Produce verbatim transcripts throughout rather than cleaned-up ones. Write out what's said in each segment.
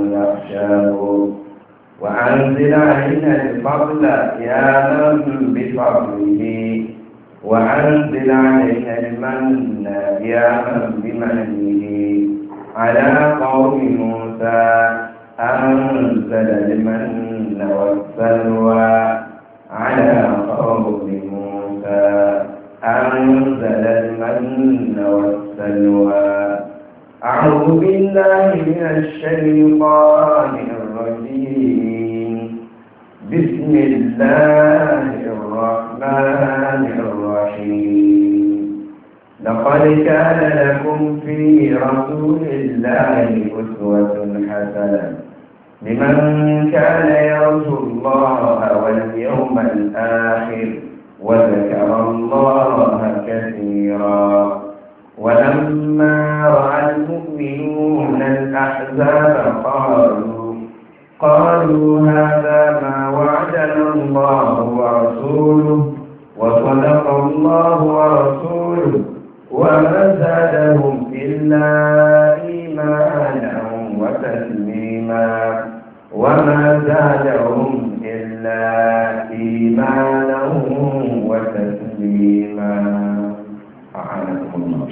يخشاه وأنزل علينا الفضل يا من بفضله وأنزل علينا المن يا من بمنه على قوم موسى أنزل المن والسلوى على قوم موسى أنزل المن والسلوى أعوذ بالله من الشيطان الرجيم بسم الله الرحمن الرحيم لقد كان لكم في رسول الله أسوة حسنة لمن كان يرجو الله واليوم الآخر وذكر الله كثيرا ولما رأى المؤمنون الأحزاب قالوا قالوا هذا ما وعدنا الله ورسوله وصدق الله ورسوله وما زادهم إلا إيمانا وتسليما وما زادهم إلا إيمانا وتسليما أعانكم الله.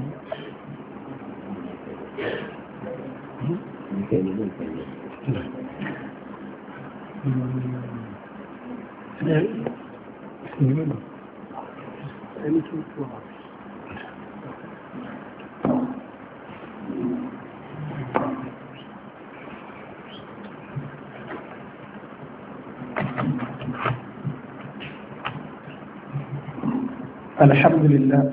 الحمد لله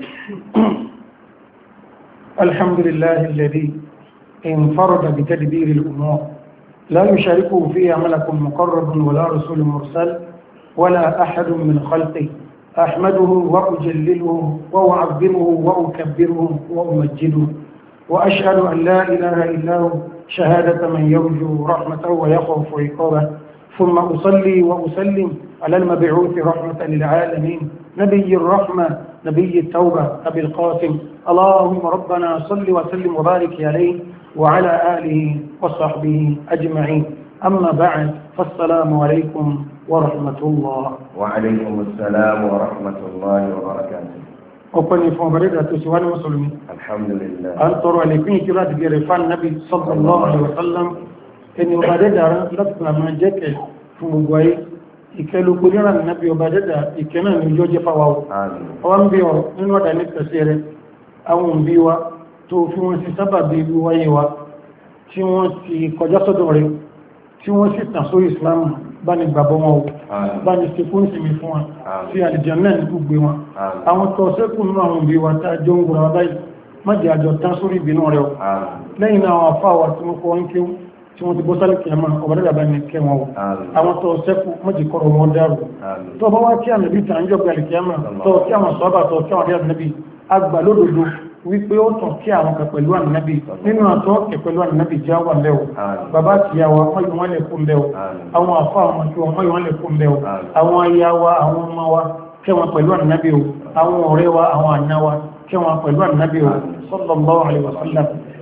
الحمد لله الذي انفرد بتدبير الأمور لا يشاركه فيها ملك مقرب ولا رسول مرسل ولا أحد من خلقه أحمده وأجلله وأعظمه وأكبره وأمجده وأشهد أن لا إله إلا هو شهادة من يرجو رحمته ويخاف عقابه ثم أصلي وأسلم على المبعوث رحمة للعالمين نبي الرحمة نبي التوبة أبي القاسم اللهم ربنا صل وسلم وبارك عليه وعلى آله وصحبه أجمعين أما بعد فالسلام عليكم ورحمة الله. وعليكم السلام ورحمة الله وبركاته. أقول لكم بريدة سؤال مسلمين. الحمد لله. أن ترى لكم كرات جريفان النبي صلى الله عليه وسلم إن وبريدة لطفنا من جك فمقوي ìkẹlù kúrírà nàbí ọba dẹ́dà ìkẹ́nà ní ìjọ jẹ́ fáwọ́ ọwọ́n bí ọ nínú ọ̀dà ní pẹ̀sẹ̀ rẹ̀ àwọn òbí wa tó fi wọ́n sí sábà bí ibi wáyé wa tí wọ́n ti kọjá sọ́dọ̀ rẹ̀ tí wọ́n sì tàn sórí Islam bá ní gbàbọ́ wọn o bá ní ṣe fún ìsinmi fún wa sí àlìjànnà ní gbogbo wọn àwọn tó sẹ́kù nínú àwọn òbí wa tá jọ ń gbọ́ra báyìí májì àjọ tán sórí ìbínú rẹ̀ o lẹ́yìn náà àwọn afáwà tí wọ́n kọ́ ń kéwú tí wọ́n ti bọ́ sálẹ̀ kìí àmà ọ̀bọ̀dẹ́dà bá ní kẹwọn o àwọn tó sẹ́kù mọ́jì kọrọ wọn dárò tó bá wá kí àmì tàn jọ gbẹ̀lẹ̀ kìí àmà tó kí àwọn sọ́bà tó kí àwọn rí ànábì agbà lódodo wípé ó tàn kí àwọn kẹ pẹ̀lú ànábì nínú àtọ́ kẹ pẹ̀lú ànábì já wà lẹ́wọ̀ bàbá ti yà wá mọ́jì wọn lè kún lẹ́wọ̀ àwọn àfọ́ àwọn tí wọn mọ́jì wọn lè kún lẹ́wọ̀ àwọn aya wa àwọn ọmọ wa kẹ wọn pẹ̀lú ànábì o àwọn ọ̀rẹ́ wa àwọn àna wa kẹ wọn pẹ̀lú ànábì o sallallahu alaihi wasallam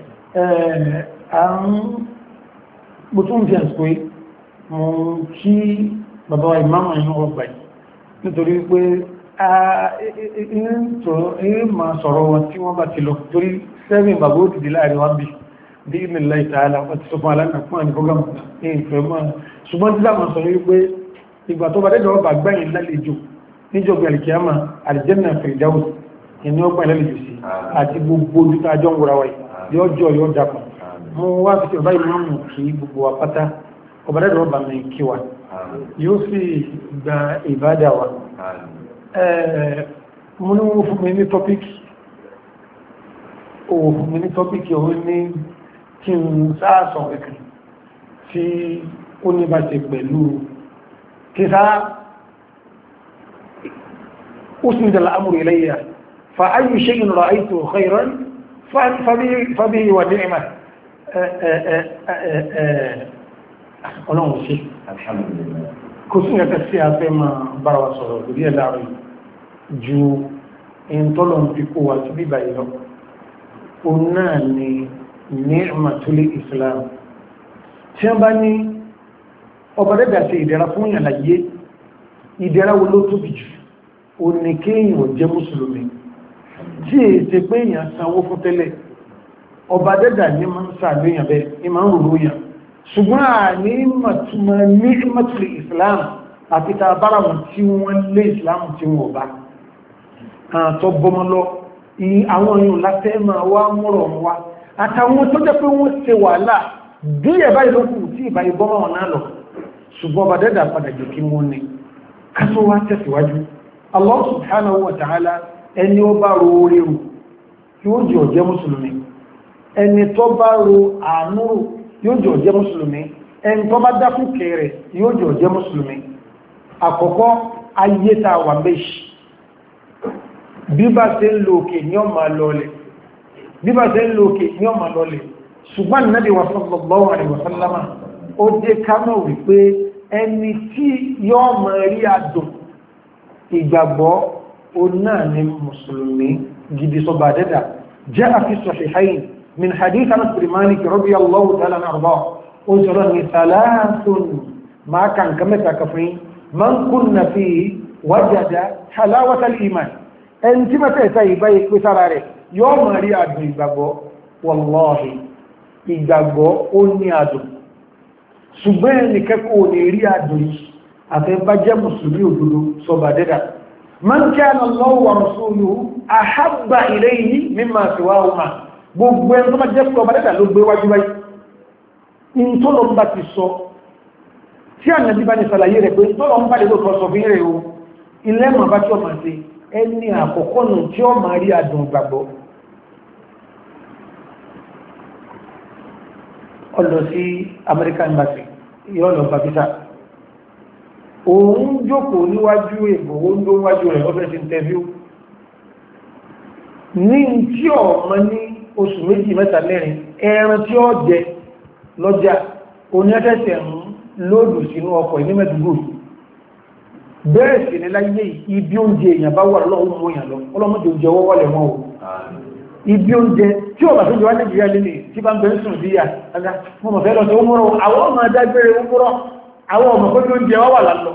bó tún fi àsìkò yìí mọ̀ kí bàbá wa ìmáàmù inú ọgbà yìí nítorí pé ẹ̀yìn ma sọ̀rọ̀ wọn tí wọ́n bá ti lọ torí sẹ́rin bàbá ó dìdí láàrin wá bí bí ilẹ̀ ilẹ̀ ìtààlà wọ́n ti sọ fún aláǹkà fún àní program ní ìfẹ́ mọ́ ṣùgbọ́n tí dáàmà sọ wípé ìgbà tó bá dẹ́dọ̀ ọba gbẹ̀yìn lálejò níjọba alìkíyàmà àlìjẹ́nà fèrèdáwò ìní ọgbà ìlẹ́lẹ́jò sí àti gbogbo ojúta àjọ ń wúra wáyé yóò jọ yóò dàpọ̀ mo wá fi ọba ìmáàmù kí gbogbo wa pátá ọba dẹ́dọ̀ ọba mi kí wa yóò sì gba ìbádà wa mo ní wọ́n fún mi ní tọ́píkì òwò fún mi ní tọ́píkì òun ní kí n sáàsọ̀ ẹ̀kẹ́ tí ó ní bá ṣe pẹ̀lú kí sáà ó sì ń dàlá amúrò ilayya fa ayyu shay'in ra'aytu khayran fabihi wa ni'ma ọlọ́run sí kò sí ẹ̀kẹ́ sí afẹ́ ma bára wa sọ̀rọ̀ lórí ẹ̀ láàrin ju ìntọ́lọ̀ fi kó wa sí bíbà ìlọ o náà ni ni'matul Islam tí wọ́n bá ní ọba dẹ́dà ṣe ìdẹ̀ra fún ìyàlàyé ìdẹ̀ra wo ló tóbi jù ó ní kéèyàn jẹ́ mùsùlùmí tí è ṣe pé èèyàn sanwó fún tẹ́lẹ̀ ọba dẹ́dà ní máa ń sàgbéyàn bẹ́ẹ̀ ní máa ń rò yàn ṣùgbọ́n à ní mọ̀túnmọ̀ ní mọ̀túnlẹ̀ Islam àti ta bára wọn tí wọ́n lé Islam tí wọ́n bá àtọ́ bọ́mọ́lọ́ àwọn èèyàn látẹ́ máa wá mọ́rọ̀ wá àtàwọn tó jẹ́ pé wọ́n ṣe wàhálà bí ẹ̀bá ìlókù tí ìbá ìbọ́mọ̀ wọn náà lọ ṣùgbọ́n ọba dẹ́dà padà jẹ́ kí wọ́n ní kásó wá tẹ̀síwájú Allah subhanahu wa ta'ala ẹni ó bá ro orí rù yóò jẹ́ ọ̀jẹ́ mùsùlùmí ẹni tó bá ro àánú rù yóò jẹ́ ọ̀jẹ́ mùsùlùmí ẹni tó bá dákú kẹrẹ yóò jẹ́ ọ̀jẹ́ mùsùlùmí àkọ́kọ́ ayé ta wà méjì bí bá ṣe ń lo òkè ní ọmọ lọlẹ̀ bí bá ṣe ń lo òkè ní ọmọ lọlẹ̀ ṣùgbọ́n Nábì wa sallallahu alaihi wa sallama ó jẹ́ ká mọ̀ wípé ẹni tí yóò mọ̀ rí àdùn ìgbàgbọ́ o náà ni mùsùlùmí gidi sọba dẹ́dà jẹ́ fi sahihayn min hadith Anas bin Malik radiyallahu ta'ala anhu ó sọ̀rọ̀ ní thalathun máa kàn kàmẹ́ta kàfin man kunna fihi wajada halawata al-iman ẹni tí mẹ́ta ẹ̀ta ìbáyé pé sára rẹ̀ yóò mọ̀ rí àdùn ìgbàgbọ́ wallahi ìgbàgbọ́ ó ní àdùn ṣùgbọ́n ẹni kẹ́kọ̀ọ́ ní rí àdùn àfẹ́bá jẹ́ mùsùlùmí òdodo sọba dẹ́dà man kana Allahu wa rasuluhu ahabba ilayhi mimma siwahuma gbogbo ẹni tó bá jẹ́ pé ọba dẹ́dà ló gbé wájú wáyé in tó lọ ń bá ti sọ tí Ànábì bá ní sàlàyé rẹ̀ pé tó lọ ń bá lè lóòtọ́ sọ fún rẹ̀ o ilẹ̀ mọ̀ bá tí ọ máa ṣe ẹni àkọ́kọ́ nù tí ọ máa rí àdùn gbàgbọ́ ọlọ sí American Embassy ìrọ̀lọ̀ pàkítà òun jókòó níwájú èbò òun ló wájú rẹ̀ office interview ní tí ọmọ ní oṣù méjì mẹ́ta mẹ́rin ẹran tí ó jẹ lọ́jà oníẹ́tẹ̀ẹ̀sẹ̀ ń lóòdù sínú ọkọ̀ ní mẹ́dùgbò bẹ́ẹ̀ sì ní láyé ibi oúnjẹ èèyàn bá wà lọ́wọ́ mú èèyàn lọ ọlọ́mọdé oúnjẹ ọwọ́ wọlé wọn o ibi oúnjẹ tí ọba tó jẹ wá Nàìjíríà lélẹ̀ tí bá ń bẹ̀rẹ̀ sùn sí yà ẹ̀dá mo mọ̀ fẹ́ lọ sí ó múrọ̀ àwọn ọmọ adágbére ó múrọ̀ àwọn ọmọ pé oúnjẹ wá wà lálọ́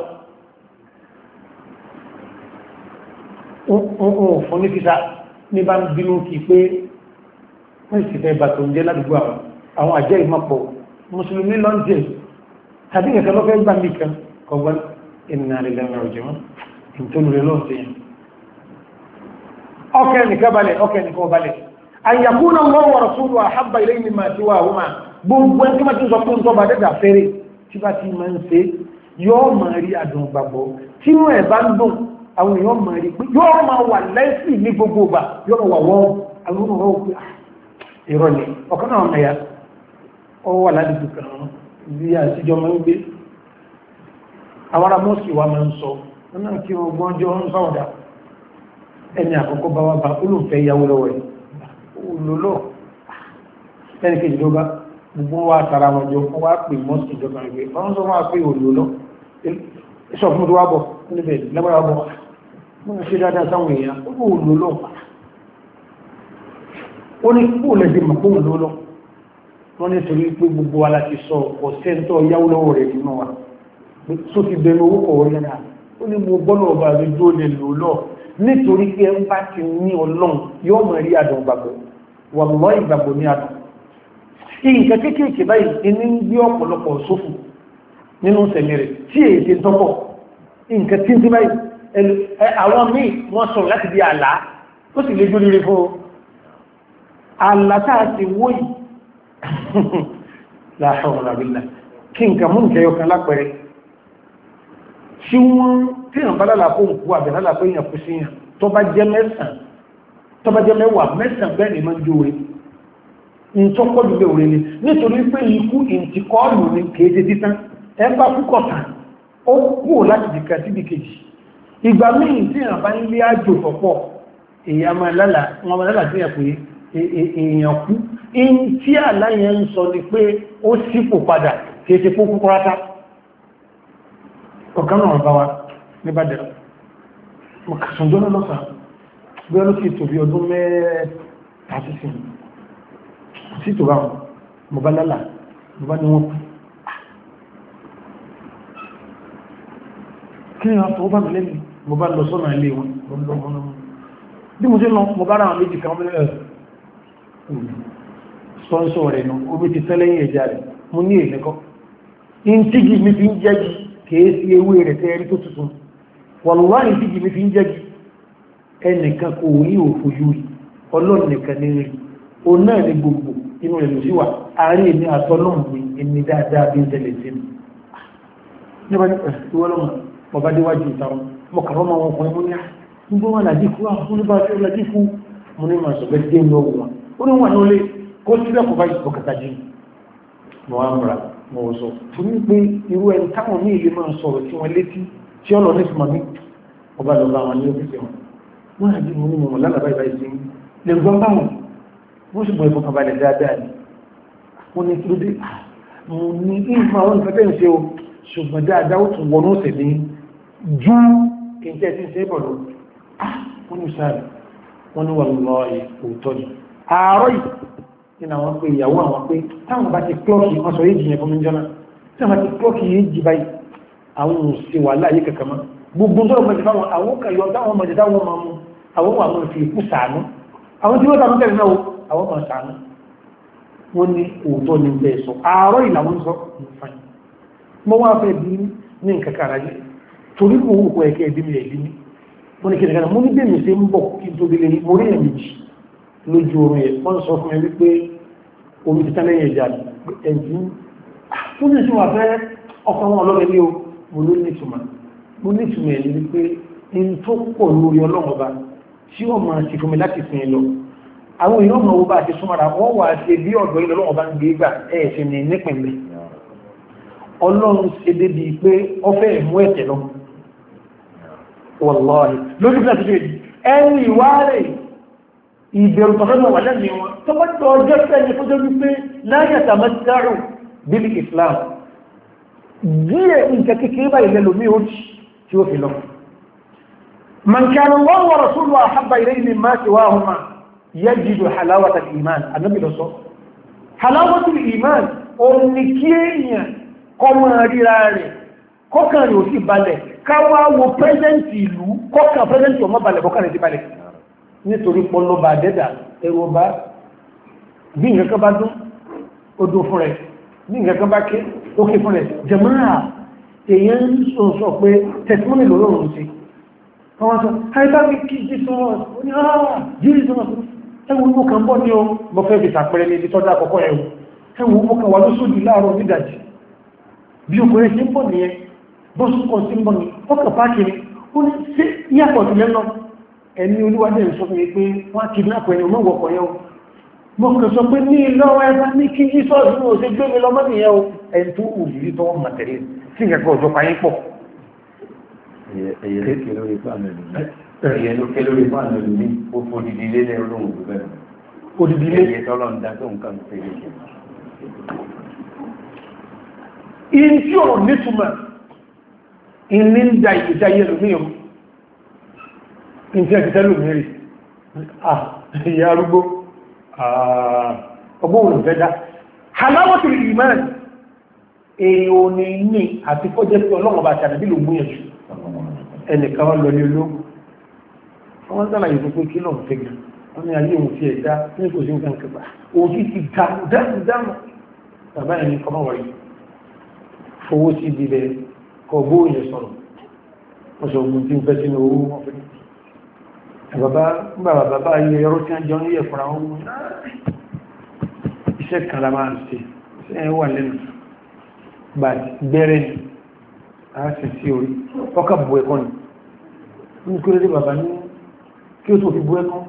ohun fún ní fíta ní bá ń bínú kí pé wọ́n sì fẹ́ bàtò oúnjẹ ládùúgbò àwọn àwọn àjẹ́ ìmọ̀pọ̀ mùsùlùmí lọ́njẹ́ tàbí ìkẹ́ lọ́fẹ́ gbà mí kan kọgbọ́n inna lillahi wa inna ilaihi raji'un ìtòlùrẹ̀ lọ́ọ̀tẹ̀ yẹn ọkẹ́ nìkan balẹ̀ ọkẹ́ nìkan balẹ̀ an yakuna Allahu wa rasuluhu ahabba ilayhi mimma siwahuma gbogbo ẹni tí wọ́n ti sọ fún tọ́ba dẹ́dà fẹ́rẹ̀ tí bá ti máa ń ṣe yóò máa rí àdùn gbàgbọ́ tí wọ́n ẹ̀ bá ń dùn àwọn èèyàn máa rí pé yóò máa wà lẹ́sìn ní gbogbo ọba yóò máa wà wọ́n àwọn ọmọ wọn pé ìrọ̀lẹ̀ ọ̀kan náà mẹ́ya ọ wà ládùúgbò kan bí àtijọ́ máa ń gbé àwọn ará mọ́sí wa máa ń sọ wọn náà kí wọn gbọ́n jọ ń fáwọ̀dà ẹni àkọ́kọ́ bá wá bá olùfẹ́ ìyàwó lọ́wọ́ ẹ̀ olólọ́ ẹni kejì ló bá gbogbo wa tara wọn jọ wọ́n wá pè mọ́sí ìjọba ìgbé wọ́n sọ wọ́n pé olólọ́ sọ fún tó wá bọ̀ níbẹ̀ lábára bọ̀ wọ́n ṣe dáadáa sáwọn èèyàn ó bó olólọ́ ó ní kú lẹ́dí mọ̀ pé olólọ́ wọ́n ní torí pé gbogbo wa láti sọ ọ̀sẹ̀ tó yáwó lọ́wọ́ rẹ̀ nínú wa tó ti bẹ̀rẹ̀ owó kọ̀wọ́ lẹ́nà ó ní mo bọ́lọ̀ ọba rẹ̀ jó lè lò lọ nítorí pé ń bá ti ní ọlọ́run yóò mọ̀ rí àdùn gbàgbọ́ wà mọ́ ìgbàgbọ́ ní àdùn nǹkan kéékèèké báyìí ní ń gbé ọ̀pọ̀lọpọ̀ sófù nínú sẹ̀mí rẹ̀ tí èyí ti tọ́pọ̀ nǹkan tí ń tí báyìí àwọn míì wọ́n sọ̀rọ̀ láti di àlá ó sì lè jó líle fún àlá tá a ti wó yìí la hawla billah kí nǹkan mú nǹkan yọkan lápẹẹrẹ tí wọ́n tí ìrìn bá lálàá fún òkú àbẹ̀ lálàá fún èèyàn kú sí yàn tó bá jẹ́ mẹ́sàn tó bá jẹ́ mẹ́wàá mẹ́sàn bẹ́ẹ̀ ni máa ń jó orí ní tó kọ́ jù lé ni nítorí pé ikú ìntìkọ́ọ̀lù ni kéèdè títán ẹ bá púpọ̀ tán ó kú láti dìkà síbi kejì ìgbà míì tí ìrìn bá ń lé àjò tọ̀pọ̀ èèyàn máa lálàá wọn máa lálàá sí ẹ̀ pé èèyàn kú in tí àláyẹn ń sọ ni pé ó sípò padà kéèdè fún kúkúrátá ọ̀kan náà bá wa ní bá dẹ̀rọ mọ̀kàsùnjọ́ náà lọ́sà bí ọ ló sì tò bí ọdún mẹ́ta sísìn sí tò bá wọn mọ̀ bá lálà mọ̀ bá ní wọ́n kí ni wọ́n tó bá mi lẹ́nu mo bá lọ sọ́nà ilé wọn bí mo ṣe lọ mo bá ra àwọn méjì kan mọ́lẹ̀ sponsor rẹ̀ nù omi ti tẹ́lẹ̀yìn ẹja rẹ̀ mo ní èlẹ́kọ́ in tígi mi fi ń jẹ́gi kìí sí ewé rẹ̀ tẹ́rí tó tuntun wàlúwàní tígi mi fi ń jẹ́gi ẹnìkan kò rí òfojú rí ọlọ́run nìkan ní rí o náà ní gbogbo inú rẹ̀ ló sí wà àárín èmi àtọ́lọ́run mi ẹni dáadáa bí ń tẹ̀lé sí mi nígbà ní ìwọ́lọ́mọ bàbá déwájú ìtàwọn mọ̀ kàrọ́ máa wọn kùnrin mú ní gbogbo wọn làjí fún àwọn oníbà tí ó làjí fún mú ní màá sọ̀bẹ́ dé ní ọwọ́ wọn ó ní wọn ní olè kó síbẹ̀ kò bá ìsọ̀ kàtà jí mọ̀ wá múra mọ̀ sọ fún mi pé irú ẹni táwọn ní ilé máa sọ̀rọ̀ tí wọ́n létí tí ọlọ́ ní fún mi ọba lọ́ba àwọn ní ọ́fíìsì wọn wọ́n àjí mú ní mọ̀ lálàbá ìbáyìí sí lè gbọ́n báwọn wọ́n sì bọ̀ ìfọkànbalẹ̀ dáadáa ni wọ́n ní kí ló dé mo ní ìfún àwọn ìfẹ́tẹ́ ìṣe o ṣùgbọ́n dáadáa ó tún wọnú ọ̀sẹ̀ ní jú kìíkẹ́ tí ń ṣe bọ̀ lọ wọ́n ní sáàrì wọ́n ní wà lọ ìpòtọ́ ni àárọ̀ yìí nínú àwọn pé ìyàwó àwọn pé táwọn bá ti klọ́ọ̀kì wọ́n sọ èjì yẹn fún mi jọ́nà tí wọ́n bá ti klọ́ọ̀kì èjì báyìí àwọn òsè wà láàyè kankan mọ́ gbogbo tó lọ́mọdé fáwọn àwọn kan yọ táwọn ọmọdé táwọn máa mú àwọn wà máa fi ìkú sàánú àwọn tí wọ́n tàbí tẹ̀lé náà àwọn máa sàánú wọ́n ní òótọ́ ní bẹ́ẹ̀ sọ àárọ̀ ìlàwọ́n sọ ìfàyìn mọ́ wá fẹ́ bí ní nǹkan kára yìí torí kò wù kọ́ ẹ̀kẹ́ ẹ̀bí mi ẹ̀bí ní wọ́n ní kìnnìkan mo ní bí mi ṣe ń bọ̀ kí n tóbi lè mo rí ẹ̀mí jì lójú oorun yẹn wọ́n sọ fún mi wípé omi ti tẹ́lẹ̀ yẹn jà ẹ̀jú tó ní ìtumọ̀ fẹ́ ọkọ̀ wọn ọlọ́rẹ̀ ní o mo ló ní ìtumọ̀ mo ní ìtumọ̀ ẹ̀ ní wípé in tó pọ̀ lórí ọlọ́run ọba tí wọ́n máa ti fún mi láti sin lọ àwọn èèyàn ọmọ owó bá ti súnmọ́ra wọ́n wà ṣe bí ọ̀dọ́ ilẹ̀ ọlọ́run ọba ń gbé gbà ẹ̀ ṣe ní nípìnlẹ̀ ọlọ́run ṣe débi pé ọfẹ́ ìmú ẹ̀tẹ̀ lọ wọ́lọ́ọ̀hì lójú fún àtúnṣe ẹni ìwárẹ̀ ìbẹ̀rù tọ̀fẹ́mọ̀ wà lẹ́nu wọn tó bá tọ́ ọjọ́ sẹ́ni tó jẹ́ wípé láyé àtàmọ́tàrù bíbí Islam díẹ̀ nǹkan kékeré bá ilẹ̀ lómi ó tí ó fi lọ man kana Allahu wa rasuluhu ahabba ilayhi mimma siwahuma yajidu halawata al-iman annabi ló sọ halawata al-iman ó ní kí èèyàn kọmọ ríra rẹ̀ kọ́kàn rẹ̀ ò sí balẹ̀ káwà wo pẹ́sẹ̀ntì ìlú kọ́kàn pẹ́sẹ̀ntì ọmọ balẹ̀ kọ́kàn rẹ̀ sí balẹ̀ nítorí pọlọba dẹ́dà ẹwọ bá bí nǹkan kan bá dún ó dún fún rẹ̀ bí nǹkan kan bá ké ó ké fún rẹ̀ jẹ̀mọ́ra èèyàn ń sọ sọ pé tẹ̀símọ́nì lọ́rọ̀ sí wọ́n sọ àìbáwí kí jísọ́wọ́ ní àà jírísọ́wọ́ ẹwù mú kan bọ́ ní o mọ́ fẹ́ fi sàpẹrẹ ní ìtọ́jà àkọ́kọ́ ẹwù ẹwù mú kan wà lóṣòdì láàárọ̀ nídàjì bí ọkùnrin sí ń bọ̀ ní ẹ bó súnkọ̀ sí ń bọ̀ ní ọkọ̀ pákìrí ó ní sí yàtọ̀ sí lẹ́nà ẹni olúwádẹ́ ìsọ fún mi pé wọ́n ti náà pẹ̀lú ọmọ ọkọ̀ yẹn mọ́ kàn sọ pé ní lọ́wọ́ ẹbá ní kí ìsọ́ọ̀sì ní òṣè gbé mi lọ́mọ́ nìyẹn o ẹni tó wù yìí tó wọ́n màtẹ̀lẹ̀ sí ìgbàgbọ́ ọjọ́ payín pọ̀ ẹ̀yẹ lókè lórí fáànù ẹ̀lú ní ó fòdìdí ilé lẹ́rọ lóhùn tó bẹ̀rẹ̀ òdìdí ilé ẹ̀yẹ tọ́lọ́ ń dá tó nǹkan pẹ̀lú in tí ò nítumọ̀ in ní ń da ìgbésí ayé lómi o in tí ẹ ti tẹ́lò mẹ́rin ah ìyá arúgbó ọgbọ́n olùfẹ́dá halawatu iman èèyàn ní ní àti kọjẹ́ pé ọlọ́run bá ṣàdàbí ló mú ẹ̀ṣù ẹnìkan wọ́n lọ ní ológun wọ́n dára yìí pé kí lọ́n fẹ́ gbà wọ́n ní ayé òun ti ẹ̀dá ní kò sí nǹkan kẹgbà òun sì ti dámù dámù dámù bàbá ẹni kọ́mọ̀ wọ̀nyí fowó sí ibi rẹ̀ kọ bóòyẹ̀ sọ̀rọ̀ wọ́n sọ ogun tí ń fẹ́ sínú owó wọn fẹ́ bàbá bàbá bàbá ayé ẹ̀rọ tí wọ́n jọ ní ẹ̀fọ́ra wọn mú iṣẹ́ kan la máa ń ṣe ẹ̀ wà lẹ́nu gbà gbẹ́rẹ́ ni a sì sí orí ọkà bú ẹ̀kọ́ ni ní kí ó lé bàbá ní kí ó tó fi bú ẹ̀kọ́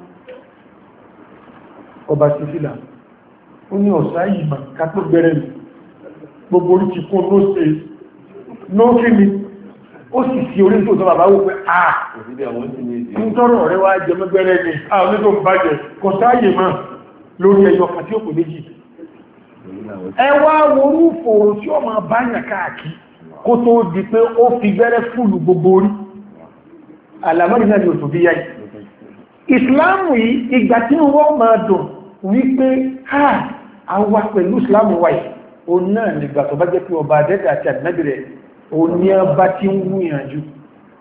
ọba sí fìlà ó ní ọ̀sá yìí mà kápẹ́ gbẹ́rẹ́ ni gbogbo orí ti kún ló ṣe lókè mi ó sì sí orí tó tọ́ bàbá wò pé àà ń tọ́rọ rẹ̀ wá jẹ mẹ́gbẹ́rẹ́ ni àwọn onítò bàjẹ́ kò sáàyè máa lórí ẹyọ kan tí ó kò méjì ẹwà worú fòrò tí ó máa báyàn káàkì kó tó di pé ó fi gbẹ́rẹ́ fúlù gbogbo orí alamọ́rin náà ni ò tó bí yáyì ìsìláàmù yìí ìgbà tí wọ́n máa dùn wípé ha àwa pẹ̀lú ìsìláàmù wáyìí o náà nígbà tó bá jẹ́ pé ọba àdẹ́dà àti àdínàbì rẹ̀ o ní ọba tí ń wú ìrìnàjò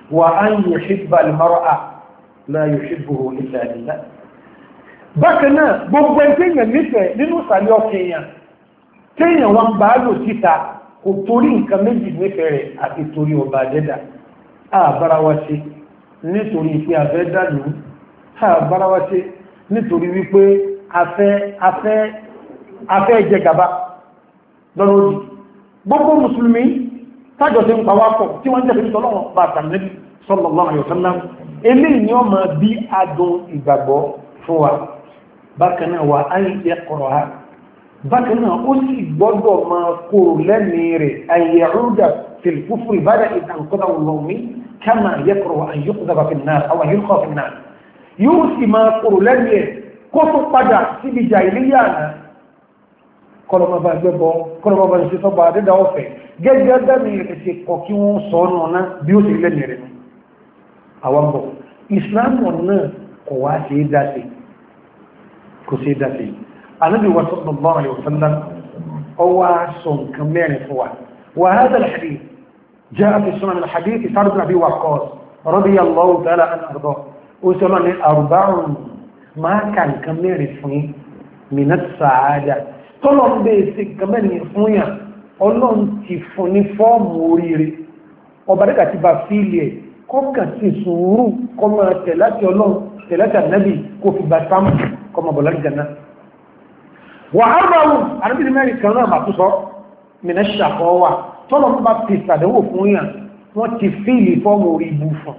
wa an yuhibba al-mar'a la yuhibbuhu illa lillah. Bákan náà gbogbo ẹgbẹ́yàn nífẹ̀ẹ́ nínú ìsàlẹ̀ ọkẹ̀yàn téèyàn wọn bá lò síta kò torí nǹkan méjì nífẹ̀ẹ́ rẹ̀ àti torí ọba àdẹ́dà àbárawá ṣe nítorí pé afẹ́ dànù àbárawá ṣe nítorí wípé afẹ́ afẹ́ afẹ́ jẹ gàba lọ́nà òdì gbogbo mùsùlùmí tájọ sí ń pàwápọ̀ tí wọ́n jẹ́ fẹ́ tọ́lọ́wọ́ bá tàbí sallallahu alaihi wasallam eléyìí ni ó máa bí adùn ìgbàgbọ́ fún wa bákan náà wà á ń yẹ kọ̀rọ̀ ha bákan náà ó sì gbọ́dọ̀ máa kóró lẹ́mìí rẹ̀ àyẹ̀rúdà fìlìkúfù ìbádà ìtànkọ́dà wọ̀mí kama yẹ́kọ̀rọ̀ àyíkúdàbà fi náà àwọn àyíkọ̀ fi náà yóò sì máa kóró lẹ́mìí rẹ̀ kó tó padà síbi jà ìléyà náà kọlọmọba gbẹbọ kọlọmọba ṣe sọba àdídà ọ̀fẹ́ gẹ́gẹ́ dẹ́mi rẹ̀ ṣe kọ kí wọ́n sọ ọ́nà náà bí ó sì lẹ́mìí rẹ̀ àwọn bọ̀ ìsìlámù náà kò wá ṣe é dá sí kò sí dáṣe anábi wa sallallahu alaihi wasallam ọwá sọ nǹkan mẹ́rin fún wa wa hadha al-hadith jaa fi sunan al-hadith Sa'd ibn Abi Waqqas radiyallahu ta'ala anhu arda ó sọ ní arba'un máa ka nǹkan mẹ́rin fún min as-sa'ada tọ́lọ̀ ń bèé sí nǹkan mẹ́rin fún yà ọlọ́run ti fún ní fọ́ọ̀mù oríire ọba dẹ́gà ti bá fíìlì ẹ̀ kọ́kà sí sùúrù kọ́ máa tẹ̀láti ọlọ́run tẹ̀láti ànábì kó fi bá sáàmù kọmọ bọ̀lá ìjẹ̀nà wà á bá wù àríbìnrin mẹ́rin kan náà màtú sọ mìíràn ṣàkọ́ wà tọ́lọ̀ ń bá fi sàdẹ̀wò fún yàn wọ́n ti fíìlì fọ́ọ̀mù orí ibu fún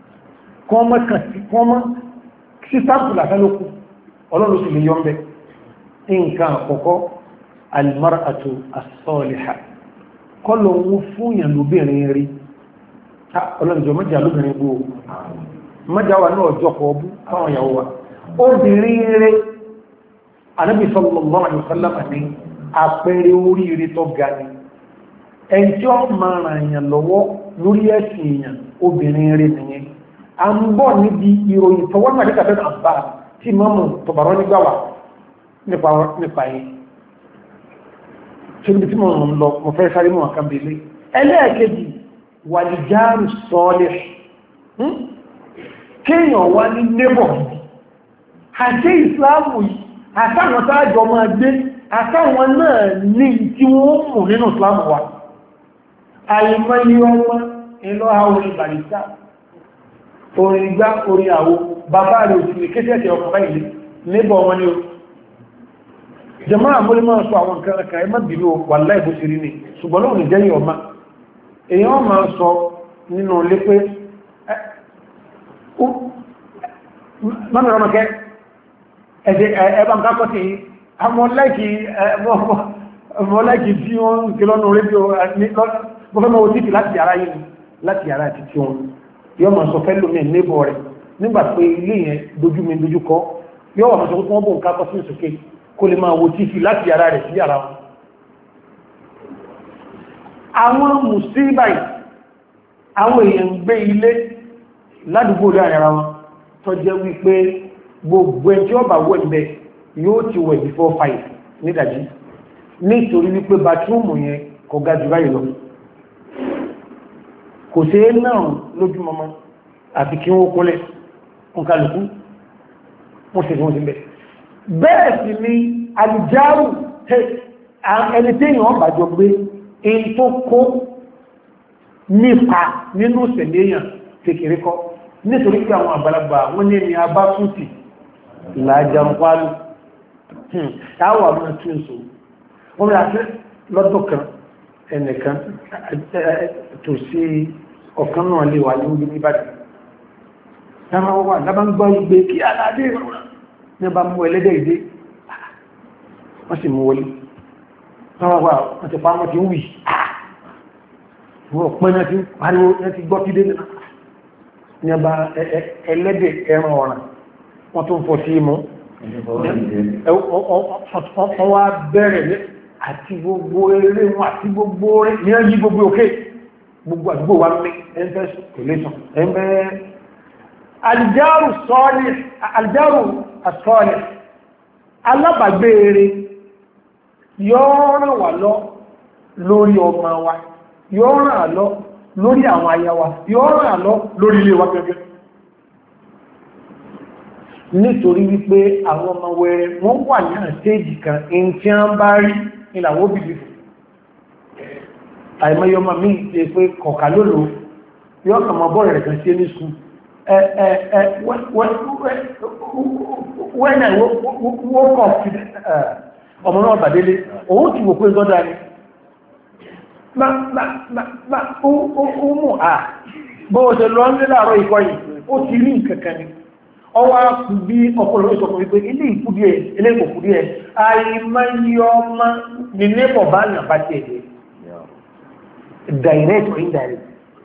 kọ́mọ́ sí sáàpù làfẹ́lókù ọlọ́run sì lè yọ mbẹ nǹkan àkọ́kọ́ almar'atu as-salihah kọ́lọ̀ ń fún yàn lóbìnrin rí ọlọ́run jọ mọ́jà lóbìnrin gbó mọ́jà wà náà jọkọ̀ ọbú fáwọn ìyàwó wa obìnrin rẹ̀ Ànábì sallallahu alaihi wasallam ní àpẹẹrẹ oríire tó ga ní ẹni tí ó máa ràn èèyàn lọ́wọ́ lórí ẹ̀sìn èèyàn obìnrin rẹ̀ nìyẹn a ń bọ̀ níbi ìròyìn tọwọ́n àdíkà fẹ́ àbá tí mọ́mù tọ̀bàrọ́ nígbàwà nípa yìí tí ó tí mọ̀ ń lọ mọ̀ fẹ́ sáré mọ̀ àkàbèlé ẹlẹ́ẹ̀kejì wàlìjáàrù sọ́ọ̀lẹ̀ kéèyàn wá ní nébọ̀ àti ìsìláàmù yìí àtàwọn tààjọ máa gbé àtàwọn náà ní tí wọ́n mú nínú ìsìláàmù wa àìmọ́lé ọmọ ìlọ́ àwọn ìbàlìsá orin igbá orin àwo bàbá rẹ̀ òsì lè kéṣẹ́ẹ̀tẹ̀ ọkọ̀ ilé nébọ̀ wọn ni ó jẹmọ́ àmúlé máa sọ àwọn nǹkan kan ẹmọ́ bìí ló wà láìbó sí rí ní ṣùgbọ́n lóòrùn jẹ́yìn ọmọ èèyàn máa sọ nínú ilé pé mọ́nà ọmọkẹ́ ẹ̀dẹ̀ ẹ̀bá ń kákọ́ sí ọmọ láìkì tí wọ́n ń kí lọ́nà rédíò gọ́fẹ́mọ̀ òtítì láti yàrá yìí láti yàrá àti tí wọ́n yọ́ ma sọ fẹ́lú ní nébọ̀ rẹ̀ nígbà pé ilé yẹn dojú mi dojú kọ́ yọ́ wà mọ́ sọ pé wọ́n bó ń kákọ́ sí ìsòkè kó lè máa wo tífì láti yàrá rẹ̀ sí yàrá wọn àwọn mùsíbàì àwọn èèyàn gbé ilé ládùúgbò láàrin ara wọn tó jẹ́ wípé gbogbo ẹjọ́ ọba wọ́ ibẹ̀ yóò ti wẹ̀ before five nídàjí nítorí wípé batúùmù yẹn kò ga jù báyìí lọ kò sí náà lójúmọmọ àti kí wọ́n kúnlẹ̀ ọkàlùkú wọ́n sì wọ́n sí bẹ̀ bẹ́ẹ̀ sì ni alìjáàrù ẹni tí èèyàn bàjọ gbé in tó kó nípa nínú ìṣẹ̀lẹ̀yàn kékeré kọ́ nítorí pé àwọn àgbàlagbà wọ́n ní ẹni abá tútì ìlàjàǹkwálù táwà mọ́ tún so wọ́n rí àti lọ́dọ̀ kan ẹnìkan tó sí ọ̀kan náà lè wà ní orí níbàdì náà wà lábá ń gbọ́ igbe kí aládé ìrọ̀rọ̀ ní bá mú ẹlẹ́dẹ̀ ìdé wọ́n sì mú wọlé wọ́n ti pa wọ́n ti ń wì wọ́n pẹ́ náà ti pariwo náà ti gbọ́ kídé ní ọba ẹlẹ́dẹ̀ ẹran ọ̀ràn wọ́n tó ń fọ́ sí imú wọ́n wá bẹ̀rẹ̀ àti gbogbo eré wọn àti gbogbo rẹ̀ ní ẹ̀yí gbogbo òkè gbogbo àdúgbò wa ní ẹ̀ńfẹ́ tòlẹ́sàn ẹ̀ńfẹ́ alìjáàrù sọ́ọ̀lẹ̀ alábàgbé eré yóò ràn wá lọ lórí ọmọ wa yóò ràn lọ lórí àwọn ayawa yóò ràn lọ lórí ilé wa gẹ́gẹ́ nítorí wípé àwọn ọmọ wẹrẹ wọ́n wà ní àtẹ́jì kan in tí a ń bá rí ìlàwó bìbì àìmọ́yọmọ mí ṣe pé kọ̀ọ̀ká lólo yóò kàn mọ́ bọ́ọ̀rẹ̀ rẹ̀ kan sí ní skú when I woke up ọmọ náà bàdélé òun ti wò pé gọ́dá ni ma ma ma ma ó mú à bó ṣe lọ ń lé láàárọ̀ ikọ́ yìí ó ti rí nǹkankan ni ọwá kù bí ọpọlọ ìṣọ̀kan wípé ilé ìkúdí ẹ̀ ilé ìkòkúdí ẹ̀ àìmáyọmọ ni nébọ̀ bá yàn bá ti ẹ̀dẹ̀ direct or indirect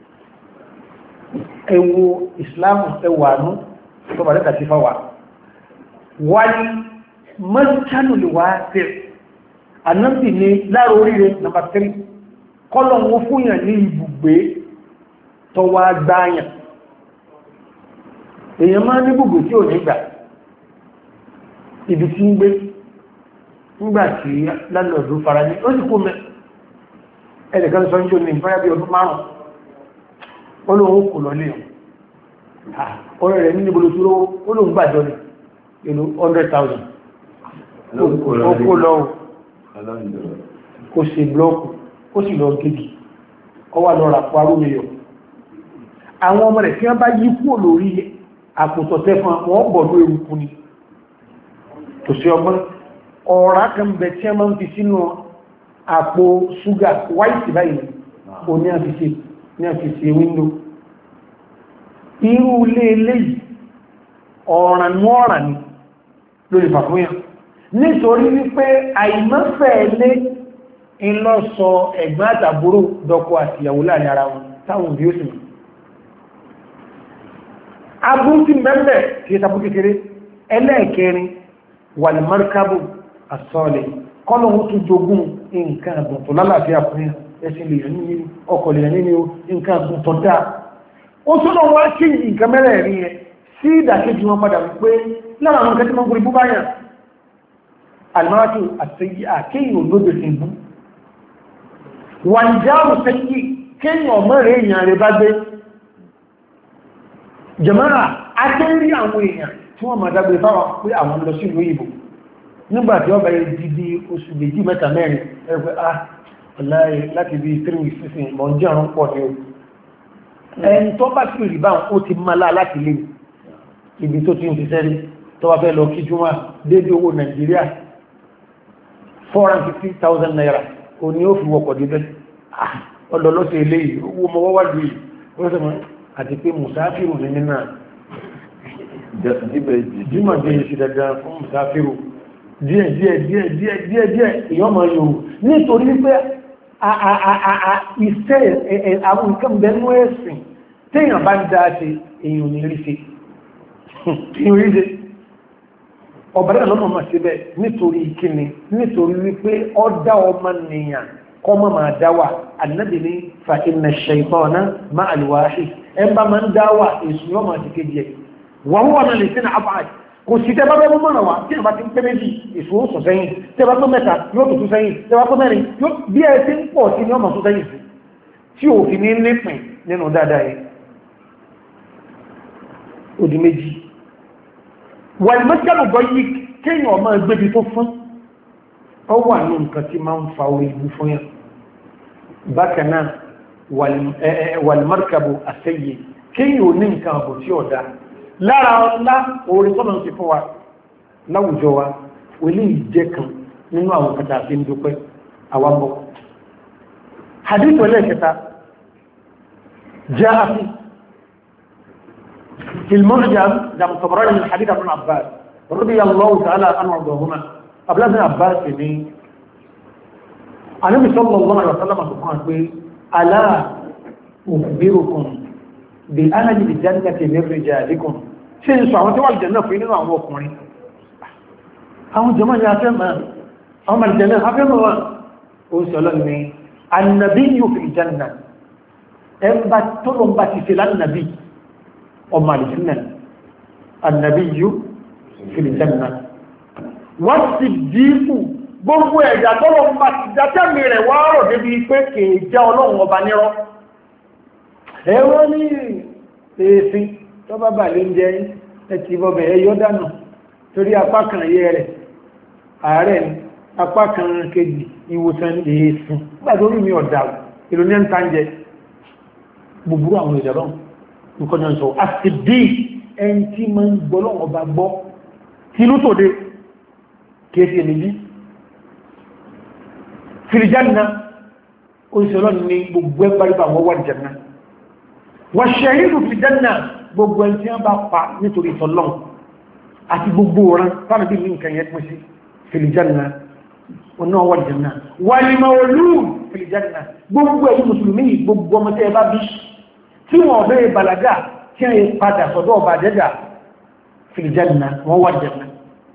ẹwọ ìsìláàmù ẹwà àánú tó bàrẹ́kà sí fáwà wáyé mọ́sánù lè wá tẹ́ ànábì ní láàrọ̀ oríire nàmbà tírì kọ́lọ̀ wọn fúnyàn ní ibùgbé tọwà gbáyàn èèyàn máa ní ibùgbé tí ò nígbà ibi tí ń gbé nígbàtí lálọ́dún fara ní ó sì kó mẹ́ ẹnìkan sọ jò ní ìfẹ́yà bí ọdún márùn olóhun kò lọ lè ọ̀rẹ́ rẹ̀ nínú ìbòlò túró olóhun gbàjọ ní ìlú one hundred thousand ó kó lọ kó sì blọ́ọ̀kù ó sì lọ gẹ́gì ọ wà lọ ràpọ̀ arúmiyọ̀ àwọn ọmọ rẹ̀ tí wọ́n bá yí kúrò lórí àpòtọ̀tẹ́ fún àwọn bọ̀dọ̀ eruku ni kò sí ọgbọ́n ọ̀rá kan bẹ̀ tí wọ́n máa ń fi sínú àpò ṣúgà wáìtì báyìí o ní àfiṣe ní àfiṣe wíńdò irú ilé eléyìí ọ̀ràn ní ọ̀ràn ni lórí fàfúnyàn nítorí wípé àìmọ́fẹ́ ilé ìlọ́sọ ẹ̀gbọ́n àtàbúrò dọ́kọ àti ìyàwó láàrin ara wọn táwọn òbí ó sì mọ̀ abúntí mẹ́lẹ̀ kìí sàbú kékeré ẹlẹ́ẹ̀kẹrin wà ní markabu asọ́ọ̀lẹ̀ kọ́lọ̀ wọ́n tún jogún nǹkan àgbọ̀n tó lálàáfíà fún yà ẹ̀sìn lè yàn ní ọkọ̀ lè yàn ní nǹkan àgbọ̀n tó dáa ó tún lọ wá kí nǹkan mẹ́rẹ̀ rí ẹ sí ìdàkejì wọn padà wípé lára àwọn nǹkan tí wọ́n gbogbo báyà almaratu àti àkéyìn olóògbé sí ibú wà ń jáàrù sẹ́yí kéèyàn mẹ́rẹ̀ èèyàn rẹ̀ bá gbé jàmáà akẹ́rí àwọn èèyàn tí wọ́n máa dágbé fáwọn pé àwọn lọ sí ìlú ìbò nígbàtí ọba ìdídi oṣù méjì mẹ́ta mẹ́rin ẹgbẹ́ ah ọláyé láti bí three weeks sísìn mọ̀ jẹ́ ọ̀rún pọ̀ ní o ẹni tó bá sí rí báwọn ó ti máa láti lè ibi tó ti ń fi sẹ́rí tó bá fẹ́ lọ kí jùmọ́ dédé owó Nàìjíríà four hundred fifty thousand naira o ní ó fi wọkọ̀ débẹ̀ ọlọ́lọ́sẹ̀ eléyìí owó mọ́ wọ́wọ́ lè àti pé musafiru ní nínú jímọ̀ jẹ́ ìṣẹ́ dandan fún musafiru díẹ̀ díẹ̀ díẹ̀ díẹ̀ díẹ̀ díẹ̀ èyàn máa yòó nítorí pé iṣẹ́ àwọn nǹkan bẹ̀rún ẹ̀sìn téèyàn bá ń dáa ṣe èyàn ní rí ṣe ọ̀bẹ̀rẹ̀ lọ́nà máa ṣe bẹ́ẹ̀ nítorí ìkíni nítorí wípé ọ́dá ọmọ nìyàn kọmọ máa dáwà annabi ní fa inna shaytana ma'al wahid ẹmbà máa ń dáwà èsù yọ́ máa ti kéjì ẹ̀ wọ́n wọ́n náà lè sínú àbáyé kò sí tẹ́bá bẹ́ mọ́nà wá tí ìbá ti ń pẹ́ méjì èsù ó sọ sẹ́yìn tẹ́bá tó mẹ́ta yóò tó tó sẹ́yìn tẹ́bá tó mẹ́rin bí ẹ ti ń pọ̀ sí ní ọmọ tó sẹ́yìn sí tí ò fi ní nípìn nínú dáadáa yìí ó di méjì wà ní mọ́síkàlù gbọ́ yìí kéèyàn ọmọ ẹgbẹ́bi tó fún ọ wà ní nǹkan tí máa ń fa orí ibu fún yàn bákan náà wàlmárkàbù àṣẹ́yẹ kéèyàn ò ní nǹkan àbò tí ọ̀dá lára ọlá orí tọ́nà ti fún wa láwùjọ wa olè ìjẹ́ kan nínú àwọn kàtà àti ìdúpẹ́ àwambọ̀ hadith wọlé kẹta jẹ́ àfi filmọ́nìyàn jàmùsọ̀bọ̀rọ̀ ní hadith Ibn Abbas radiyallahu ta'ala anhu ọgbọ̀húnmá abúlásí Abbas ní Ànábì sallallahu alaihi wasallam àtùkún pé alá ukhbirukum bí ánàjì ìjánìyàtì min rijalikum ṣe ń sọ àwọn tí wà ìjẹ̀nà fún nínú àwọn ọkùnrin àwọn jẹmọ́ ni a fẹ́ máa àwọn màlìjẹ̀nà afẹ́mọ̀ wọn ó ń sọ́lọ́ ní annabiyyu fil janna ẹmbà tó lọ bá ti ṣe lánàbí ọmọ àlìjẹ̀nà annabiyyu fil janna wọ́n sì dínkù gbogbo ẹ̀dà tọ́lọ̀ ń bá ti dátẹ́mì rẹ̀ wá rọ̀ débi pé kèè jẹ́ ọlọ́run ọba nírọ́ ẹwọ́n ní èéfín tó bá bà lé ń jẹ́ ẹ̀tì bọ́bẹ̀ ẹyọ́ dànù torí apá kan yẹ rẹ̀ ààrẹ ni apá kan kejì ìwòsàn èéfín gbàdó orí mi ọ̀dà ìlú ní ẹ̀ntà ń jẹ gbogbo àwọn ìjọba nǹkan náà sọ àti bí ẹni tí máa ń gbọ́ lọ́wọ́ bá gbọ́ tínú tòde kéèsì ènìyàn fìlìjánà oṣìṣẹ́lọ́ ní gbogbo ẹgbàríbà wọ́n wà jẹ́nà wà ṣẹ̀yìnrù fìlìjánà gbogbo ẹni tí wọ́n bá pa nítorí ìtọ́lọ́n àti gbogbo ọ̀rán tánà bí ní nǹkan yẹn pín sí fìlìjánà ọ̀nà wà jẹ́nà wà ní ma olú fìlìjánà gbogbo ẹ̀yìn mùsùlùmí gbogbo ọmọ tẹ́ bá bí tí wọ́n bẹ́ẹ̀ bàlágà tí wọ́n padà sọ́dọ̀ ọba dẹ́dà fìlìjánà wọ́n wà jẹ́nà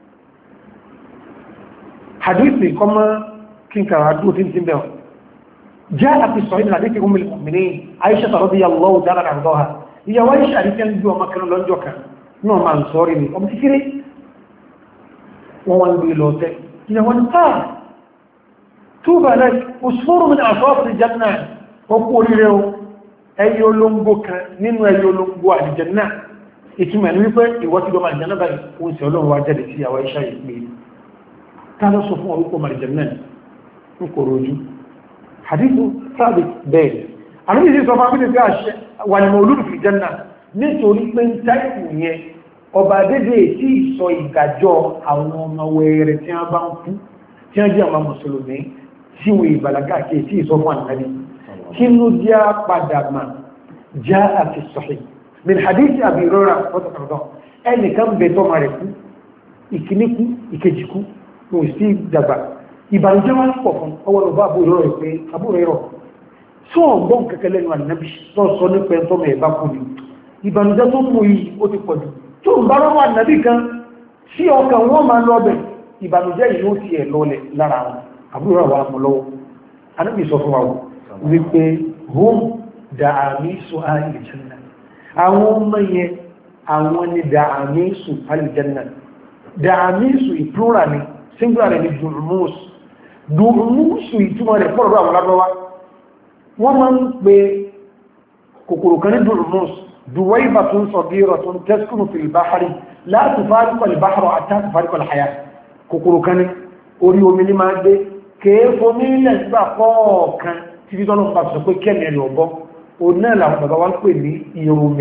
hadithi kọmọ kí n kàrà dúró tí tí bẹ̀rẹ̀ jẹ́ àti sọ ìdínà àti ìkùnmí mìíní Aisha radiyallahu ta'ala anha ìyàwó Aisha àti tẹ́ ń jú ọmọ kan lọ́jọ́ kan náà máa ń sọ́rí ní ọmọ kékeré wọ́n wá ń gbé lọ tẹ́ ìyàwó ní táà tó bà láì òṣùfóró mi náà sọ́ọ̀fì janna ọkú oríire o ẹyẹ olóngbò kan nínú ẹyẹ olóngbò àlìjẹ́nà ìtumẹ̀ ní wípé ìwọ́ ti dọ́mà àlìjẹ́nà báyìí ó ń sẹ ọlọ́run wá jáde sí ìyàwó Aisha ìpé tàbí sọ fún orúkọ màrìjẹ̀mẹ́ ń kòrò ojú hadithu sáàbì bẹ́ẹ̀ àníbí sí sọ fún abúlé fi àṣẹ wà ní mọ̀lúrù fi jẹ́nà nítorí pé ń táìpù yẹn ọba dédé tí ìsọ ìgàjọ àwọn ọmọ wẹ̀rẹ̀ tí wọ́n bá ń kú tí wọ́n jẹ́ ọmọ mùsùlùmí tí wọ́n ìbàlágà kí tí ìsọ fún ànábì kí ló jẹ́ padà mà já àti sahih min hadithi Abi Hurairah fọ́tọ̀kọ̀tọ̀ ẹnìkan bẹ̀ tọ́mà rẹ̀ kú ìkíníkú ìkejìkú mo sí dàgbà ìbànújẹ́ wá pọ̀ fún ọwọ́ lọ bá àbúrò rẹ̀ pé àbúrò rẹ̀ tó ọgbọ́n kẹ́kẹ́ lẹ́nu ànábì tó sọ ní pẹ́ntọ́ mẹ́ ẹ̀bá kú ni ìbànújẹ́ tó mú yìí ó ti pọ̀jù tó ń bá rọ́wọ́ ànábì kan sí ọkàn wọ́n máa lọ bẹ̀ ìbànújẹ́ yìí ó ti ẹ̀ lọlẹ̀ lára wọn àbúrò rẹ̀ wà mú lọ́wọ́ ànábì sọ fún wa wípé hum dààmí sọ àlìjẹ́nà àwọn ọmọ yẹn àwọn ni dààmí sọ àlìjẹ́nà dààmí sọ ìplúra ni singular ni dùrùmùs dùrùmùs ìtumọ̀ rẹ̀ pọ̀rọ̀ àwọn lábọ́wá wọ́n máa ń pè kòkòrò kan ní dùrùmùs duwaiba tún sọ̀gírọ̀ tún tẹ́skùnù fi ìbáhari láti fárikọ̀ ìbáharọ̀ àti fárikọ̀ àyà kòkòrò kan ní orí omi ní máa gbé kéèfò nílẹ̀ nígbà kọ̀ọ̀kan tí bí tọ́lọ́ bá sọ pé kẹ́mẹ̀rẹ̀ ọ̀bọ́ o náà làwọn bàbá wá ń pè ní ìrùmì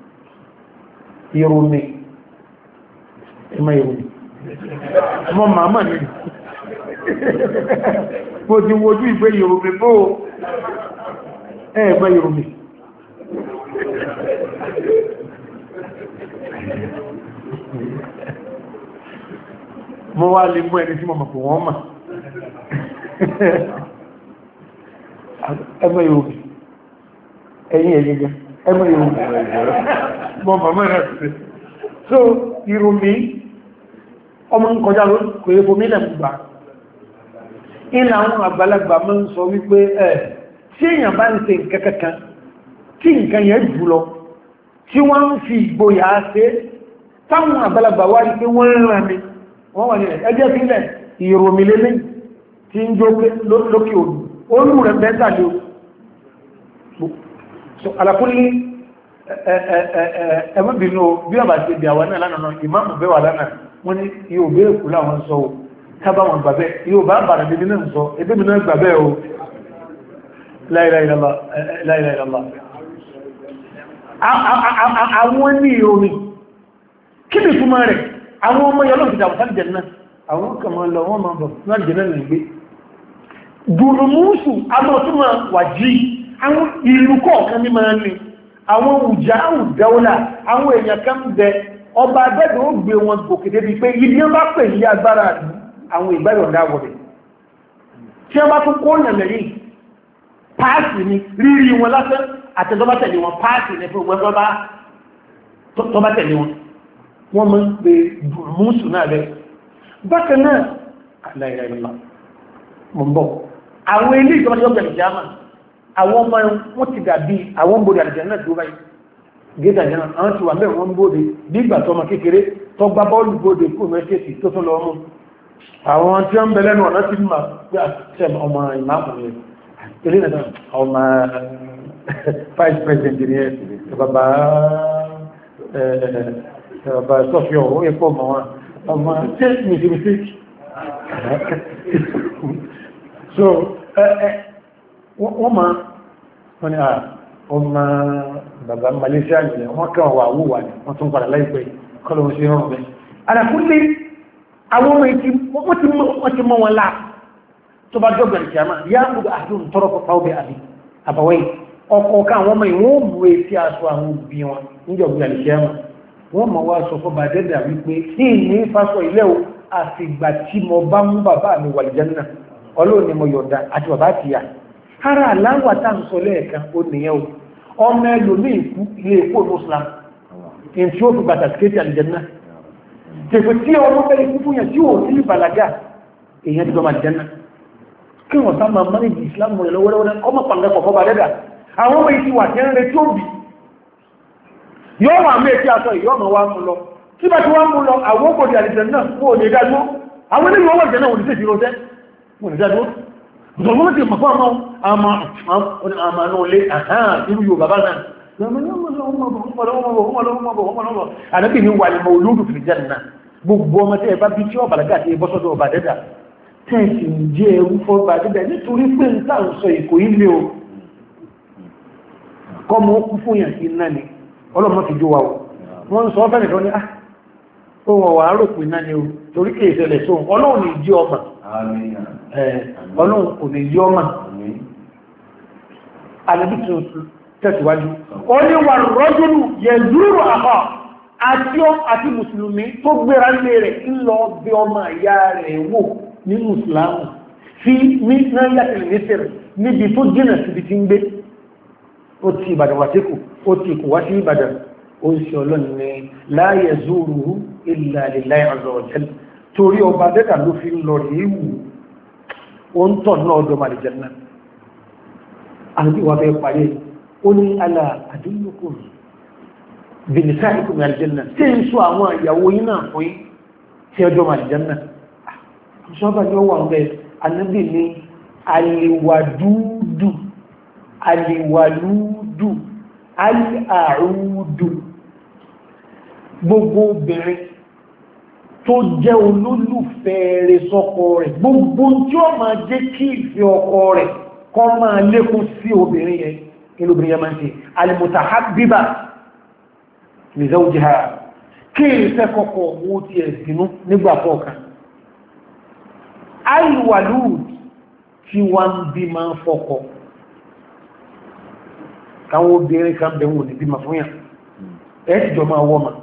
ìrùmì ẹmọ ìrùmì mọ́ màmá ní mo ti wojú ìgbé ìrùmì bó ẹgbẹ́ ìrùmì mo wá lè mú ẹni tí mo mọ̀ pọ̀ wọ́n mà ẹgbẹ́ ìrùmì ẹ̀yìn ẹ̀yẹ́gẹ́ ẹgbẹ́ ìrùmì mọ́ màmá rẹ̀ so ìrùmì ọmọ ń kọjá kò yẹ fòmí lẹ̀ gbà ilẹ̀ àwọn àgbàlagbà mọ́ ń sọ wípé ẹ̀ tí èyàn bá ń ṣe nǹkan kankan tí nǹkan yẹn jù lọ tí wọ́n ń fi ìgboyà ṣe táwọn àgbàlagbà wá rí pé wọ́n ń rán mi wọ́n wà nílẹ̀ ẹjẹ́ sílẹ̀ ìròmí lélẹ́ tí ń jó lókè òdù olú rẹ̀ bẹ́ẹ̀ta lé o alákúnlé ẹmọ́bìnú bí ọba ti di àwọn náà lánàá ìmáàmù bẹ́wà lánàá wọ́n ní yóò bẹ́ èkú láwọn sọ o kábà wọn gbàbẹ́ yóò bá bàrà bíbí náà sọ ebébì náà gbàbẹ́ o la ilaha illallah la ilaha illallah àwọn ní omi kí ni túnmọ̀ rẹ̀ àwọn ọmọ yọlọ́ ti dàwọ̀ sáàlì jẹ̀nà àwọn kàmọ́ lọ wọ́n máa bọ̀ sáàlì jẹ̀nà nà gbé dùrùmúsù amọ́túnmọ̀ wàjí àwọn ìlú kọ̀ọ̀kan ní máa ní àwọn òjá òdáwọ́lá àwọn èèyàn kan bẹ ọba abẹ́dẹ̀ ó gbé wọn gòkè débi pé ibi wọ́n bá pè ní agbára àwọn ìgbáyọ̀ndà wọ̀dẹ̀ tí wọ́n bá tún kó yàn lẹ́yìn páàsì ni rírí wọn lásán àtẹ́tọ́bá tẹ̀lé wọn páàsì ní fún ọgbẹ́ tọ́bá tẹ̀lé wọn wọ́n mọ́ ń pè mùsù náà rẹ̀ bákan náà aláìrẹ̀lá mọ̀ bọ̀ àwọn ilé ìjọba jọ bẹ̀rẹ̀ jáàmà àwọn ọmọ wọn ti dàbí àwọn bòdì àdìjẹ́ náà dúró báyìí gẹ́gẹ́ àjẹ́nà àwọn ti wà mẹ́rin wọn bòdì nígbà tó ọmọ kékeré tó gbá bọ́ọ̀lù bòdì kó mẹ́sẹ̀sì tó tún lọ mú àwọn tí wọ́n bẹ̀lẹ́nu ọ̀nà ti mọ̀ pé àṣẹ ọmọ ìmáàmù rẹ̀ ilé ìrìnà ọmọ vice president ni ẹ bàbá bàbá sọfíọ ó yẹ pọ̀ mọ́ wọn ọmọ ṣe mistake so wọ́n ma wọ́n ni ọmọ bàbá Malaysia ni wọ́n kàn wà wúwà ní wọ́n tún padà láìpẹ́ kọ́lọ̀ wọ́n ṣe rọrùn bẹ́ alákúnlé àwọn ọmọ ìtí wọ́n ti mọ́ wọn láà tó bá jọ gbẹ̀rẹ̀ kìámà yá gbogbo àdún tọrọ pọ̀pá obì àbí àbàwẹ́ ọkọ̀ ká àwọn ọmọ ìwọ̀n mú etí aṣọ àwọn òbí wọn níjọ gbẹ̀rẹ̀ kìámà wọ́n mọ̀ wá sọ fọ́bà dẹ́dà wípé ní ní fásọ ilẹ̀ o àfìgbà tí mo bá mú bàbá mi wà lìjẹ́nà ọlọ́run ni mo yọ̀ǹda àti bàbá ti yà ara aláwà tá ń sọ lẹ́ẹ̀kan ó nìyẹn o ọmọ ẹlòmíì kú ilé èkó muslim in tí ó fi bàtà kéèkì àlìjẹ́nà tẹ̀fẹ̀ tí ọmọ bẹ́ẹ̀ kú fún yẹn tí ó sí ìbàlágà èèyàn ti dọ́mà àlìjẹ́nà kí wọ́n sá máa mọ́nìjì islam rẹ̀ lọ́wọ́lọ́wọ́ ọmọ pàǹdàpọ̀ fọ́bà dẹ́dà àwọn ọmọ ìtì wà tí ń retí òbí yóò wà mé tí a sọ ìyọ́ ọmọ wa mú lọ tí bá ti wá mú lọ àwọn òkòdì àlìjẹ̀ náà fún òní ìdájú àwọn ilé ìwọ̀n ìjẹ̀ náà wọ́n ní tèjì rọ́sẹ́ wọ́n ní ìdájú ìjọ̀gbọ́n ti mọ̀ fún àmọ́ àmà náà lé àhán irú yóò bàbá náà àdẹ́bì ní wà ní mọ̀ olóòdù fi jẹ́ náà gbogbo ọmọ tẹ́ bá bí tí ọ bàlágà tí bọ́ sọ́dọ̀ ọba dẹ́dà tẹ́ẹ̀sì ń jẹ́ ẹrú fọ́gbà dẹ́dà nítorí pé ń tà ń sọ ìkò ilé o kọ́ mọ́ kú fún yàn sí náà ni ọlọ́mọ ti jó wa o wọ́n ń sọ ọ́fẹ́ nìkan ní ah ohun ọ̀wà rògbìn náà ni o torí kí ìṣẹ̀lẹ̀ sóhun ọlọ́run ní jí ọmọ ọlọ́run kò ní jí ọmọ alẹ́bí tí ó tẹ̀síwájú ó ní wà rọ́júlù yẹ̀zúrù àhọ́ àti ọ àti mùsùlùmí tó gbéra lé rẹ̀ ń lọ bí ọmọ ìyá rẹ̀ wò ní mùsùlùmí fi ní náà yàtìlẹ̀ nísẹ̀rẹ̀ níbi tó jìnà síbi tí ń gbé ó ti ìbàdàn wà síkù ó ti kù wá sí ìbàdàn ó ń ṣe ọlọ́ni ní la yazuru illa lillahi azza wa jalla torí ọba dẹ́ta ló fi ń lọ rí wù ó ń tọ̀ náà ọdọ́ màlìjẹ́nà àti wà fẹ́ parí ó ní ala adullukum bi nisa'ikum màlìjẹ́nà tí ń sọ àwọn ìyàwó yín náà fún yín tí ọjọ́ màlìjẹ́nà ṣọ́bà ni ó wà ń bẹ anábì ní aliwadudu aliwaludu al'àrúdù gbogbo obìnrin tó jẹ́ olólùfẹ́ rẹ̀ sọ́kọ rẹ̀ gbogbo tí ó máa jẹ́ kí ìfẹ́ ọkọ rẹ̀ kọ́ máa lékún sí obìnrin yẹn kí lóbìnrin yẹn máa ń ṣe al-mutahabbiba li zawjiha kí ìfẹ́ kọ́kọ́ mú ti ẹ̀sìnú nígbà kọ̀ọ̀kan al-walud tí wọ́n bí máa ń fọ́kọ káwọn obìnrin kan bẹ̀wò ní bí ma fún yàn ẹ̀ ti jọ máa wọ́ ma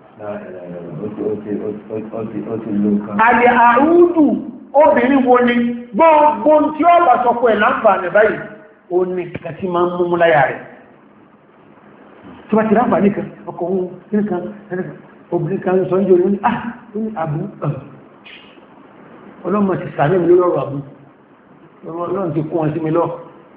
àlè àrúdù obìnrin wo ni gbogbo tí ó bá sọpọ̀ ẹ̀ láǹfààní báyìí ó ní kàtí máa ń múmú láyà rẹ̀ tí wọ́n ti láǹfààní kan ọkọ̀ ohun nìkan obìnrin kan sọ ń jò ní ah ó ní àbú ọlọ́mọ ti sàárẹ̀ mi lórí ọ̀rọ̀ àbú ọlọ́run ti kún wọn sí mi lọ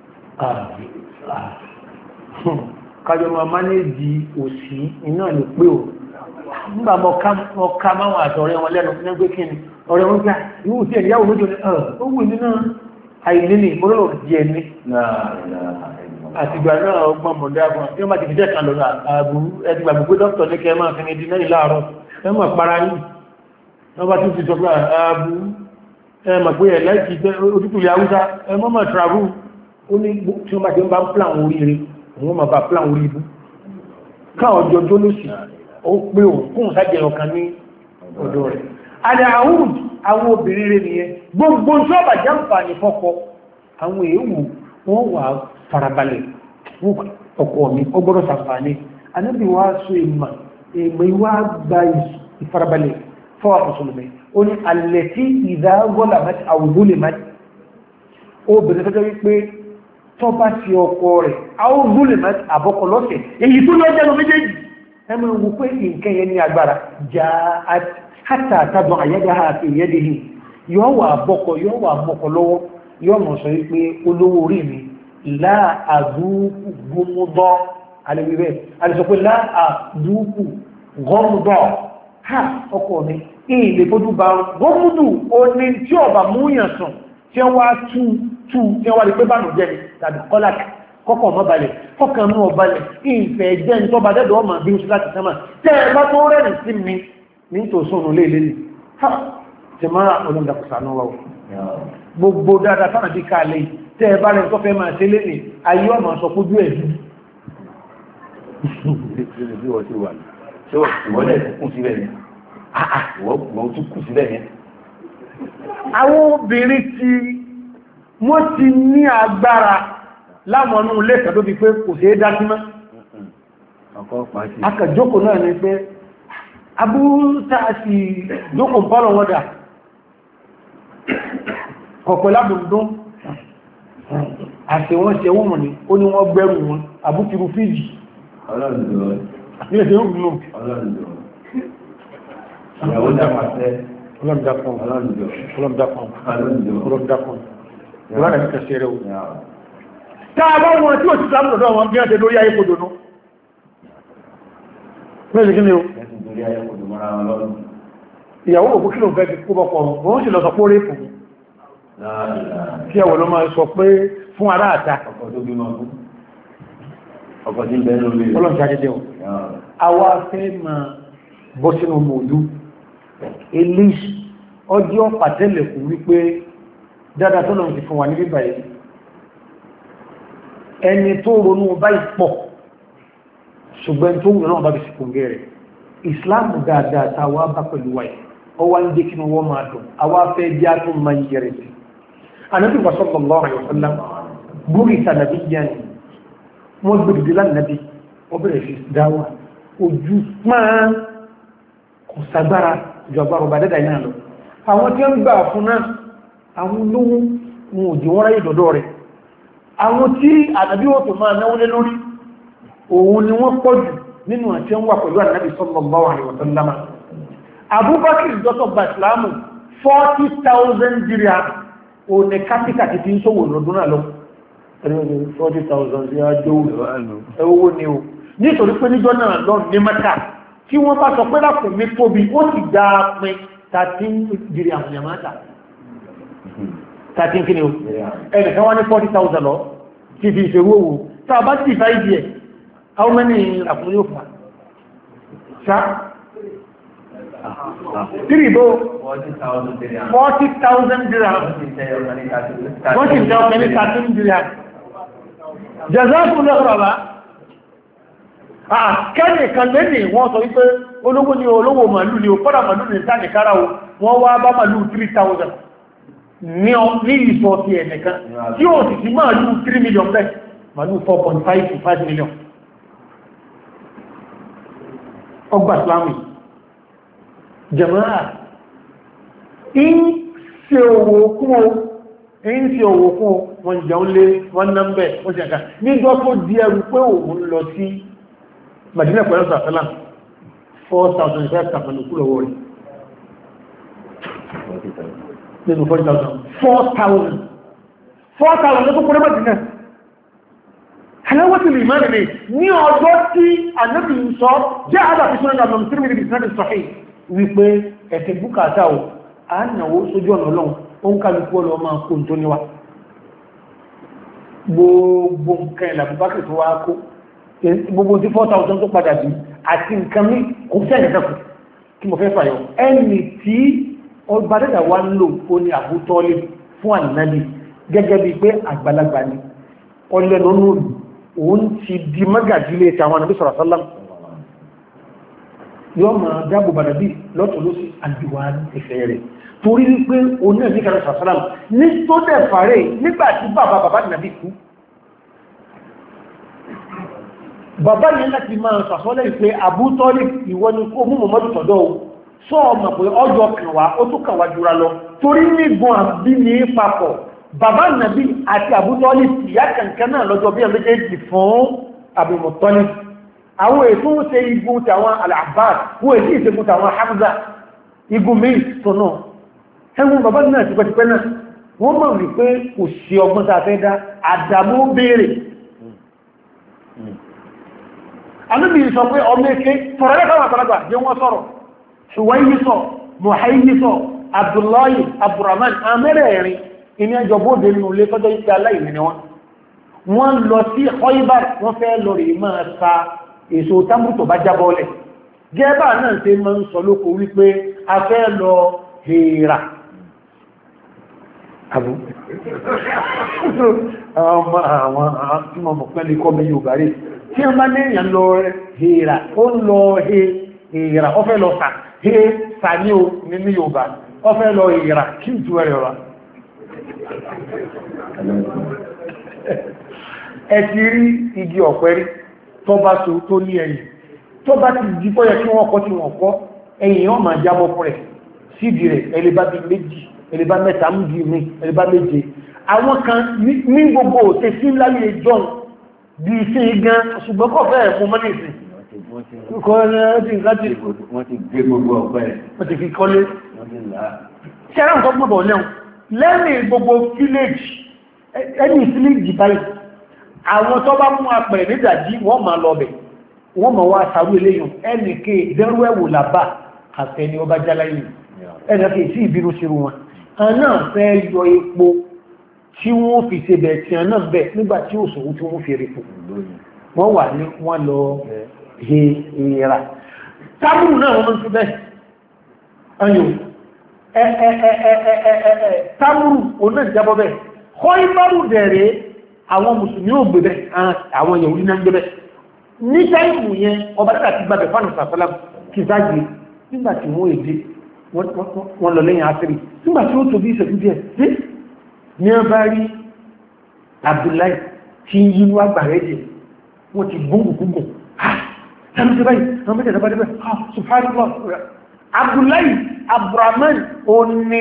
kájọ ma mánéjì òsì iná lè pé o nígbà mọ́ ká máwọn àtọ̀rẹ́ wọn lẹ́nu ní ẹgbẹ́ kí ni ọ̀rẹ́ wọn gbá ìwò tí ẹ̀yàwó méjì ní ọ̀ ó wù nínú àìlélì mọ́lọ́lọ́ díẹ̀ ní àtìgbà náà ọgbọ́n mọ̀dágún tí wọ́n bá ti fi jẹ́ kan lọ́rọ̀ àbúrú ẹgbà gbogbo dókítà ní kẹ́ máa fi ní dínà ìlàárọ̀ ẹ mọ̀ para yìí wọ́n bá tún ti sọ pé àbúrú ẹ mọ̀ pé ẹ̀ láìkí òtútù ilẹ̀ haúsá ẹ mọ́ mọ̀ travel ó ní tí wọ́n bá ti ń bá ń plan oríire òun ma bá plan orí ibú káwọn jọjọ́ ló sì ó pé òun kún sájẹ̀ ọ̀kan ní ọ̀dọ̀ rẹ̀ àdà àwùd àwọn obìnrin rẹ̀ nìyẹn gbogbo tí ó bà jàǹfààní fọ́kọ àwọn èèwù wọ́n wà farabalẹ̀ ọkọ mi ó gbọ́dọ̀ sàǹfààní anábì wá so ìmọ̀ èèmọ̀ ìwá gba ìfarabalẹ̀ fọ́wà mùsùlùmí ó ní alẹ́ tí ìdágọ́là mẹ́ta àwùjọ lè mẹ́ta obìnrin tó jẹ́ wípé tó bá ti ọkọ rẹ̀ àwùjọ lè mẹ́ta àbọ́kọ lọ́sẹ̀ èyí tó lọ́jẹ́ lọ méjèèjì ẹmọ ìwò pé nǹkan yẹn ní agbára já hátà àtàbọn àyẹ́dá àti ìyẹ́dìhì yọ́ wà bọ́kọ yọ́ wà mọ́kọ lọ́wọ́ yọ́ mọ̀ sọ wípé olówó orí mi láàdúkù gómúdọ́ alẹ́wìrẹ́ alẹ́sọ pé láàdúkù gómúdọ́ ha ọkọ mi ilé fojú bá gómúdù oní tí ọba múyàn sùn tí wọ́n wá tú tú tí wọ́n wá rí pé bánú jẹ́ tàbí kọ́lákì kọ́kọ́ ọmọ balẹ̀ kọ́kàn mú ọ balẹ̀ ìfẹ́ jẹ́ ní tọ́ba dẹ́dọ̀ ọmọ bí ó sí láti sẹ́mà tẹ́ ẹ bá tó rẹ̀rìn sí mi ní tò sónù léèlé ni ha ti máa olóńdàkùsànú wa gbogbo dáadáa sáà bí káàlẹ̀ tẹ́ ẹ bá rẹ̀ tó fẹ́ máa ṣe lé ní ayé ọmọ sọ kójú ẹ̀ àwọn obìnrin tí wọ́n ti ní agbára lámọ̀nú ilé ẹ̀kà tó fi pé kò sí dá sí mọ́ akàjókò náà ni pé abúrúta sí jókò pọ́lọ̀ wọ́dà kọ̀pọ̀ lábùndún àti wọ́n ṣe wọ́n ní ó ní wọ́n gbẹ́rù wọn àbúkirú fíjì ọlọ́dàkùn ọlọ́dàkùn ọlọ́dàkùn ìwádà ní kẹsẹ̀ rẹ̀ o tààbá wọn tí ó ti sáàmù lọ́dọ̀ wọn bí wọ́n tẹ lórí ayé kòdò náà mẹ́rin kí ni o ìyàwó òkú kí ló fẹ́ fi kó bọ́pọ̀ wọ́n sì lọ sọ pé ó rí fún kí ẹwọ̀ ló máa sọ pé fún ará àta ọlọ́nà jẹ́ o àwa fẹ́ máa bọ́ sínú mòlú eléṣì ọjọ́ pàtẹ́lẹ̀kù wípé dáadáa tó lọ́nà ti fún wa ní bíbà yìí ẹni tó ronú báyìí pọ̀ ṣùgbọ́n tó wùn náà bá bí sí kòǹgẹ́ rẹ̀ ìsìláàmù dáadáa ta wá bá pẹ̀lú wáyé ọ wá ń jẹ́ kí wọ́n máa dùn àwa fẹ́ bí a tó máa yẹrẹ sí anábì sallallahu alaihi wasallam búrú ìsànàbí yẹn wọ́n gbèdìdì lánàbí wọ́n bẹ̀rẹ̀ sí dáwà ojú máa kò sagbára ìjọba ọba dẹ́dà iná lọ àwọn tí ó ń gbà fún náà àwọn olówó wọn ò jí wọ́n ráyè dọ̀dọ̀ rẹ̀ àwọn tí ànàbí ó tó máa náwó lé lórí òun ni wọ́n pọ̀ jù nínú àti ń wà pẹ̀lú ànàbí sallallahu alaihi wasallam Abubakar dọ́tọ̀ bá ìsìlámù forty thousand dirham òní kápítà ti fi ń sówò lọ́dún náà lọ forty thousand sí àjò owó ni o nítorí pé níjọ́ náà lọ ní Mẹ́kà tí wọ́n bá sọ pé lápò mi tóbi ó sì dá pín thirteen dirham àmìyàmáta thirteen kí ni o ẹnìkan wá ní forty thousand lọ tí fi ìṣòro owó tá a bá ti bá ìdí ẹ̀ how many àkùnrin yóò fà ṣá three bó forty thousand dirham wọ́n sì jẹ́ ọkẹ́ ní thirteen dirham jazakumullahu khairan kẹ́nì kan lẹ́nì wọ́n sọ wípé olówó ní olówó màlúù ní òpọ́dà màlúù ní sáàdì kára o wọ́n wá bá màlúù three thousand ní ìsọ̀ ti ẹ̀nìkan tí ó sì sí màlúù three million bẹ́ẹ̀ màlúù four point five to five million ọgbà islami jama'a in ṣe owó kún o in ṣe owó kún o wọ́n jẹun lé wọ́n nọ́mbẹ̀ wọ́n ṣe àkà nígbọ́ tó di ẹrù pé òun lọ sí Madina pẹ̀lú sàtàlá four thousand five thousand kúrò wọ́n rí nínú four thousand four thousand four thousand ló kúrò Madina aláwọ̀tí lè máa rẹ̀ ní ọjọ́ tí ànábì ń sọ jẹ́ àdàfi sọ́nà àmì tírímìlì ìsinmi sọ̀hìn wípé ẹ̀kẹ́ búkàtà ò a náwó sójú ọ̀nà ọlọ́run ó ń kálukú ọlọ́ máa kó tó níwá gbogbo nǹkan ìlà bùbákì tó wá kó gbogbo tí four thousand tó padà bí àti nǹkan mí kò fẹ́ ẹ̀kẹ́kù kí mo fẹ́ fàyọ ẹni tí ọba dẹ́dà wá ń lò ó ní Abu Talib fún ànábì gẹ́gẹ́ bí pé àgbàlagbà ni ọlẹ́nu nùlù òun ti di mágàjílé tí àwọn ànábì sọ̀rọ̀ sálám yọ́ ma dábò bàdà bí lọ́tọ̀ ló sí àdìwà ìfẹ́ rẹ̀ torí wípé òun náà ní kàrẹ sọ̀rọ̀ sálám ní tó dẹ̀ fàárẹ̀ nígbàtí bàbá bàbá nàbí kú bàbá yẹn láti máa sàsọ́lẹ̀ ìpé Abu Talib ìwọ ni kó mú Muhammadu tọ̀dọ̀ sọ ọmọ pé ọjọ́ kànwá ó tún kànwá jura lọ torí nígbọn àbí ní papọ̀ bàbá nàbí àti Abu Talib ìyá kankan náà lọ́jọ́ bí ẹ̀mẹ́jẹ́jì fún Abu Muttalib àwọn ètò ń ṣe igun tàwọn Al-Abbas wọ́n èdè ìṣẹ́gun tàwọn Hamza igun méjì tó náà ẹgbùn bàbá náà ti pẹ́tipẹ́ náà wọ́n mọ̀ wípé kò sí ọgbọ́n tàà fẹ́ dá àdàmú béèrè Ànábì sọ pé ọmọ eke fọ̀rọ̀lẹ́kọ̀ọ́ àtàlágbà jẹ́ wọ́n sọ̀rọ̀ Ṣùwáyísọ̀ Muhayyisọ̀ Abdullahi Abdurrahman amẹ́rẹ̀ẹ̀rin iní ẹjọ́ bóde nínú ilé tọ́jọ́ ìpẹ́ aláìní ni wọ́n wọ́n lọ sí Khaybar wọ́n fẹ́ lọ rí máa sa èso tábù tó bá jábọ́lẹ̀ gẹ́bà náà ṣe máa ń sọ lóko wípé a fẹ́ lọ Hira àbú àwọn tí wọ́n mọ̀ pẹ́lú ikọ́ mi yóò bá rí tí wọ́n bá ní èèyàn lọ Hira ó ń lọ Hira ó fẹ́ lọ sà he sà ní o ní ní Yorùbá ó fẹ́ lọ Hira kí n tú ẹ̀rẹ̀ rọ ẹ ti rí igi ọ̀pẹ rí tó bá so tó ní ẹ̀yìn tó bá ti di pọ́ yẹ kí wọ́n kọ́ tí wọ́n kọ́ ẹ̀yìn yọ́ máa jábọ́ fún rẹ̀ sídi rẹ̀ ẹlẹ́bá bí méjì ẹlẹ́bá mẹ́ta ń bí mi ẹlẹ́bá méje àwọn kan ní gbogbo òtẹ́ sí láyé john bí iṣẹ́ igan ṣùgbọ́n kọ́ fẹ́ ẹ̀kún mọ́lẹ̀ ìsìn wọ́n ti gbé gbogbo ọ̀pẹ wọ́n ti fi kọ́lé ṣẹ́rà nǹkan gbọ́bọ̀ lẹ́hùn lẹ́yìn gbogbo village ẹni village báyìí àwọn tó bá mú apẹ̀rẹ̀ nídàjí wọ́n máa lọ bẹ̀ wọ́n máa wá sàrú eléyìn ẹnìké ìdẹ́rú ẹ̀wò làbá àfẹ́ni ọba jáláyìn ẹnìké sí ìbínú sírú wọn náà fẹ́ yọ epo tí wọ́n fi ṣe bẹ̀ tí náà bẹ̀ nígbà tí òṣòwò tí wọ́n fi rí fún wọ́n wà ní wọ́n lọ he ìra tábùrù náà wọ́n fi bẹ́ẹ̀ ayò tábùrù oná ìjábọ̀ bẹ́ẹ̀ kọ́ ìbárù dẹ̀rẹ̀ àwọn mùsùlùmí ò gbé bẹ́ àwọn èèyàn orí náà gbé bẹ́ ní táìmù yẹn ọba dára ti gbàbẹ̀ fánà sàfẹ́lá kí sáàjì nígbàtí wọ́n èdè wọ́n lọ lẹ́yìn àṣírí nígbàtí ó tóbi ìṣẹ́jú díẹ̀ ní ọ bá rí Abdullahi tí yí wá gbà rẹ̀ jẹ́ wọ́n ti gbóngbùgbùn Abdullahi Abdurrahman ó ní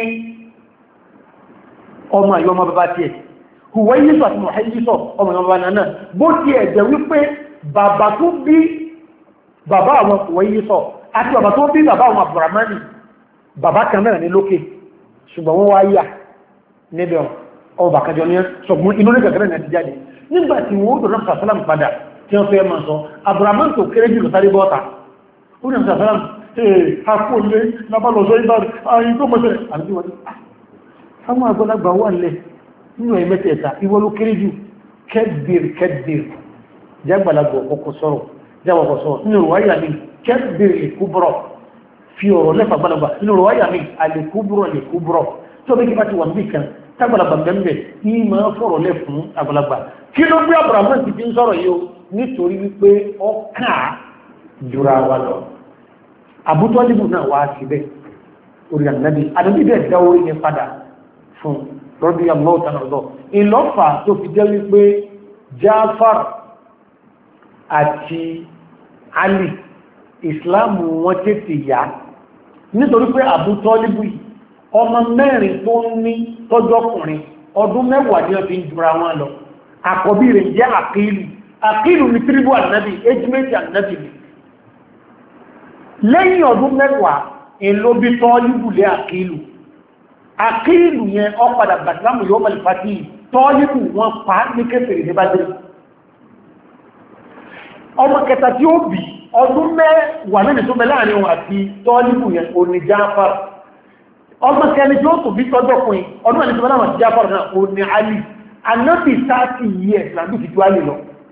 ọmọ àyọ́ ọmọ bàbá tí ẹ̀ Huwayisọ àti Muhayyisọ ọmọ ọmọ náà bó ti ẹ̀jẹ̀ wípé bàbá tó bí bàbá àwọn Huwayisọ àti bàbá tó bí bàbá àwọn Abdurrahmani bàbá kan mẹ́rin ní lókè ṣùgbọ́n wọ́n wá yà níbẹ̀ ọmọ bàkájọ ní ṣọ̀gbọ́n inú ní gẹ̀gẹ̀rẹ̀ náà ti jáde nígbàtí wọ́n tó náà sàfẹ́lám padà tí wọ́n fẹ́ máa sọ Abdurrahman tó kéré jùlọ sáré bọ́ta ó ní sàfẹ́lám ee akóòlé lábálọ̀sọ́ ìbára ààrin tó mọ́sẹ̀rẹ̀ àti wọ́n àwọn àgbọ́lagbà wà lẹ̀ nínú ẹ̀mẹ́tẹ̀ẹ̀ta ìwọ ló kéré jù kẹ́bìr kẹ́bìr jágbàlagbà ọkọ̀ sọ̀rọ̀ jáwọ̀kọ̀ sọ̀rọ̀ nínú rọ̀wáyà mi kẹ́bìr lèkúbọ̀rọ̀ fi ọ̀rọ̀ lẹ́fà gbàlagbà nínú rọ̀wáyà mi àlèkúbọ̀rọ̀ lèkúbọ̀rọ̀ tó bí kí bá ti wà níbi kan tágbàlagbà bẹ̀m̀bẹ̀ ní máa fọ̀rọ̀ lẹ́ fún àgbàlagbà kí ló bí Abrahamu ti fi ń sọ̀rọ̀ yìí nítorí wípé ọkà jura wa lọ àbútọ́líbù náà wá síbẹ̀ orí ànábì ànábì bẹ́ẹ̀ dá orí yẹn padà fún rọ́bí àmọ́ọ̀tánàlọ́ ìlọ́fà tó fi jẹ́ wípé Jáfàr àti Ali ìsìláàmù wọn tètè yá nítorí pé àbútọ́líbù ọmọ mẹ́rin tó ní tọ́jọ́kùnrin ọdún mẹ́wàá ní ọdún jura wọn lọ àkọ́bí rẹ̀ jẹ́ àkílù àkílù ní tíríbù ànábì ejimẹ́tì ànábì lẹ́yìn ọdún mẹ́wàá èlò bí tọ́líbù lé àkílù àkílù yẹn ọpadà bàtìlámù yóò mẹ́lì pàtí tọ́líbù wọn pa ní kéfèrè ní bájẹ́ ọmọ kẹta tí ó bí ọdún mẹ́wàá mẹ́rin tó mẹ́ láàrin wọn àti tọ́líbù yẹn ò ní Jáfàr ọmọ kẹni tí ó tó bí tọ́jọ́ fún ọdún mẹ́rin tó mẹ́ láàrin àti Jáfàr náà ò ní Ali anábì thirty years làbí fi tú Ali lọ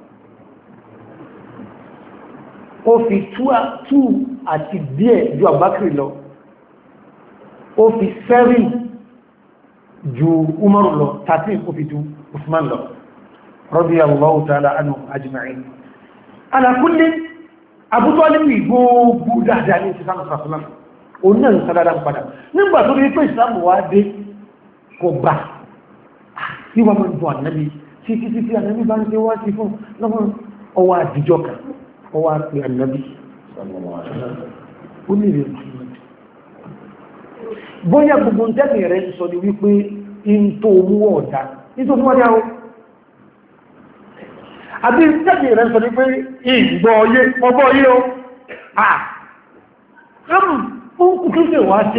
ó fi tú àti díẹ̀ ju Abubakar lọ ó fi seven ju Umaru lọ thirteen ó fi ju Usman lọ radiyallahu ta'ala anhum ajma'in ala kulli Abu Talib gbogbo dáadáa ní ìsìnkú sàfàlá òun náà ń sádára ń padà nígbà tó rí pé ìsìlámù wá dé kò bá tí wọ́n mọ́ ìbọn ànábì tí tí tí tí ànábì bá ń ṣe wá sí fún lọ́wọ́ ọwọ́ àdíjọ́ kan ọwọ́ àpẹ ànábì ó ní ìrìn bóyá gbogbo tẹ́lẹ̀ rẹ̀ sọ ní wípé in tó mú ọ̀dá nítorí wọ́n yá o àbí tẹ́lẹ̀ rẹ̀ sọ ní pé ìgbọ́ ọyé ọgbọ́ ọyé o ah ó kú kí ṣe wá sí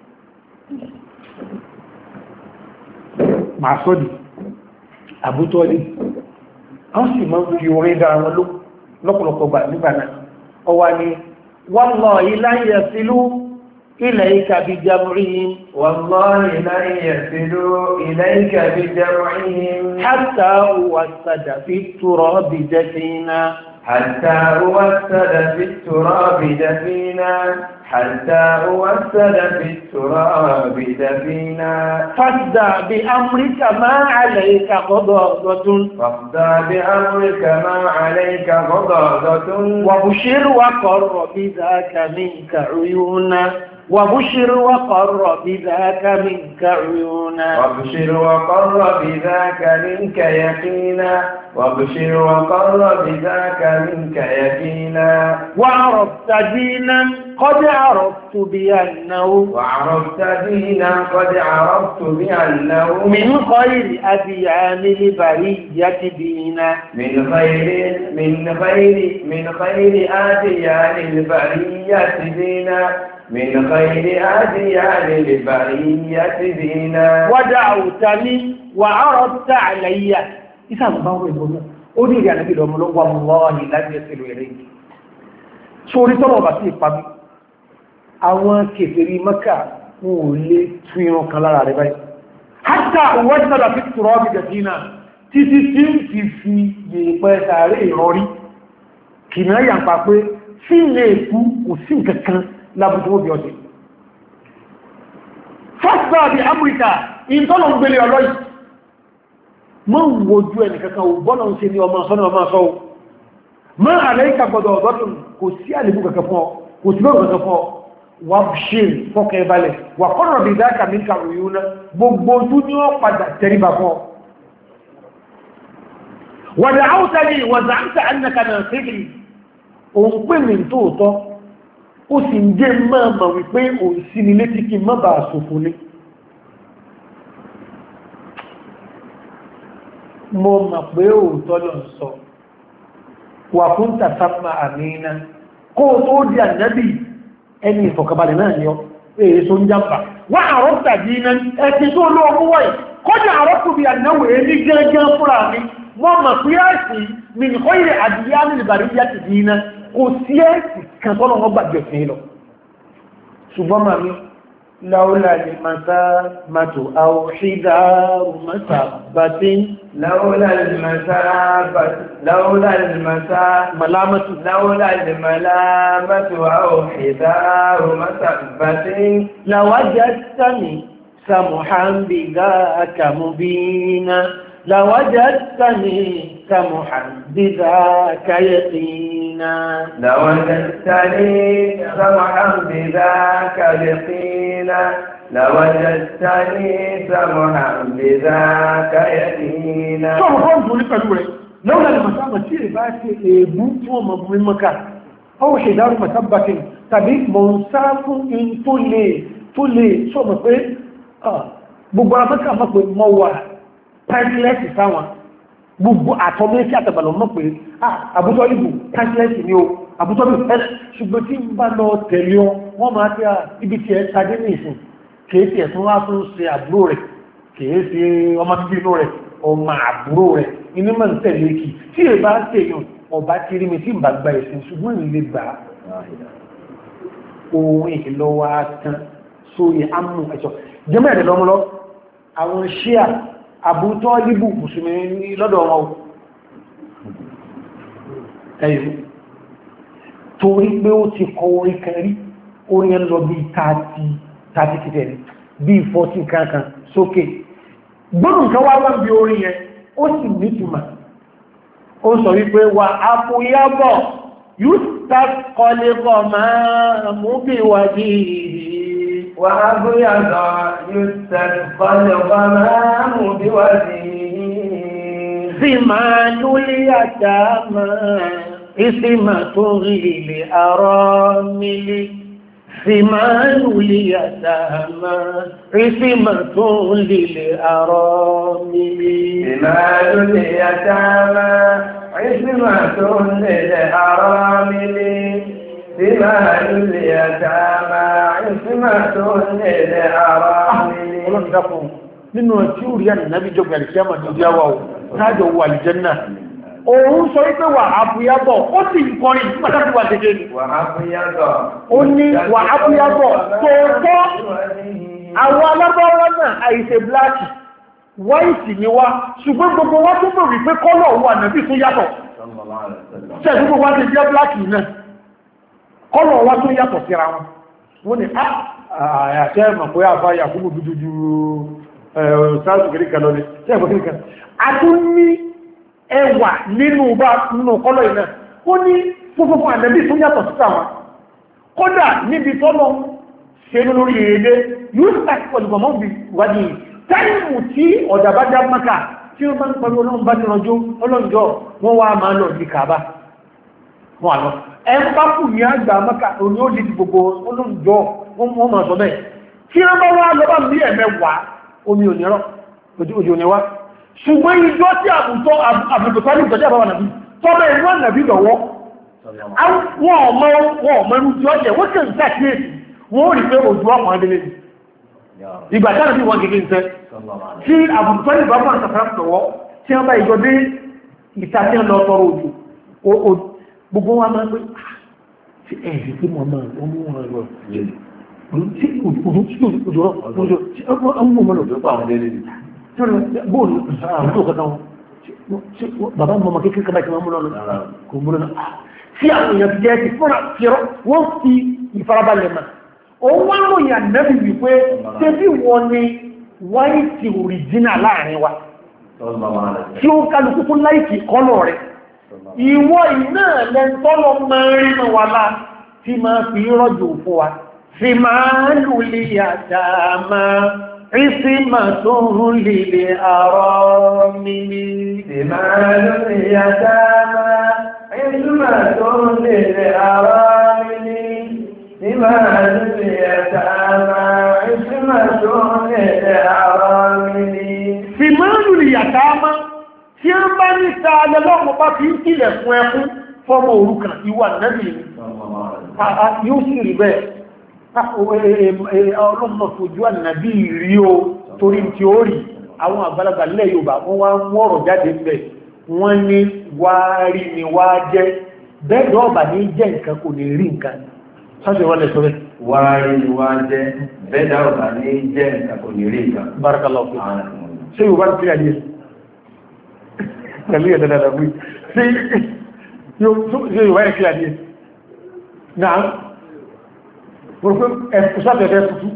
máa sọ́dì àbútọ́lì wọ́n sì máa ń fi orin dára wọn lọ́pọ̀lọpọ̀ gbà nígbà náà ọwá ni wallahi lan yasilu إليك بجمعهم والله لن يصلوا إليك بجمعهم حتى أوسد في التراب دفينا حتى أوسد في التراب دفينا حتى أوسد في التراب دفينا فاصدع بأمرك ما عليك غضاضة فاصدع بأمرك ما عليك غضاضة وبشر وقر بذاك منك عيونا وبشر وقر بذاك منك عيونا وابشر وقر بذاك منك يقينا وابشر وقر بذاك منك يقينا وعرفت دينا قد عرفت بأنه وعرفت دينا قد عرفت بأنه من خير أديان البرية دينا من خير من خير من خير أديان البرية دينا من خير أديان البرية دينا ودعوتني وعرضت علي إذا ما هو يقول أريد أن أقول لهم والله لن يصلوا إليك sórí tọ́lọ̀ bá sí ìpàmí àwọn kèfèrí Mẹ́kà wọn ò lè tún irun kan lára rẹ̀ báyìí hátà wọ́n fi tùrọ́ bí gẹ̀dínà títí tí ń fi fi yèèpẹ̀ sàárè ìrọrí kì náà yà ń pa pé sí ilé èkú kò sí nǹkankan lábùtú ó bí ọdẹ fásitì àti Amẹ́ríkà ìtọ́lọ̀ ń gbélé ọlọ́yìí mọ́ ń wojú ẹnìkankan ò bọ́nà ń ṣe ní ọmọ sọ́nà ọmọ sọ́wọ́ ma àlẹ́ìkà gbọdọ̀ ọ̀dọ́dún kò sí àlébù kankan fún ọ kò sí lọ́rọ̀ kankan fún ọ wà ṣe fọ́kẹ́ balẹ̀ wà kọ́rọ̀ bí dáka ní kàròyìn náà gbogbo ojú ní ó padà tẹríba fún ọ wà dà áwùta ní wà záńtà annaka náà síkìrì òun pè mí tóòtọ́ ó sì ń jẹ́ máa mà wípé òun sí ni létí kí má bàa sòfò ní mo mà pé òótọ́ lọ sọ wà fún tàtàmà àmìnà kó tó di ànábì ẹni ìfọ̀kàbalẹ̀ náà ni ọ èyí tó ń jàmbá wà àrọ́pùtà dínà ẹ̀kì tó lóòmú wáyé kọjá àrọ́pù bí ànáwò èyí gẹ́gẹ́ fúnra mi wọ́n mọ̀ pé ẹ̀sì mìíràn ilẹ̀ àdìyà ní ìbàríyà ti dínà kò sí ẹ̀sì kan tọ́nà wọ́n gbàjọ sí lọ ṣùgbọ́n màmí لولا المسامة أو حذار مسبة لولا المسابة لولا المسا ملامة لولا الملامة أو حذار مسبة لوجدتني سمحا بذاك مبينا لوجدتني سمحا بذاك يقينا لوجدتني سمحا بذاك يقينا لوجدتني سمحا بذاك يقينا شو هو بقول لك لولا المسامة تصير بس بوت ومبوي مكان أو حذار مسبة تبي منصاف إن تولي تولي شو ما في آه بقول لك ما في مواه priceless sáwọn gbogbo àtọ́mẹ́sí àtàbàlọ̀ mọ́ pé àbútọ́lìbù priceless ni o àbútọ́lìbù ẹ̀lẹ́ ṣùgbọ́n tí ń bá lọ tẹ̀lé ọ wọ́n máa tí a ibi tí ẹ tàdé ní ìsìn kèéfì ẹ̀sùn wá tún ṣe àbúrò rẹ̀ kèéfì ọmọ bíbí inú rẹ̀ ọmọ àbúrò rẹ̀ inú mọ̀ ń tẹ̀lé kì tí è bá tèèyàn ọba ti rí mi tí ń bá gba ẹ̀sìn ṣùgbọ́n ìlé gbà ohun ìlọ́wọ́ tán sórí amú ẹ̀ṣọ́ jẹ́mọ̀ ẹ̀dẹ̀ lọ́mọlọ́ àwọn ṣíà àbútọ́ líbù mùsùlùmí lọ́dọ̀ wọn ẹ̀yìn torí pé ó ti kọ orí kẹrí orí ẹ̀ lọ bí thirty kìtẹ̀lì bí fourteen kankan sókè gbọ́nù nǹkan wá wá bí orí yẹn ó sì nítumà ó sọ wípé wà ápòyábọ̀ yóò tàkọlẹ́kọ̀ máa mú bí wájí وأبيض يستسقى الغمام بوجهه زمان اليتامى اسمة للأرامل زمان اليتامى اسمة للأرامل زمان اليتامى اسمة للأرامل زمان اليتامى عصمة للأرامل ọlọ́run dákun nínú ẹ̀tí ó rí ànìyàn jọ gbẹ̀rẹ̀ kí a máa dúdú àwọ̀ tájọ wà àlìjẹ́nà òun sọ wípé wà ábúyábọ̀ ó sì ń kọrin nígbàtà tí wà dédé ní wà ábúyábọ̀ ó ní wà ábúyábọ̀ tóótọ́ àwọn alábọ́wọ́ náà àìṣe bláàkì wáìtì ni wá ṣùgbọ́n gbogbo wá tó mọ̀ wípé kọ́lọ̀ wà nàbí tó yàtọ̀ ṣe gbogbo wá ti jẹ́ bláàkì náà kọ́lọ̀ wá tó yàtọ̀ síra wọn wọ́n ni àṣẹ ẹ̀mọ̀ pé àfá yàkúbù dúdú ju sáàtù kìríkà lọ ní ṣe ẹ̀kọ́ kìríkà a tún ní ẹwà nínú bá nínú kọ́lọ̀ iná ó ní fúnfún àdẹ́bí tó yàtọ̀ síta wọn kódà níbi tọ́lọ ṣe lórí èdè yóò sàkí pẹ̀lú gbọmọ́ bí wádìí táìmù tí ọ̀dà bá já mọ́ká tí ó máa ń pẹ̀lú ọlọ́run bá jọjọ́ ọlọ́njọ́ wọ́n wá máa lọ ní kàbá wọn àlọ́ ẹn bá kù ní àgbà mọ́ká òní ó lè di gbogbo ọlọ́njọ́ wọ́n máa sọ bẹ́ẹ̀ tí wọ́n bá wá lọ́bà ní ẹ̀mẹ́wàá omi ònírọ́ òjò òníwá ṣùgbọ́n ìjọ tí àbùtọ́ àbùtọ́ ní ìtọ́jú àbáwà nàbí tọ́bẹ̀ ìlú ànàbí lọ́wọ́ wọ́n ọmọ ọmọ ẹrú tí ó jẹ́ wọ́n tẹ̀ ń sàkíyèsí wọ́n rí pé òjò ọmọ ẹdẹ́lẹ́ ìgbà tí ànàbí wọ́n gẹ́gẹ́ ìtẹ́ tí àbùtọ́ ní ìbámu àtàkà lọ́wọ́ tí wọ́n bá ìjọ dé ìta tí wọ́n lọ tọrọ òjò gbogbo wọn máa ń pè tí ẹ̀ẹ́dì tí wọ́n máa ń mú wọn lọ tí òjò tí òjò òjò tí ọmọ ọmọ lọ bóòlù àwọn tó kọta wọn bàbá mọ́mọ́ kékeré kọba ìtìmọ̀ múlò náà kò múlò náà tí àwọn èèyàn ti jẹ́ ti fúnra fìrọ wọ́n fi ìfarabalẹ̀ mà ó wá lóyìn ànábì wípé tẹ́bí wọn ni wáìtì òrìjínà láàrin wa tí ó kálukú tó láìkì kọ́lọ̀ rẹ̀ ìwọ iná lẹ́ntọ́lọ máa rí mọ́ wa lá tí máa fi rọ́jò fún wa fi máa lùlí àdámá عصمة للأرامل ثمال اليتامى عصمة للأرامل ثمال اليتامى عصمة للأرامل ثمال اليتامى tí ó bá ní sáàlẹ̀ lọ́pọ̀ bá fi ń kílẹ̀ fún ẹkún fọ́mọ òrukàn ìwà nẹ́bì yóò sì rí bẹ́ẹ̀ ọlọ́mọ fojú ànàbí rí o torí tí ó rí àwọn àgbàlagbà lẹ́ Yorùbá wọ́n wá ń wọ́rọ̀ jáde ń bẹ̀ wọ́n ní wá rí ni wá jẹ́ bẹ́ẹ̀dọ́ ọ̀bà ní jẹ́ nǹkan kò ní rí nǹkan sọ́jọ́ wọ́n lẹ́ sọ rẹ̀ wá rí ni wá jẹ́ bẹ́ẹ̀dọ́ ọ̀bà ní jẹ́ nǹkan kò ní rí nǹkan barakallahu fi ṣe Yorùbá ti rí àdíyẹ pẹ̀lú ẹ̀dẹ̀dẹ̀ wí ṣe Yorùbá ti rí àdíyẹ náà Porque ẹ̀kùsàtẹ̀ẹ̀fẹ́ tuntun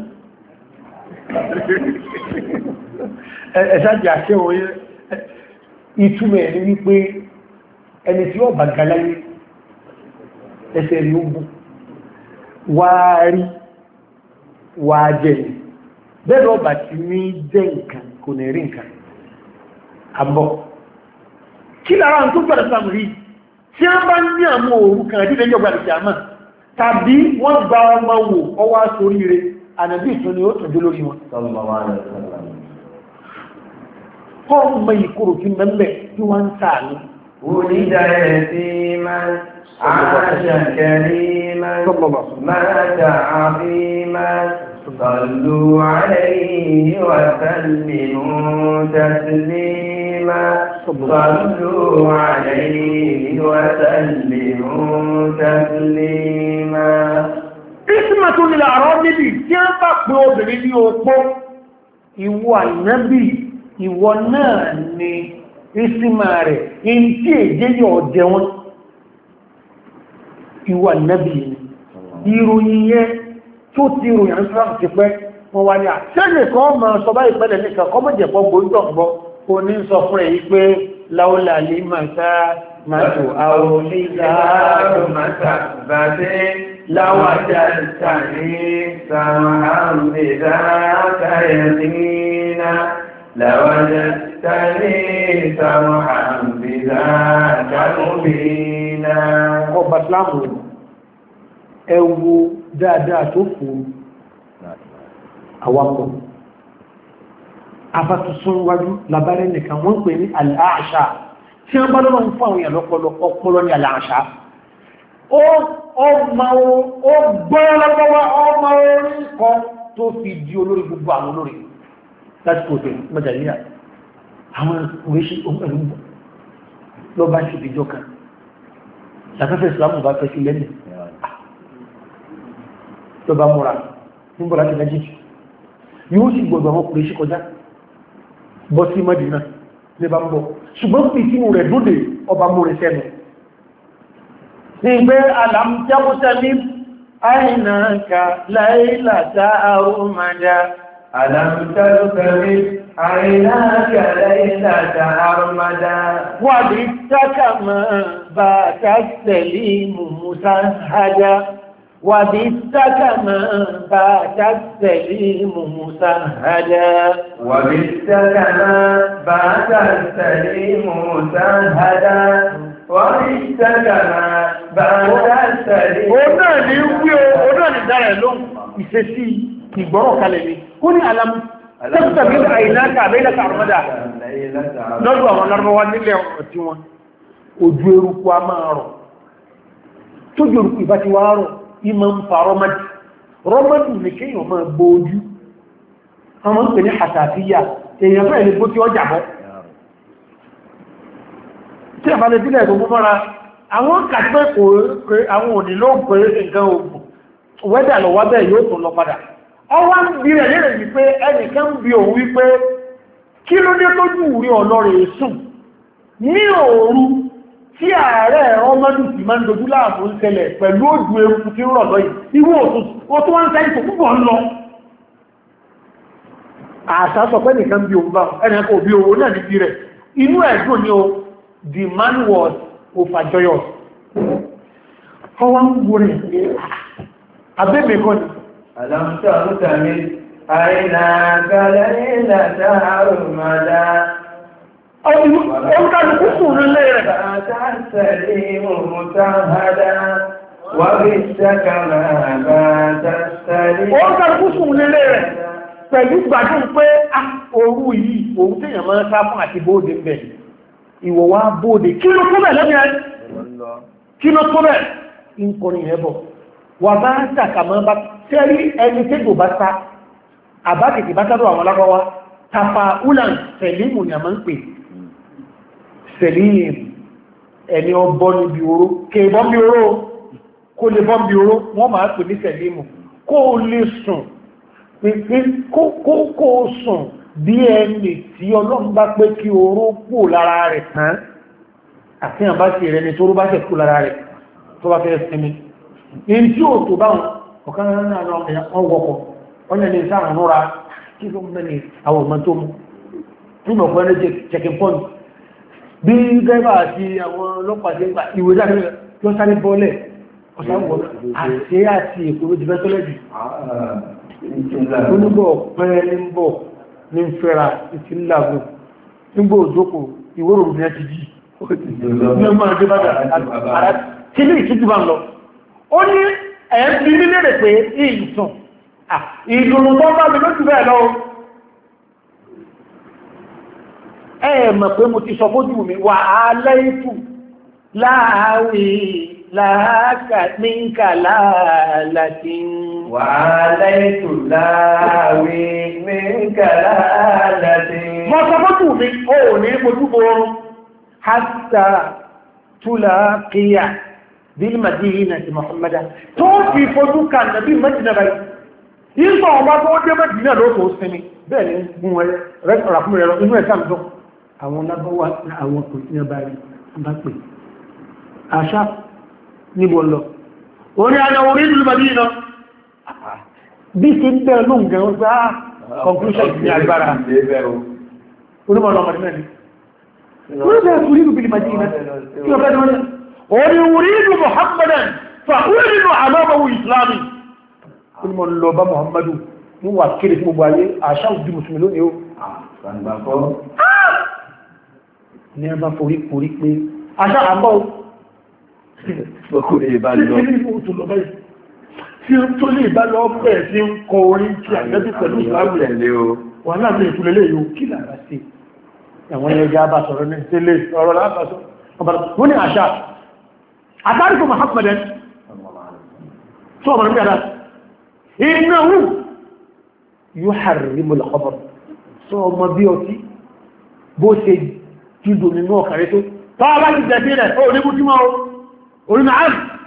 ẹ̀ṣàjì àṣẹ òye ìtumẹ̀ ní wípé ẹni tí ó bà galáyé ẹsẹ̀ rí ogun wà rí wà jẹ́ bẹ́ẹ̀ ọba ti ní jẹ́ nǹkan kò ní rí nǹkan àbọ̀ kí lára ń tó gbọ́dọ̀ sàmì tí a bá ní àmọ́ òrukàn àdílé yọgbà ìjàmà tàbí wọ́n gba ọmọ wò ọwá sórí rẹ̀ ànàbí ìtún ni ó tọ́jú lórí wọn. ọmọ ìkòrò kí mẹ́mẹ́ tí wọ́n ń sàánú. ولد يتيما عاش كريما مات عظيما صلوا عليه وسلموا تسليما صلوا عليه وسلموا تسليما اسمة للأرامل tí a bá pè obìnrin ní opó ìwọ ànábì ìwọ náà ni ìsìnmà rẹ̀ in tí èjé yọ jẹ wọn ìwọ ànábì ìròyìn yẹn tó ti ròyìn àrísìláàmù ti pẹ́ wọ́n wá ní àṣẹ́lẹ̀ kan ma sọ bá ìpẹ́lẹ̀ nìkan kọ́ mọ́jẹ̀pọ̀ gbóǹdọ̀gbọ́ o ní sọ fún èyí pé láúlà lè máa sá máa tó àwọn onígbàárùn máa bàbẹ́ láwàjá ìtàní sàmàmìdá kàyẹ̀mínà láwàjá ìtàní sàmàmìdá kàyẹ̀mínà ọba islamu ẹwọ dáadáa tó fún àwapọ̀ afatusun wájú labarin nìkan wọ́n pè ní aláàṣà tí wọ́n bá lọ́wọ́ ń fún àwọn èèyàn lọ́pọ̀lọpọ̀ ní aláàṣà ọmọ ọgbọ́lọ́gbọ́wọ́ ọmọ orí kan tó fi di olórí gbogbo àwọn olórí láti kò tẹ̀ mẹ́jàlíyà àwọn oríṣi lọ bá ṣe ìjọ kan ṣàfẹ́fẹ́ ìsìlámù bá fẹ́ sí lẹ́nu lọ bá múra nígbọ́ láti Nàìjíríà yóò sì gbọdọ̀ àwọn ọkùnrin sí kọjá bọ́ sí Mẹ́dínà ní bá ń bọ̀ ṣùgbọ́n fi sínú rẹ̀ dóde ọba múre sẹ́nu nígbẹ́ alamtẹ́mútẹ́mí àìnàkà láìlàtà àrùmàdà alamtẹ́mútẹ́mí àìnàkà láìlàtà àrùmàdà wàdí tákàmà bàtà tẹ̀límù musahada wàdí tákàmà bàtà tẹ̀límù musahada wàdí tákàmà bàtà tẹ̀límù musahada wàdí tákàmà bàtà tẹ̀límù musahada. Ó náà ní wí o, ó náà ní dára ẹ̀ lóhùn ìṣesí ìgbọ́rọ̀ kalẹ̀ ni. Ó ní alamu tẹ́kùtà bí àìnáka àbẹ́lẹ́ka àrùmọ́dà lọ́dọ̀ àwọn lárúbáwá nílẹ̀ ọ̀tí wọn. Ojú eruku a máa rọ̀. Tójú eruku ìbá ti wá rọ̀, ìmọ̀ ń fa rọ́mọ́dì. Rọ́mọ́dì ní kéèyàn máa gbóojú. Àwọn ń pè ní àtàfíyà, èèyàn fẹ́ lè bó tí ọjà bọ́. Tí àbálẹ̀ sílẹ̀ tó mú mọ́ra, àwọn kàtẹ́ kò rí àwọn òní ló pè nǹkan ogun. Wẹ́dà lọ wá bẹ́ẹ̀ yóò tún lọ padà. Ọwá ń bí rẹ̀ lérè wípé ẹnìkan bí òun wípé kí ló dé tójú rí ọlọ́rẹ̀ sùn ní òru tí ààrẹ ọmọdún ti máa ń dojú láàmú ń ṣẹlẹ̀ pẹ̀lú ojú eruku tí ń rọ̀ lọ́yìn ìwọ òtún wọ́n ń sẹ́yìn tó púpọ̀ ń lọ. Àṣà sọ pé nìkan bí òun bá ẹnìkan kò bí òun náà níbi rẹ̀ inú ẹ̀dùn ni o the man was overjoyous. Ọwá ń wo rẹ̀ abẹ́mẹ̀ kan ni ألم تغتمل عيناك ليلة أرمدا ọdúnkàlùkù sùn nílé rẹ̀ تستليم متهدا وبالسك ما تستليم ọdúnkàlùkù sùn nílé rẹ̀ pẹ̀lú gbádùn pé òru yìí òun tí èèyàn máa ń sá fún àti bóòdé bẹ̀ ìwọ̀ wá bóòdé kí ló tó bẹ̀ lẹ́bí ẹ kí ló tó bẹ̀ ń kọrin ẹbọ̀ wà bá tàkàmọ́ bá tẹ́rí ẹni tẹ́gbò bá sá àbákìtì bá sádọ̀ àwọn alágbọ́wá tafa ulan sẹ̀límù ni a máa ń pè sẹ̀límù ẹni ọbọ́ níbi oró kèèbọ́n bí oró kó lè bọ́n bí oró wọ́n máa pè ní sẹ̀límù kó lè sùn kó sùn bí ẹni tí Ọlọ́run bá pé kí oró kú lára rẹ̀ tán àti àbá sí rẹ̀ ni tó rú bá ṣe kú lára rẹ̀ tó bá fẹ́ sinmi in tí ó tó báwọn ọ̀kan náà wọ́n wọ́pọ̀ wọ́n lè sáàrùn rúra kí ló mẹ́ni àwọn ọmọ tó mú tí mọ̀ pẹ́lẹ́ jẹ́ checking point bí gẹ́gbà àti àwọn ọlọ́pàá tí ìwé jáde lọ sáré bọ́ọ̀lẹ̀ ọ̀sáwọ̀ àti àti èkó ti fẹ́ tọ́lẹ̀ jù onígbọ̀ pẹ́ẹ́ ní bọ̀ ní fẹ́ra ìtì ńláàgùn nígbò òjòkó ìwóró ní ẹti jí ní ọmọ ẹgbẹ́ bá tí ní ìtújú bá ń lọ ó ní ẹ̀ẹ́bí nílé rẹ̀ pé ìsùn ìdùnnú tó bá mi lójú bẹ́ẹ̀ lọ ẹ̀ẹ̀mọ̀ pé mo ti sọ fójú mi wà á lẹ́ìtù láàáwí láàákà níǹkà láàlàtí wà á lẹ́ìtù láàáwí níǹkà láàlàtí mo sọ fójú mi ó ní mojú borun hátà túlákíyà bil madinati Muhammada tó fi fojú kan nàbí Madina báyìí ìgbà ọba tó dé Madina ló tó sinmi bẹ́ẹ̀ ni gún rẹ̀ fún rẹ̀ inú ẹ̀sà mìíràn àwọn lábọ́wà àwọn kò ní ọba rí bá pè àṣà níbo lọ orí àyà orí ìlú Madina bí sí ń bẹ̀rẹ̀ ló ń gẹ̀rọ gbá conclusion ní agbára onímọ̀ lọ Madina ni wọ́n bẹ̀rẹ̀ orí ìlú Madina tí ó fẹ́ ويريد محمدا فأولد أمامه إسلامي كل من لوبا محمد مو وكيل اسمه بايه عشان دي مسلمون يو ní ẹbá forí forí pé aṣá àbọ̀ ọkùnrin ìbá lọ tí ó tó lè bá lọ bẹ̀ẹ̀ sí ń kọ orin tí àgbẹ́bí pẹ̀lú ìsìlámù wà láàrin ìtúlélé yóò kí lára sí àwọn ẹgbẹ́ bá sọ̀rọ̀ ní tẹ́lẹ̀ ọ̀rọ̀ lábàásọ̀ wọ́n ni àṣà àtàríkù Muhammadan tó ọmọ nígbà dáa innahu yuharrimul khamr sọ ọmọ bí ọtí bó ṣe jídò nínú ọ̀kàrẹ́ tó tọ́wọ́ bá ti jẹ̀bí rẹ̀ ó ní bútí mọ́ orí náà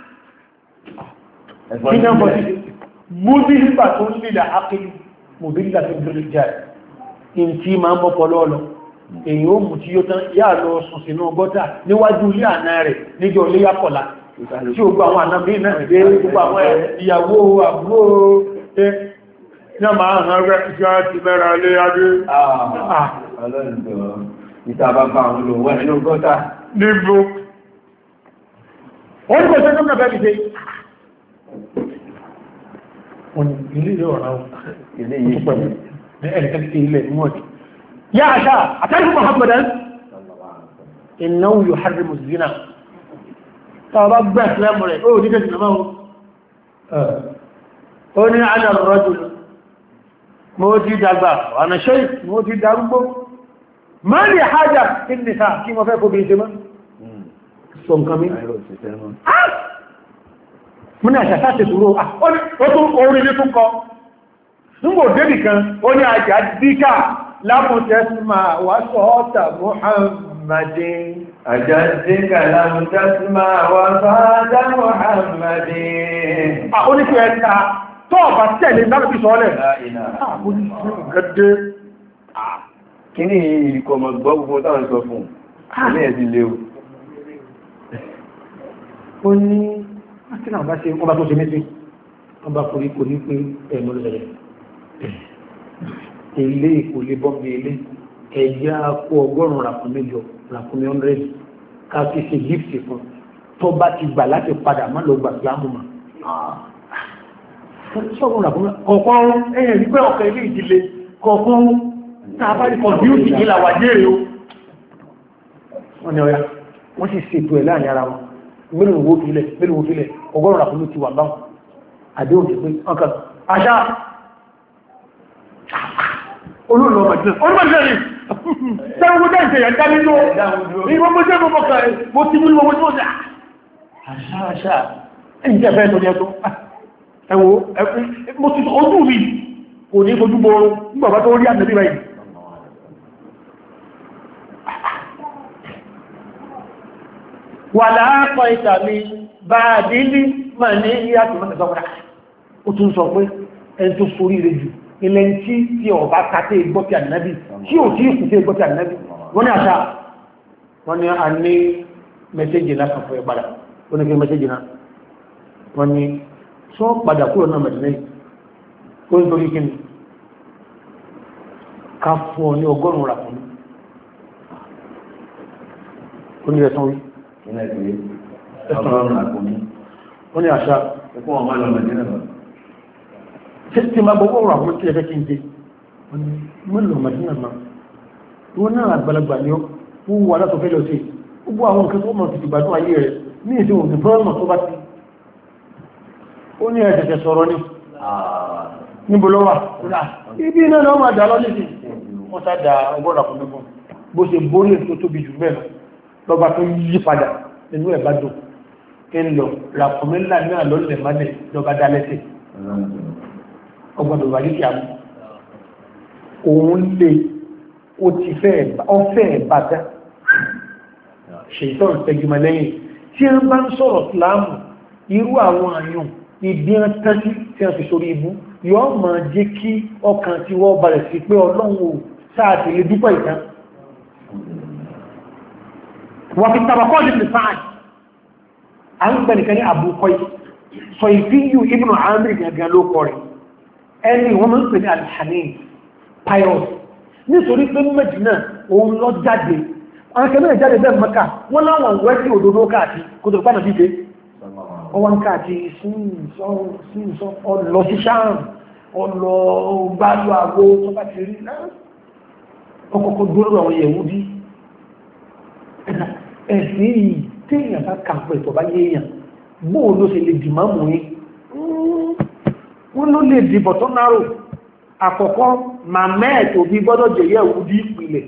kí náà bọ̀ sí mú bí nígbà tó ń lílà ákìlì mú bí nígbà tó ń gbẹ̀rẹ̀ jẹ́ in tí máa ń bọ́pọ̀ lọ́ọ̀lọ́ èyí ó mú tí yóò tán yà lọ sùn sínú gọ́tà níwájú ilé àná rẹ̀ níjọ ilé yàpọ̀lá tí ó gbọ́ àwọn àná bí náà dé gbogbo àwọn ìyàwó àbúrò ẹ ní àmà àhàn rẹ̀ ìjọ ti mẹ́ra lé adé ìtàbàbà àwọn olówó ẹ̀nà gọ́ta níbo wọ́n ní kò tẹ́ tọ́nà bẹ́ẹ̀ ṣe wọ́n ilé ilé ọ̀rá ilé yìí pẹ̀lú ní ẹ̀rẹ̀kẹ́ ilẹ̀ níwọ̀dí yá àṣà àtàrí Muhammadan innahu yuharrimu zina tàbá gbẹ́ ìsìlẹ̀mù rẹ̀ ó ní kẹsì náà ó ní ana ar-rajul mo ti dàgbà ana shaykh mo ti darúgbó ma lè hajjá kí ní sáà kí wọ́n fẹ́ kó bí i ṣe mọ́ sọ nǹkan mi mú ní àṣà sáà tẹ̀sùrò ó tún orin ní tún kọ nígbò débì kan ó ní àjà díkà lámùtẹ́sùmá wà sọ́ọ́tà Muhammadin àjà díkà lámùtẹ́sùmá wà sọ́ọ́tà Muhammadin ó ní kí ẹta tọ́ọ̀bà tẹ̀lé lábẹ́bí sọ́ọ́lẹ̀ kí ní ìkọmọ̀ gbọ́ gbogbo táwọn sọ fún ilé ẹ̀sí léwu ó ní akínà bá ṣe ọba tó ṣe mẹ́sí ọba kòrí kò ní pé ẹ̀mọ́ lẹ́rẹ̀ ilé ìkò lè bọ́m̀bí ilé ẹ̀yà kó ọgọ́rùn-ún ràkún mẹ́jọ ràkún mẹ́ hundred ká fi ṣe gift fún tó bá ti gbà láti padà má lọ gbà sílámù mà sọ́gùn ràkún kọ̀ọ̀kan ẹ̀yẹ̀ rí pé ọ̀kẹ́ ilé ìdílé kọ̀ọ̀kan tàbí kọ̀bíútì ní làwà jẹ́rẹ̀ o wọ́n ni ọya wọ́n sì ṣètò ẹ̀ láàrin ara wọn mẹ́rin owó fílẹ̀ mẹ́rin owó fílẹ̀ ọgọ́rùn àkúlù ti wà báwọn àdéhùn ti pé ọkà àṣà olóòlò ọmọdé olóòlò ní sẹ́wọ́n jẹ́ ìṣẹ̀yà dá nínú ìwọ́n mọ́ jẹ́ mọ́ kàrẹ̀ mo ti mú ìwọ́n tó jẹ́ àṣà àṣà ẹ̀yìn jẹ́ fẹ́ tó ní ẹ̀tọ́ ẹ̀wọ́ mo ti ojú mi kò ní fojú bọ́ nígbàbá tó rí àmì báyìí wà láàpọ̀ ìtàmì bá dìlí mà ní ìyàtọ̀ mọ́ta sọ́kọ́dá ó tún sọ pé ẹni tó sorí rẹ̀ jù ilẹ̀ tí tí ọba kàtẹ́ ìgbọ́tí ànábì tí ò tí ìkùtẹ́ ìgbọ́tí ànábì wọ́n ní àṣà wọ́n ní a ní mẹ́sẹ́jì láti fún ìpadà wọ́n ní kí mẹ́sẹ́jì náà wọ́n ní sọ padà kúrò náà mẹ́sẹ́jì ó ń torí kí ni ká fún ọ ní ọgọ́rùn-ún rà fún ó ní ẹ̀sán wí ó ní àṣà tí ma gbogbo ọ̀rọ̀ àwọn tí ẹ̀fẹ́ kí n dé mọ́lọ̀ màdínà ma wọ́n náà àgbàlagbà ní ó wà látọ̀ fẹ́ lọ sí gbogbo àwọn nǹkan tó mọ̀ tìtì gbádùn ayé rẹ̀ ní ìsìn òfin fọ́ọ̀mọ̀ tó bá ti ó ní ẹ̀ṣẹ̀ṣẹ̀ sọ̀rọ̀ ní níbo lọ́wà ibi iná náà máa dà lọ ní ìsìn wọ́n sá da ọgọ́rọ̀ fún mẹ́fún bó ṣe borí ètò tóbi jù bẹ́ẹ̀ lọ́ba tó yí padà nínú ẹ̀ bá dùn kí ń lọ ràkùnmílà náà lọ́lẹ̀ mọ́lẹ̀ lọ́ba dá lẹ́sẹ̀ ọgbọ̀dọ̀ wà ní kí a mú òun lè ó ti fẹ́ ọfẹ́ bàtà ṣètọ́ ìtẹ́gbìmọ̀ lẹ́yìn tí a bá ń sọ̀rọ̀ láàmù irú àwọn àyùn ibi ń tẹ́sí tí a fi sórí ibú yọ́ ma jẹ́ kí ọkàn tí wọ́n balẹ̀ sí pé ọlọ́run ò sáàtì lè dúpọ̀ ìtàn wà fi tàbàkọ́ ní fìfáàdì a ń gbẹ̀nìkan ní àbúkọ́ sọ ìfíyù ibùn àmì gẹ̀gẹ̀ ló kọ rẹ̀ ẹni wọ́n mọ́ ń pè ní alhanin pius nítorí pé Mẹ́dínà òun lọ jáde àwọn kẹ́mẹ́ jáde bẹ́ẹ̀ Mẹ́kà wọ́n láwọn wẹ́sí òdòdó káàkiri kò tó pánà dídé ọwọ́n káàkiri sínsọ́ ọlọ sí sáàrùn ọlọ gbálù àwọ tó bá ti rí ọkọ̀kọ́ gbóró àwọn Yẹhudi ẹ̀sìn yìí téèyàn bá kàpẹ̀ tó bá yéèyàn bóò ló ṣe lè dìmọ́ mú yí wọ́n ló lè dìbọ̀ tó náró àkọ́kọ́ màmẹ́ tó bí gbọ́dọ̀ jẹ́ Yẹhudi ìpìlẹ̀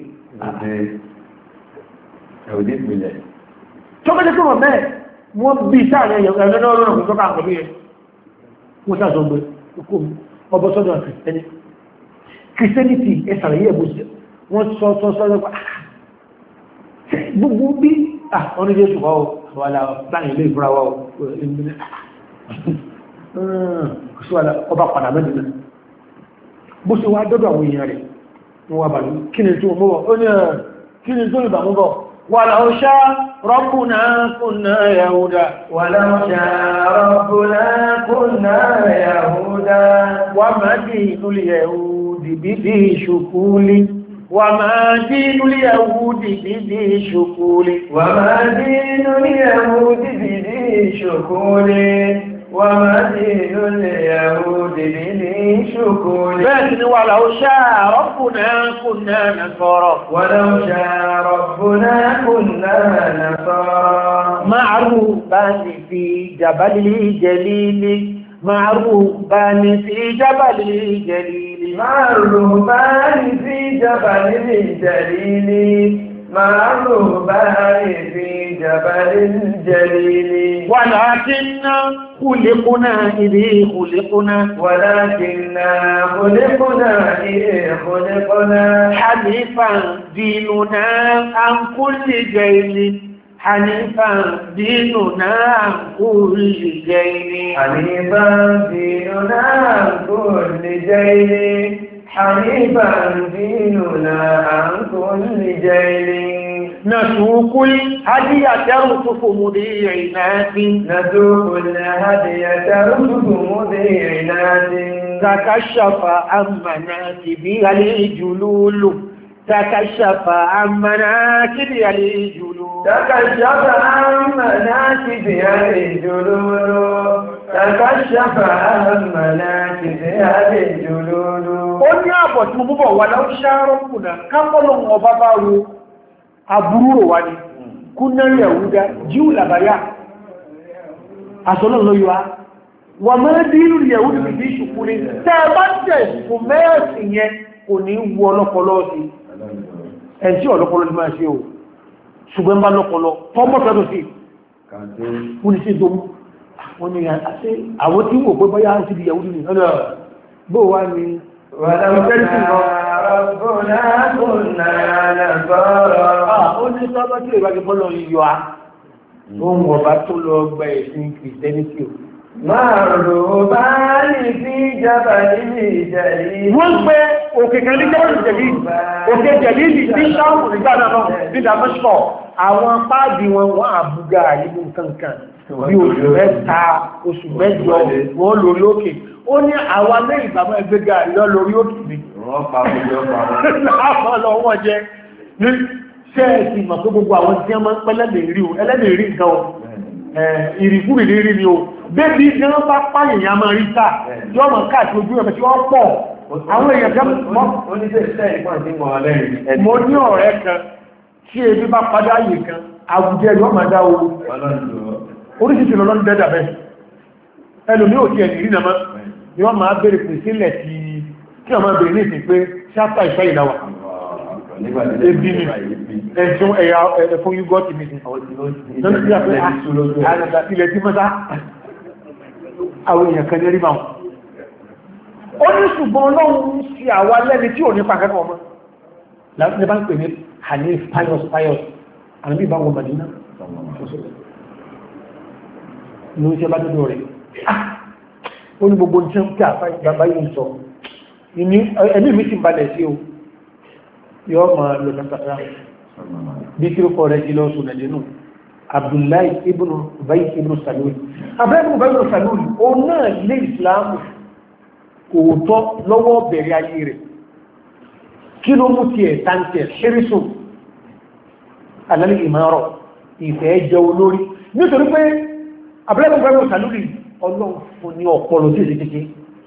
Yẹhudi ìpìlẹ̀ tó bẹ́ jẹ́ pé màmẹ́ wọ́n bí sáàrin ẹ̀yọ̀ ẹ̀rọ náà rọrùn tó káàkọ́ bí ẹ wọ́n sáàsọ gbé ọbọ̀ sọ́dọ̀ kìrìsìtẹ́nì kìrìsìtẹ́nìtì ẹ̀sàrẹ̀ yẹ̀ bó wọ́n sọ sọ sọ gbogbo bí wọ́n ní jésù wá wà láàrin ilé ìfúra wá ọba padà mẹ́dínà bó ṣe wá dọ́dọ̀ àwọn èèyàn rẹ̀ wọ́n wá bàlú kí ni tó mọ́ ó ní kí ni tó ìbàmú bọ̀ wà láwọ́ṣá rọ́bùnà kúnnà yahuda wà láwọ́ṣá rọ́bùnà kúnnà yahuda wà má dì inú yahudi bíbí ṣùkúlí وما دين اليهود بذي شكول وما دين اليهود بذي شكول وما دين اليهود بذي شكول بس ولو شاء ربنا كنا نصارى ولو شاء ربنا كنا نصارى معروفان في جبل الجليل معروفان في جبل الجليل معروفان في جبل الجليل معروفان في جبل الجليل ولكننا خلقنا إذ خلقنا ولكننا خلقنا إذ خلقنا حنيفا ديننا عن كل جيل حنيفا ديننا عن كل جيل حنيفا ديننا عن كل جيل حنيفا ديننا عن كل جيل نسوق الهدي ترصف مذيعنات نسوق الهدي ترصف مذيعنات تكشف عن مناكبها الجلول تكشف عن مناكبها الجلول تكشف عن مناكبها الجلول تكشف عن مناكبها الجلول ó ní àbọ̀ tí mo mú bọ̀ wà láwọ́ ṣáárọ̀kùnà kápọ́lọ̀ ọba bá ro àbúrò wà ní kúnnẹ́rì ẹ̀wúdá jíù làbáyà àṣọ́lọ̀ lọ́yọ́ wà mẹ́rẹ́ bí ìlú ẹ̀wúdá bí i ṣùkú ní tẹ́ bá tẹ̀ fún mẹ́ẹ̀sì yẹn kò ní wú ọlọ́pọlọ sí ẹ̀ tí ọlọ́pọlọ ní máa ṣe o ṣùgbọ́n bá lọ́pọlọ tọ́mọ́tọ́tọ́ sí fún ní sí dómú wọ́n ni àwọn tí wò pé bọ́yá ń ti di ẹ̀wúdá ní ọ̀nà bó wá ní ولو شاء ربنا كنا نصارى ó ní sọ́bọ́ tí ìbájú bọ́lọ̀ yíyọ á ohun ọba tó lọ gba ẹ̀sìn kìrìsìtẹ́nìtì ò máa rò bá ní sí ìjọba nílé ìjẹ̀lì wọ́n pé òkè kan ní jẹ́rì jẹ̀lì òkè jẹ̀lì ní sáàmù nígbà náà ní Damascus àwọn páàdì wọn wọ́n àbúgà ìlú kankan bí oṣù mẹ́ta oṣù mẹ́jọ wọ́n lórí òkè ó ní àwọn alẹ́ ìgbàmọ́ ẹgbẹ́gà lọ lórí òkè mi wọ́n pa gbogbo ọ̀pọ̀ lọ wọ́n jẹ́ ní ṣẹ́ẹ̀sì mọ̀ pé gbogbo àwọn tí wọ́n máa ń pẹ́ lẹ́lẹ̀rí o ẹlẹ́lẹ̀rí nǹkan o ìrìkúrì lérí ni o bébí tí wọ́n bá pààyàn máa rí sáà tí wọ́n mọ̀ káàkiri ojú ẹ̀mẹ́ tí wọ́n pọ̀ àwọn èèyàn kan mọ́ mo ní ọ̀rẹ́ kan tí ebi bá padà yìí kan àwùjẹ yọ́ máa dá ooru oríṣìí lọ lọ́nà dẹ́dà bẹ́ ẹlòmí ò tí ẹ̀nì rí nàmá ni wọ́n máa bèèrè pè sílẹ̀ tí kí ọmọ bèèrè ní ìsìn pé ṣáptà ìfẹ́ ìdáwà ebi ni ẹ̀sùn ẹ̀yà ẹ̀fún yúgọ́ ti mìí ilẹ̀ tí mọ́ta àwọn èèyàn kan ní rí máa ó ní ṣùgbọ́n ọlọ́run sí àwa lẹ́ni tí ò ní pàkẹ́kọ̀ọ́ mọ́ ní bá ń pè ní Hanif pius pius àbí ìbáwọn Madina ní oúnjẹ bá dúdú rẹ̀ ó ní gbogbo jẹ́ ń pẹ́ àbá yìí sọ ẹni mi sì ń balẹ̀ sí o yọ́ ma lọ nàtàrà bí kí ó kọ́ rẹ̀ jí lọ́sùn nàìjíríà Abdullahi ibn Ubay ibn Salul Abdullahi ibn Ubay ibn Salul ó náà lé ìsìláàmù kò tọ́ lọ́wọ́ bẹ̀rẹ̀ ayé rẹ̀ kí ló mú ti ẹ̀ tàǹtẹ̀ ṣírísùn alálẹ́ ìmọ̀rọ̀ ìfẹ́ jẹ́ olórí nítorí pé Abdullahi ibn Ubay Salul ọlọ́run fún ní ọpọlọ tí ìsìnkí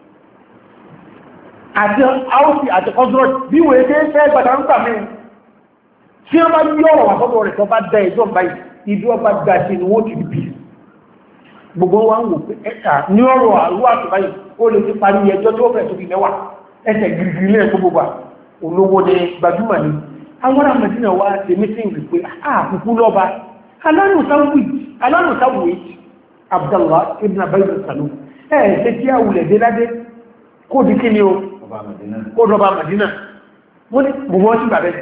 àti áùsì àti ọdúnrọ̀ bí wèé tẹ́ fẹ́ gbàdá ń gbà mẹ́rin tí wọ́n bá ní ọ̀rọ̀ wà fọ́dọ̀ rẹ̀ tó bá dá ẹjọ́ báyìí ibi ọba gbà sí ni wọ́n ti bí gbogbo wa ń wò pé ẹ̀ka ní ọ̀rọ̀ àrú àti báyìí ó lè ti parí ẹjọ́ tó fẹ́ tó fi mẹ́wàá ẹsẹ̀ gírígírí lẹ́ẹ̀ tó gbogbo olówó ní gbajúmọ̀ ni àwọn ará Mẹ́dínà wa ṣe mítí wípé àkùkú lọ́ba alánùsáwìí Abdullah ibn Ubay ibn Salul ẹ̀ ṣe tí a wulẹ̀ dé ládé kó di kí ni o kó dọba Madina wọ́n ni gbogbo wọ́n sí bàbẹ́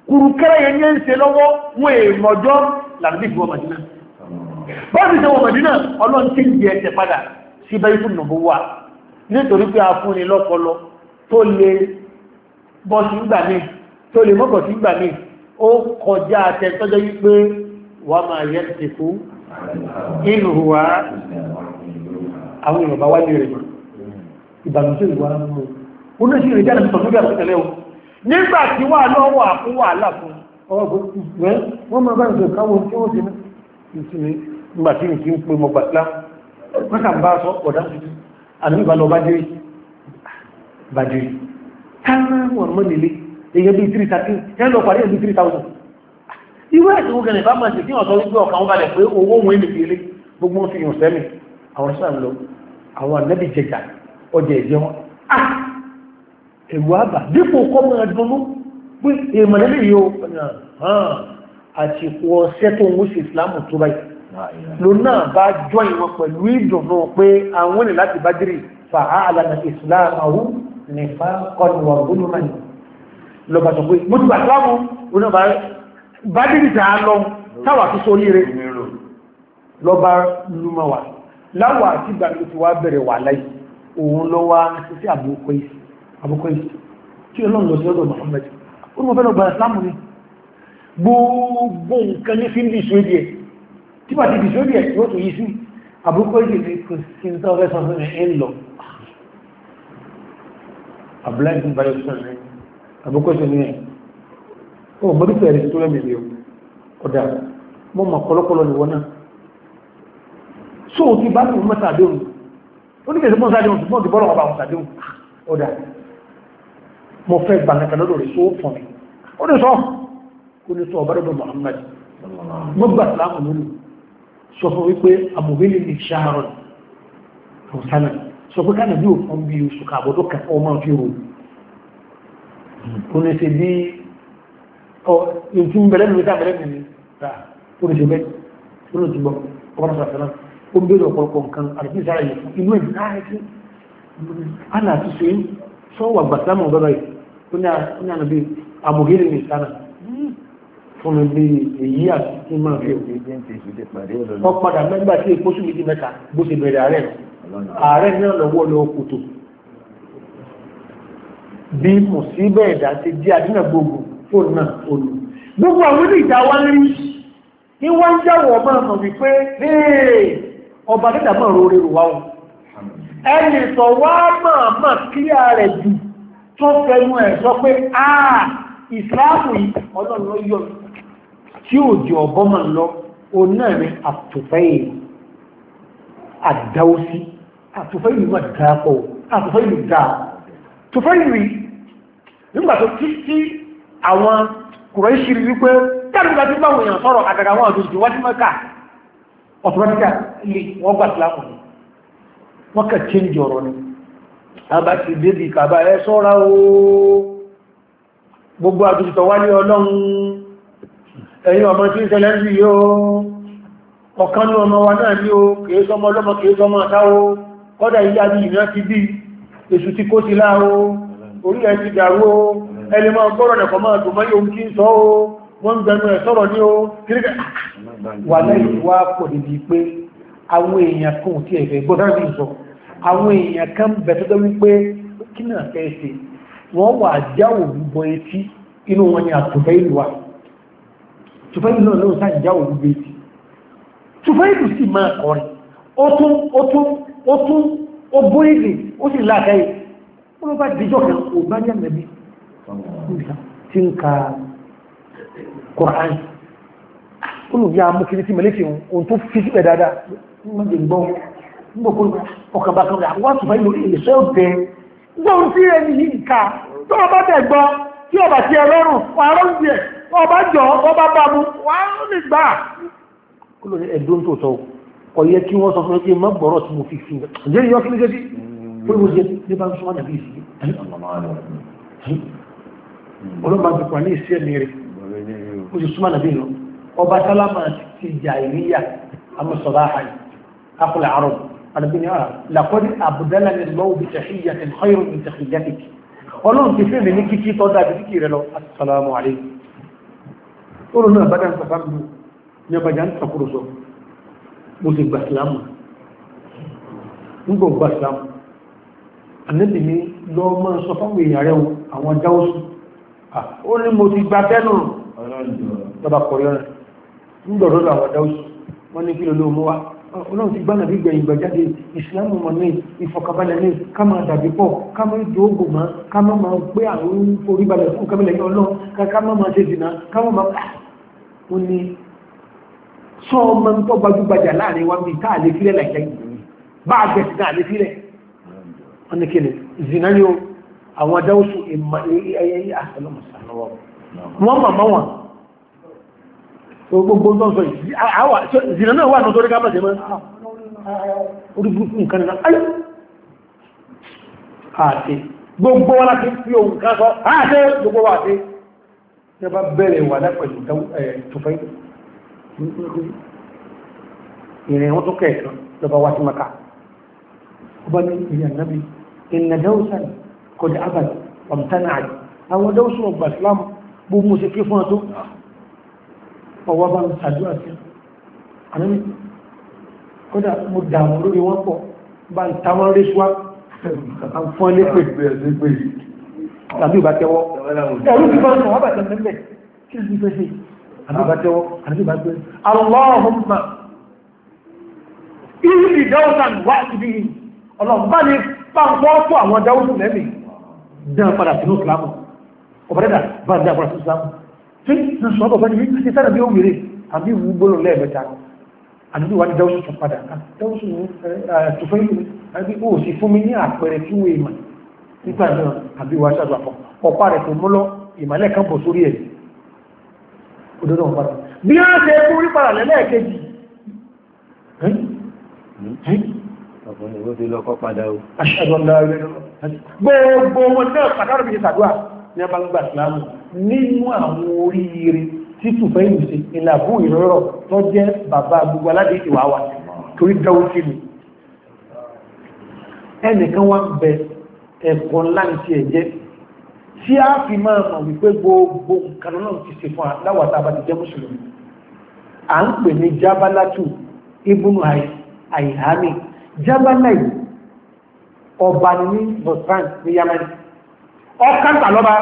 kùrùkẹ́rẹ́ yẹn ní ń ṣe lọ́wọ́ wọ́n èèmọ̀jọ́ làbí ìfowó Màdínà bọ́ọ̀dì ṣe wọ Màdínà ọlọ́run tí ń jẹ ẹsẹ̀ padà sí bẹ́ẹ̀ fún nàbó wà nítorí pé a fún ni lọ́pọlọ tó lè bọ́ sí ìgbà míì tó lè mọ́bọ̀ sí ìgbà míì ó kọjá àtẹ́tọ́jọ́ wípé wà máa yẹ ti kú inú wa àwọn èèyàn bá wáyé rẹ̀ ìbànújẹ́ ìwà mú un ó ní sí ìrìnjẹ́ àti tọ̀núbí àpẹtẹ̀lẹ́ o nígbà tí wà lọ́wọ́ àfún wàhálà fún ọgbọ̀n wọ́n máa bá ìṣẹ́ káwọn tí ó ti ní nígbà tí nìkí ń pè mọ̀ gbàtílá wọ́n kà ń bá sọ ọ̀dá àdúgbà lọ bá dé bàdé táwọn wọn mọ́ nílé èyàn bí three thirteen ẹ́ lọ parí ẹ̀bí three thousand irú ẹ̀sìn ogun ẹ̀nìfà máa ṣe tí wọ́n sọ wípé ọkàn wọn balẹ̀ pé owó wọn èlè fi ilé gbogbo fi hàn sẹ́mi àwọn sáà lọ àwọn ànábì jẹjà ọjà ẹ̀jẹ̀ wọn ah ẹ̀wọ̀ àbà dípò kọ́ mọ́ ẹ̀dùnú pé èèmọ̀lẹ́lẹ́ yìí ó àti ọ̀sẹ̀ tó ń wúṣe ìsìlámù tó báyìí ló náà bá jọ ìwọ̀n pẹ̀lú ìdùnnú pé àwọn ènìyàn láti Bádírì fàá àlànà ìsìlámù nífà kọlùwà gbólúmọ̀ni lọ́bà sọ pé mo ti gbà sáàmù oná Bádírì tàà lọ táwà tó sórí rẹ̀ lọ́bà lúmọ̀wà láwà tí gbàgbé ti wá bẹ̀rẹ̀ wà láì òun lọ wá sí àbúkọ́ ìsì tí ọlọ́run lọ sí ọdọ̀ Muhammad ó mọ̀ fẹ́ lọ gbà ìsìlámù ni gbogbo nǹkan ní fíndì ìṣòdì ẹ̀ tí bá ti di ìṣòdì ẹ̀ yóò tó yí sí àbúkọ́ ìsì ní kò sí ní tọ́fẹ́ sọ fún ẹ̀ ń lọ àbúláì fún báyọ̀ sọ̀rọ̀ àbúkọ́ ìsì ní ẹ̀ ó mọ́dún fẹ́rẹ̀ tó lẹ́mì rí ọ̀dà mọ́ mọ̀ pọ̀lọpọ̀lọ ni wọ́n náà sóò ti bá ní mọ́ sàdéhùn ó ní kẹsì mọ́ sàdéhùn tó mọ́ ti bọ́lọ̀ ọba sàdéhùn ọ̀dà mo fẹ́ gbà nǹkan lọ́dọ̀ rẹ̀ sóò fún mi ó ní sọ ó ní sọ ọba dọ́dọ̀ Muhammad mo gbà sílámù nínú sọ fún wípé àbòbílì ní ṣáàrọ̀ ọ̀sánà sọ pé káàdì bí òfin bí oṣù kàbọ̀dọ̀ kan ọmọ fi rò ó ní ṣe bí ọ ìtún bẹ̀rẹ̀ mi ká bẹ̀rẹ̀ mi ta ó ní ṣe bẹ́ẹ̀ ó ní ti gbọ́ ọmọ sọ̀rọ̀ sọ̀rọ̀ ó ń bèèrè ọ̀pọ̀lọpọ̀ nǹkan àti ìsára yìí inú ẹ̀ káàkiri ana ti ṣe sọ wà gbà sílámù bẹ́ẹ̀ báyìí ó ní àná bí àbòbílì ní ìsára fún mi bí èyí àti tí máa fi òkè wọ́n padà mẹ́gbà tí èkó sùn méjì mẹ́ta bó ṣe bẹ̀rẹ̀ ààrẹ ààrẹ náà lọ́wọ́ lọ kòtò bí mò sí bẹ́ẹ̀ dá ti di àdínà gbogbo fóònù náà olù gbogbo àwọn ilé ìjà wá rí ní wọ́n ń jáwọ̀ ọmọ ọmọ wípé ọba dídà máa rọrẹ rò wá wọn ẹni sọ wá máa máa kíyà rẹ̀ jù tó fẹnu ẹ̀ sọ pé ah ìsìláàmù yìí ọlọ́run ló yọ tí ó jẹ ọ̀bọ́ máa lọ o náà ní àtùfẹ́yìn àdáwósí àtùfẹ́yìn máa dáapọ̀ àtùfẹ́yìn dáa tùfẹ́yìn rí nígbàtí tí tí àwọn Kùráíṣì rí wípé tẹ́lùgbà tí báwọn èèyàn sọ̀rọ̀ àgàgà wọn àdójì wájú mẹ́ka ọ̀tọ̀mẹ́tíkà lè wọ́n gbà sílámù ní wọ́n kà change ọ̀rọ̀ ni àbá ti débì kàbá ẹ sọ́ra ooo gbogbo àtúntọ̀ wá ní ọlọ́run ẹ̀yin ọmọ tí ń ṣẹlẹ̀ ń rí yóò ọ̀kan ní ọmọ wa náà ní o kìí sọmọ ọlọ́mọ kìí sọmọ àtá o kọ́dà ilé àbí ìrìnà ti bí èṣù ti kó sí láà o orí ẹ̀ ti dàrú o ẹni máa gbọ́rọ̀ nẹ̀kọ́ máa dùn mọ́ yóò kí ń sọ o wọ́n ń gbẹnu ẹ̀ sọ̀rọ̀ ní o kíríkẹ́ wà lẹ́yìn wá pọ̀ níbi pé àwọn èèyàn kan tí ẹ̀fẹ̀ gbọ́dọ̀ ní sọ àwọn èèyàn kan bẹ̀tọ́tọ́ wípé kí náà fẹ́ ṣe wọ́n wà jáwò gbogbo etí inú wọn ni àtùfẹ́ ìlú wa tùfẹ́ ìlú náà lóòsá ìjáwò gbogbo etí tùfẹ́ ìlú sì máa kọrin ó tún ó tún ó tún ó bó èdè ó sì láàkáyè ó ló bá dìjọ́ kan ò bá yà mẹ́bí tí ń ka Kùránì ó lù yá mú kiri sí mẹ́lẹ́sì ohun tó fi sípẹ̀ dáadáa wọ́n jẹ gbọ́n nígbàkó ọkàn bá kan rẹ̀ àwọn tùfẹ́ ìlú ìlẹ̀ṣẹ́ òtẹ́ gbọ́n sí ẹni yìí ká tó ọba tẹ̀gbọ́ tí ọba tí ẹ lọ́rùn wà rọ́ǹdì ẹ̀ ọba jọ ọba bá mú wà ó lè gbà ó lò ní ẹ̀dùn tó sọ ọ̀yẹ́ kí wọ́n sọ fún ẹgbẹ́ mọ́ gbọ́rọ̀ tí mo fi fi ǹjẹ́ yọ́ kí ní jẹ́ sí ó ló jẹ́ ní bá ń súnmọ́ nàbí ìsìn ọlọ́mọ ti pà ní ìsẹ́ mi rẹ̀ ó sì súnmọ́ nàbí lọ ọba sálámà ti jà ìríyà amúsọ̀rọ̀ àhàyè akọlẹ̀ àrọ̀ àdàbìnrin àrà làkọ́dí àbùdálà ní lọ́wọ́ bí tẹ̀híyà tẹ̀ khayru min tahiyatik ọlọ́run ti fẹ́ mi ní kíkí tọ́ dábí kíkì rẹ̀ lọ assalamu alaikum ó rò náà bá dá ń sàfá mi ní ọba jà ń sàkúrò sọ mo sì gbà sílámù ń gbọ́ gbà sílámù àníbì ní lọ máa sọ fáwọn èèyàn rẹ̀ àwọn dáwọ́sù ó ní mo ti gba tẹ́nù lọ́ba kọ̀ọ̀yọ́ rẹ̀ ń gbọ̀rọ̀ lọ àwọn dáwọ́sù wọ́n ní kí ló ló mú wa ọlọ́run ti gbá nàbí gbẹ̀yìn gbẹ̀jáde ìsìlámù mọ̀ ní ìfọ̀kàbalẹ̀ ní ká máa dàbí pọ̀ ká máa dóògùn mọ́ ká máa máa gbé àwọn oríbalẹ̀ fún kẹmílẹ̀ ní ọlọ́run ká máa máa ṣe dìnnà ká máa máa pà ó ní sọ ọmọ tó gbajúgbajà láàrin wa bíi táà lè fílẹ̀ láìpẹ́ bá a gbẹ̀sì náà lè fílẹ̀ wọ́n ní kíni zina ni o àwọn adáwọ̀sù ìmọ̀ ẹ̀yẹ wọ́n màmá wọn gbogbo lọ́sọ̀ ìzìnà náà wà ní ọdọ́rí kábàtẹ̀ mọ́ orí burúkú nǹkan nìkan ayé àti gbogbo wọ́n láti fi ohun kan sọ àti gbogbo wà tí ẹ bá bẹ̀rẹ̀ wà lápẹ̀lú tufẹ́ ìrìn wọn tó kẹ́ẹ̀kan lọba wá sí maka ọba ní ìrìn ànábì ìnà dáúsàn kọjá abad ọmtánà àjì àwọn dáúsàn ọgbà islam gbogbo mo ṣe ké fún ọtọ́ ọwọ́ bá ń sàdúrà sí ànábì kódà mo dàmù lórí wọn pọ̀ bá ń tàwọn rí ṣwá fún ilé pè tàbí ìbá tẹ́wọ́ ẹ̀rù ti fọ́nà wọ́n bá tẹ́ mẹ́lẹ̀ kí ní fẹ́ sí àbí ìbá tẹ́wọ́ àbí ìbá tẹ́ Allahumma ìrìn dáwọ́sàn wá síbí ọlọ́mbá ní pàǹpọ́ fún àwọn dáwọ́sù lẹ́mì dán padà sínú ìsìlámù ọ̀bẹ̀rẹ́dà bá dá padà sí ìsìlámù tí ní sọ́bọ̀ bá ní wí sí sára bí ó wèrè àbí ìwú gbóló lẹ́ẹ̀mẹ́ta àdúgbò wá ní dáwọ́sù tó padà dáwọ́sù tùfẹ́ ìlú àbí ó sì fún mi ní àpẹẹrẹ tí wọ́n èèmà nígbà náà àbí wá ṣàdùn àpọ̀ ọ̀pá rẹ̀ tó múlọ ìmọ̀lẹ̀ kan bọ̀ sórí ẹ̀ òdòdó ọ̀pá rẹ̀ bí wọ́n ṣe fún orí padà lẹ́lẹ́ẹ̀kejì ọkùnrin ìwé fi lọ́kọ́ padà o. gbogbo wọn náà pàtàkì bí ṣàdúrà ní ọba gbà sílámù nínú àwọn oríire tí tùfẹ́ ìlú sí ìlàbú ìrọ́rọ̀ tó jẹ́ bàbá gbogbo aládé ìwà wa torí dáwó sí mi ẹnìkan wá ń bẹ ẹ̀kọ́ ńlá ní ti ẹ̀jẹ́ tí a fi máa mọ̀ wípé gbogbo nǹkan náà ti ṣe fún aláwàtà bá ti jẹ́ mùsùlùmí à ń pè ní jábálátù ibùnú àìhámi jábálá ọba ní bọ̀sán ní yamani ọkàntà lọ́ba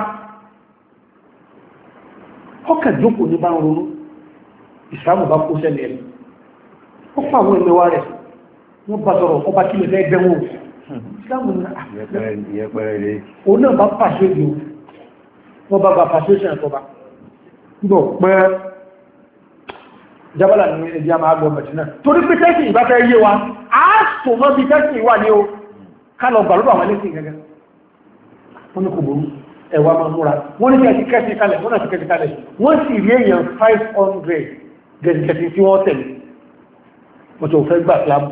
ọkà jókòó ní bá ń ronú ìsìlámù bá kó sẹ́lẹ̀ ẹ̀ ó pa àwọn ẹlẹ́wà rẹ̀ wọ́n bá sọ̀rọ̀ ọba kí lè fẹ́ gbẹ́wọ̀n ìsìlámù ní ìyẹ́pẹ̀rẹ̀ rẹ̀ o náà bá pàṣẹ ìlú wọ́n bá bá pàṣẹ ìṣẹ́ àtọ́bá gbọ́ pẹ́ jábálà ní ẹjẹ́ àmà àgbọ̀ mẹ̀tínà torí pé tẹ́sì ìbá fẹ́ yé wa a sọ mọ́ bí tẹ́sì wà ní o ká lọ gbàlúbà wọn lẹ́sìn gẹ́gẹ́ wọ́n ní kò burú ẹwà máa múra wọ́n ní kẹ́sì kẹ́sì kalẹ̀ wọ́n náà ti kẹ́sì kalẹ̀ wọ́n sì rí èèyàn five hundred gẹ̀ẹ́sì tí wọ́n tẹ̀lé wọ́n tó fẹ́ gbà flam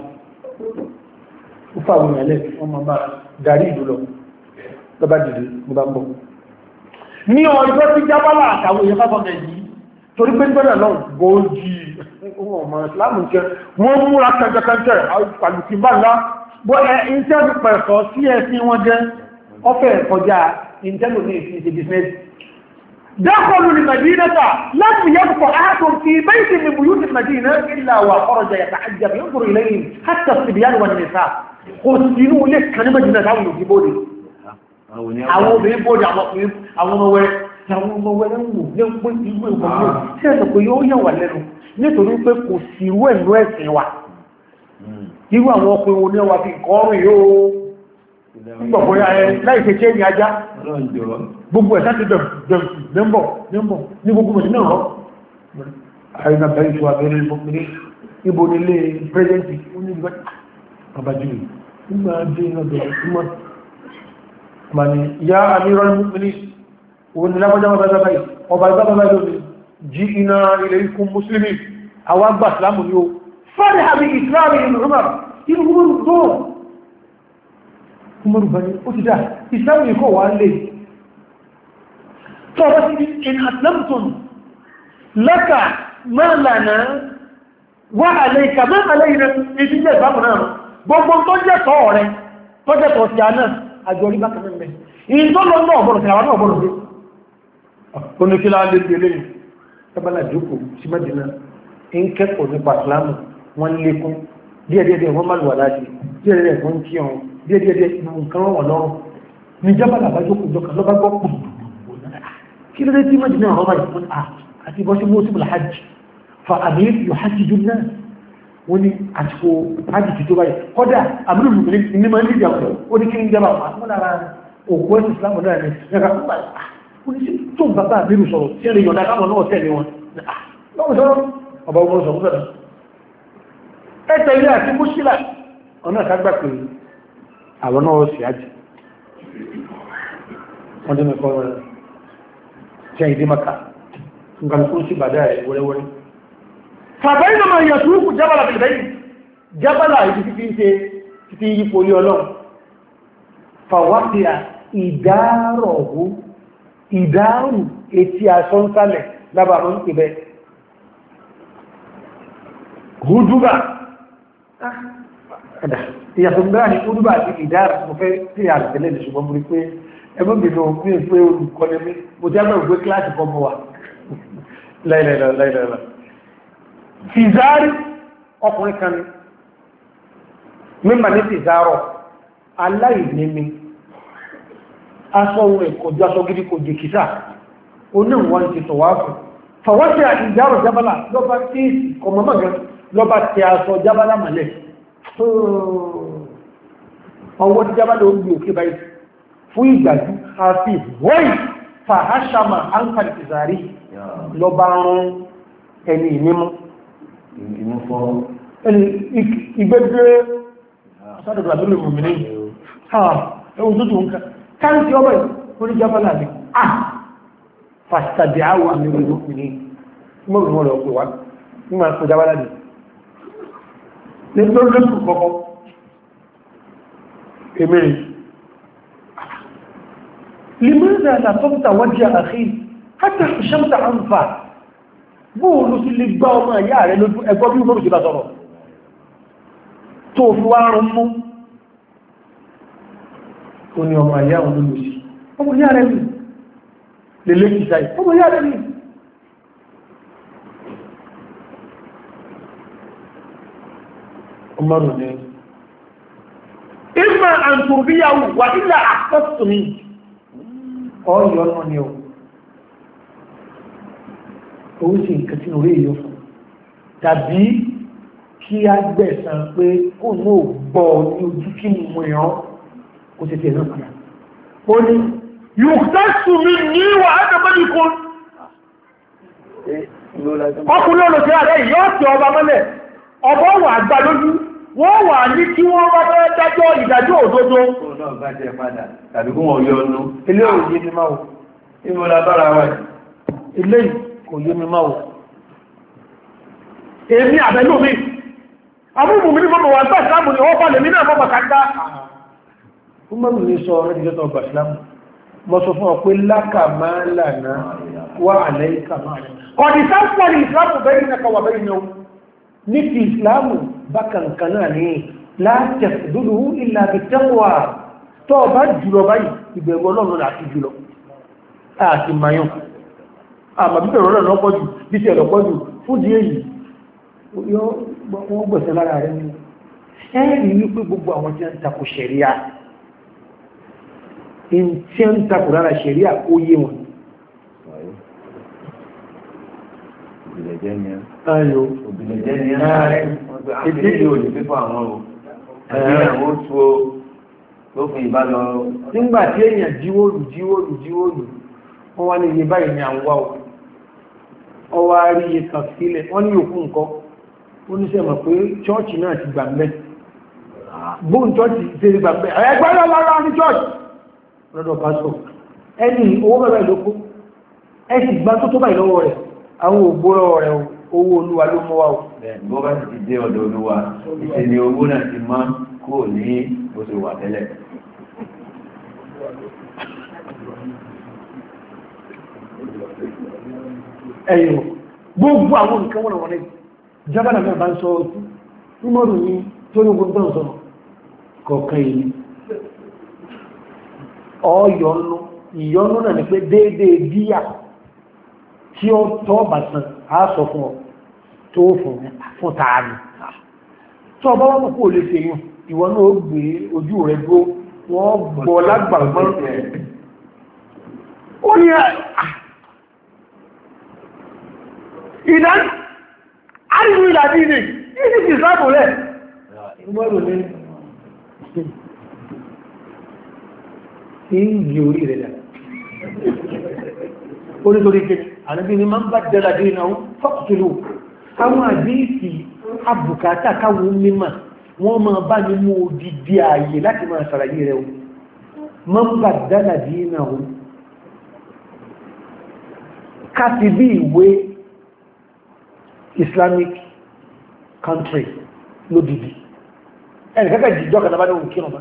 ó fà wọn ẹ̀lẹ́ wọ́n máa máa darí ìlú lọ lọ́bá dìde ní bá ń bọ̀ ní ọjọ́ tí jábálà àtàwọn èèyàn five hundred yìí torí pé gbọ́nà náà gbòójì ọmọ ìsìlámù jẹ́ wọ́n múra kẹjẹkẹjẹ àlùkì bá ńlá bọ́ ẹ ìntẹ́bù pẹ̀sọ̀ sí ẹ̀sìn wọn jẹ́ ọfẹ́ kọjá ìntẹ́bù ní ìsìn ìsìn business dákọlù ní Madinata láti yẹ́pọ̀ áàtùn fi bẹ́ẹ̀sì ní buyúti Madina illa wà ọrọ̀jà yàtà àjàbí ń kúrò ilẹ́yìn hátà síbíyàn wà nìsá kò sí inú ilé kan ní Madina táwọn òjì bóde àwọn obìnrin bóde àwọn ọmọ wẹ́rẹ́ àwọn ọmọ wẹ́rẹ́ ń wò ní pé ìwé ìwọ̀n yóò tí ẹ̀sọ̀ pé yóò yẹ̀ wà lẹ́nu nítorí pé kò sí irú ẹ̀nú ẹ̀sìn wa irú àwọn ọkùnrin wọn ní ọwà fi kọrùn yóò gbọ̀gbọ̀ láì ṣe ṣe ní ajá gbogbo ẹ̀sá ti dẹ̀mbọ̀ ní gbogbo mọ̀ nínú ọ̀rọ̀ àìyàn bẹ̀rẹ̀ ìṣòwà bẹ̀rẹ̀ ìfòkìrí ibo nílé pẹ́sẹ̀ntì onígbẹ́ àbájú nígbà dé ọ̀dọ̀ ìmọ̀ ma ni ya amíràn mú òun ni lápọjá ọba ìbábá yìí ọba ìbábá yìí jí iná ilẹ̀ ikú musulmi àwọn àgbà islamu ni ó fẹ́rẹ̀ àbí islami inú rúmà inú rúmà tó kúmọ̀rù bá ní ó ti dá islamu ní kò wà lè tó ọba sí in aslamtun laka mọ́lànà wà àlẹ́ìkà mọ́ àlẹ́ìrẹ ìdíjẹ́ ìbámu náà gbogbo tó jẹ́ tọ́ rẹ̀ tó jẹ́ tọ́ sí àná àjọ orí bákan mẹ́rin ìjọ́ lọ náà bọ̀rọ̀ sí àwọn náà bọ̀rọ̀ sí oníkílá lè fi eléyìn tábàlà jókòó sí Mẹ́dínà ń kẹ́kọ̀ọ́ nípa ìsìlámù wọ́n lékún díẹ̀díẹ̀díẹ̀ wọ́n má lù wà láti díẹ̀díẹ̀díẹ̀ wọ́n kí ọ̀hún díẹ̀díẹ̀díẹ̀ nǹkan wọ́n lọ́rùn ní jábàlà bá jókòó jọkàn lọ́bá gbọ́ pù kí ló dé tí Mẹ́dínà ọ̀rọ̀ báyìí fún à àti bọ́ sí mọ́síbùl hajj fa àmì yóò hajj jù náà wọ́n ní àsìkò hajj ti tó báyìí kọ́dà àbúrò lùmìnir ní máa ń dìjà ọ̀rọ̀ ó ní kí ń jábà wọn lára òkú ẹ̀sìn ìsìlámù náà ní ẹ̀ka ó ní sí tó ń bàbá àbírù sọ̀rọ̀ tí ẹ̀rẹ̀ yọ̀dá káwọn náà tẹ̀lé wọn lọ́wọ́ sọ́rọ̀ ọba ọmọ sọ̀rọ̀ sọ̀rọ̀ ẹ̀tẹ̀ ilé àti mùsílà ọ̀nà àkágbà pé àwọn náà sì ájì wọ́n dé mẹ́kọ́ rẹ̀ jẹ́ ìdí maka nǹkan kún sí bàdá ẹ̀ wẹ́rẹ́wẹ́rẹ́ fàbẹ́yìn náà yẹ̀ tó kù jábàlá bẹ̀rẹ̀ jábàlá ìdí títí ń ṣe títí yípo ní ọlọ́run fàwáfíà ìdárọ̀hú ìdárù etí asọ́nsálẹ̀ lábàmọ́ ń pè bẹ́ húdúbà ẹ̀dà ìyàtọ̀ gbáà ní húdúbà àti ìdárù mo fẹ́ tí a tẹ̀lé ní ṣùgbọ́n mo rí pé ẹgbẹ́gbẹ̀rẹ̀ òfin pé olùkọ́ni mi mo jẹ́ mẹ́rin pé kíláàsì kan mọ́ wa láìláìláìláìláì fìzárì ọkùnrin kan ní mímọ̀ ní fìzárọ̀ aláìníní aṣọ ohun ẹ̀kọ̀jú aṣọ gidi kò jẹ kìsà oníwọ̀n ti tọ̀wá fún fọwọ́sí ìjárọ̀ jábálà lọ́bá tí kọmọmọ́gán lọ́bá tí aṣọ jábálà mọ̀lẹ̀ ọwọ́ tí jábálà ó gbé òkè báyìí fún ìgbàjú àfi wọ́ì fàáṣàmà áńkàlì ìzàrí lọ́bá rán ẹni ìnímọ́ ìgbẹ́gbẹ́ sádọ̀dọ̀ àbúlé mọ̀mìnì ẹwùn tó tún ká káàkiri ọmọ ìwọ̀n jábálà ní à fàstàdì àwọ̀ àmì ìrìnmọ̀mìnì mọ̀rùn-ún rẹ̀ ọ̀pẹ̀ wá nígbà kò jábálà ní lórí lẹ́kùn kọ́kọ́ èmìrì لماذا لا تمت وجه أخي حتى الشمس عنفا bóòlù sí lè gbá ọmọ ìyá rẹ̀ lójú ẹgbọ́ bí wọ́n ti bá sọ̀rọ̀ tó fi wá rún mú ó ní ọmọ ìyá òun lójú sí ọmọ ìyá rẹ̀ ní lè lè kìí sáì ọmọ ìyá rẹ̀ ní ọmọ rẹ̀ ní ìmọ̀ àǹtùrbíyàwó wà nílà àtọ́sùnmí ọ̀yọ́ náà ni ó owó sí nǹkan tí orí èyí fún tàbí kí a gbẹ̀sàn pé kó ní ò gbọ́ ní ojú kí ní mú ìran kó sì fi ẹ̀nà padà ó ní yóò tẹ́sù mi ní wà ádàmọ́dì kún ọkùnrin olùsẹ́ àrẹ yóò tí ọba mọ́lẹ̀ ọba wà gbà lójú wọ́n wà ní kí wọ́n bá fẹ́ dájọ́ ìdájọ́ òdodo ilé òye ni máa ilé kò yé mi máa wò èmi àbẹ̀lú mi abúrùmù mi ní mọ́mọ̀ wà gbà ìsìlámù ni wọ́n bá lè mí náà mọ́mọ̀ kàńdá fún mọ́mù ní sọ ọ̀rẹ́ ìjọta ọgbà ìsìlámù mọ́ sọ fún ọ pé láka máa lànà wà àlẹ́ìkà máa rẹ̀ ọ̀dì sáfọ́ ní ìsìlámù bẹ́ẹ̀ ní ẹka wà bẹ́ẹ̀ ní ní ti ìsìlámù bákankan náà ní látẹ̀sídúdú ìlà àbìtẹ́wà tó bá jùlọ báyìí ìbẹ̀rù ọlọ́run àti jùlọ àti mayan àmà bí bẹ̀rọ náà pọ̀jù bí ti ẹ̀rọ pọ̀jù fún di èyí wọ́n gbẹ̀sẹ̀ lára rẹ̀ ní ẹ̀rì wípé gbogbo àwọn tí a ń takò ṣẹ̀ríà in tí a ń takò lára ṣẹ̀ríà ó yé wọn ayò nígbà tí èèyàn jíwòrù jíwòrù jíwòrù wọ́n wá ní iye báyìí ni àwọn wáwọ̀ ọwá rí iye kan sílẹ̀ wọ́n ní òkú nǹkan ó ní sẹ́mọ̀ pé chọ́ọ̀chì náà ti gbà mẹ́ bóun chọ́ọ̀chì ti gbà mẹ́ ẹgbẹ́ lọ́lọ́lọ́ ní chọ́ọ̀chì lọ́dọ̀ pásọ̀ ẹni owó bẹ̀rẹ̀ lókó ẹ sì gbá tó tó báyìí lọ́wọ́ rẹ̀ àwọn ògbóró rẹ̀ owó olúwa ló mú wa o. bó bá ti dé ọ̀dọ̀ olúwa ìṣe ni owó náà ti mọ́ kó ní bó ṣe wà tẹ́lẹ̀. ẹ̀yọ̀ gbogbo àwọn nǹkan wọ́n wọ́n lẹ́yìn jábàdà náà bá ń sọ túnmọ̀rù ní tó ní gbogbo ọ̀sọ̀ kọ̀ọ̀kan yìí ọ̀yọ̀nú ìyọnú náà ni pé déédéé díyà tí ó tọ́ bà sàn á sọ fún ọ tó fún tààrí tó ọba wọn kò lè ṣe yùn ìwọ náà ó gbé ojú rẹ gbó wọ́n gbọ́ lágbàgbọ́n ó ní ìdán àríwú ìlàdí ní ìdí ti sáàbò rẹ̀ ìgbọ́rò ní ìyí orí rẹ̀ dà orítorí kí àníbí ni máa ń bá jẹ́lá dé náà fọ́kùtùlù àwọn àdíìsì abùkátà káwọn mímọ̀ wọ́n máa bá ní mú odidi ààyè láti máa sàràyè rẹ̀ máa ń bá jẹ́lá dé náà káti bí ìwé Islamic country lódìdí ẹni kẹ́kẹ́ jìjọ́ kàtàbá ní òun kírùn-ún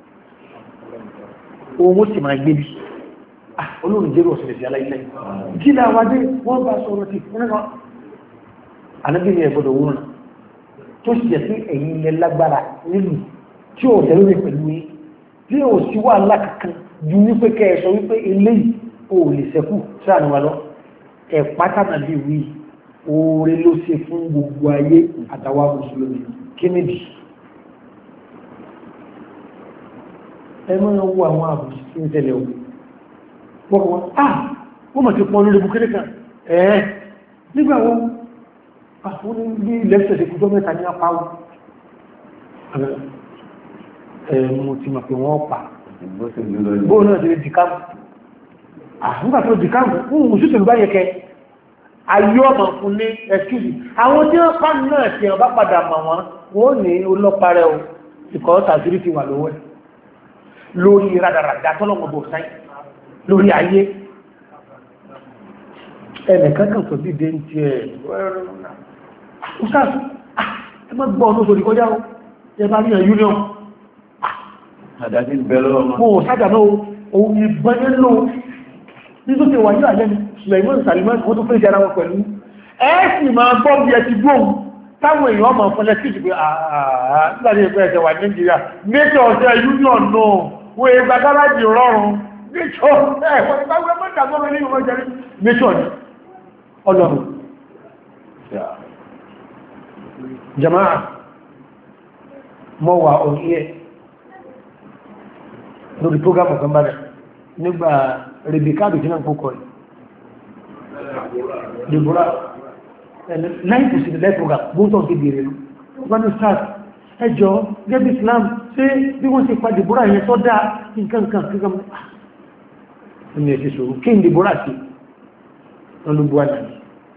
ohun ó sì máa gbé bí olóòrùn jẹ́rù ọ̀sẹ̀lẹ̀ sí aláìlẹ́ kí láwádé wọ́n bá sọ̀rọ̀ tí fúnnà anábìnrin ẹ̀gbọ́dọ̀ wúrùn tó sì jẹ́ sí ẹ̀yìn ilẹ̀ lágbára nílùú tí ó tẹ̀lé pẹ̀lú yí tí ó sì wà lákàkán ju wípé kẹ́ẹ̀sọ wípé eléyìí ó lè sẹ́kù sáànùwà lọ ẹ̀ pátánà bí wí oore ló ṣe fún gbogbo ayé àtàwà mùsùlùmí kí níbi ẹ máa wo àwọn àbùsí tí ń tẹ̀lé ogun wọ́n wọ́n ah wọ́n mọ̀ tí pọ̀ lórí bukere kan ẹ̀ẹ́ nígbàwọ́ àwọn ní lẹ́fẹ̀ẹ́ ìkújọ́ mẹ́ta ní apáwọ́ ẹ̀mù ti mọ̀ pé wọ́n pa bóò náà ti lè dìkámù àfúgbà tó dìkámù fún mùsùlùmí bá yẹ kẹ ayé ọmọ fún ní ẹ̀kìlì àwọn tí wọ́n pa náà tí wọ́n bá padà mọ̀ wọ́n wọ́n ní olọ́parẹ́ o ìkọ́ tàbí ti wà lówẹ́ lórí rádaràdá tọ́lọ́mọ̀ bò sáyé lórí ayé ẹnìkankan tó bí dé ń tí ẹ̀ ọ̀sáàsù ẹgbẹ́ gbọ́ ọ̀nà òṣòdì kọjá ó ẹbá ní ẹ̀ union àdájí bẹ̀rẹ̀ ọmọ mọ́ sájà náà ohun ìbọn nílò ní tó ti wà ní àjẹ́ Suleiman Salimán wọ́n tó fẹ́ ìjára wọn pẹ̀lú ẹ́ẹ̀sì máa gbọ́ bí ẹ ti gbóhùn táwọn èèyàn máa fọ́lẹ̀ sí ìgbé ààrẹ ìgbẹ́ ẹ̀sẹ̀ wà Nàìjíríà mẹ́tọ̀ ọ̀sẹ̀ union náà wọ́n ẹgbà gárájì rọrùn mẹ́tọ̀ ẹ̀wọ̀n ìgbàgbẹ́ mẹ́ta gọ́mẹ́ ní ọmọ jẹ́rí mẹ́tọ̀ ní ọlọ́run jama'a mọ́ wà orí ẹ̀ lórí program ọ̀kan bá rẹ̀ nígbà Rebecca bí tí náà kókọ̀ rẹ̀ Deborah láìpù sí ilẹ̀ program gbóntọ̀ sí bèèrè lọ wọ́n ní stars ẹjọ́ gẹ́bí Islam ṣe bí wọ́n ti pa Deborah yẹn tọ́ dáa nǹkan nǹkan nǹkan ẹni ẹ̀sì sọ̀rọ̀ kí n Deborah sí ọlúgbọ́ àdàní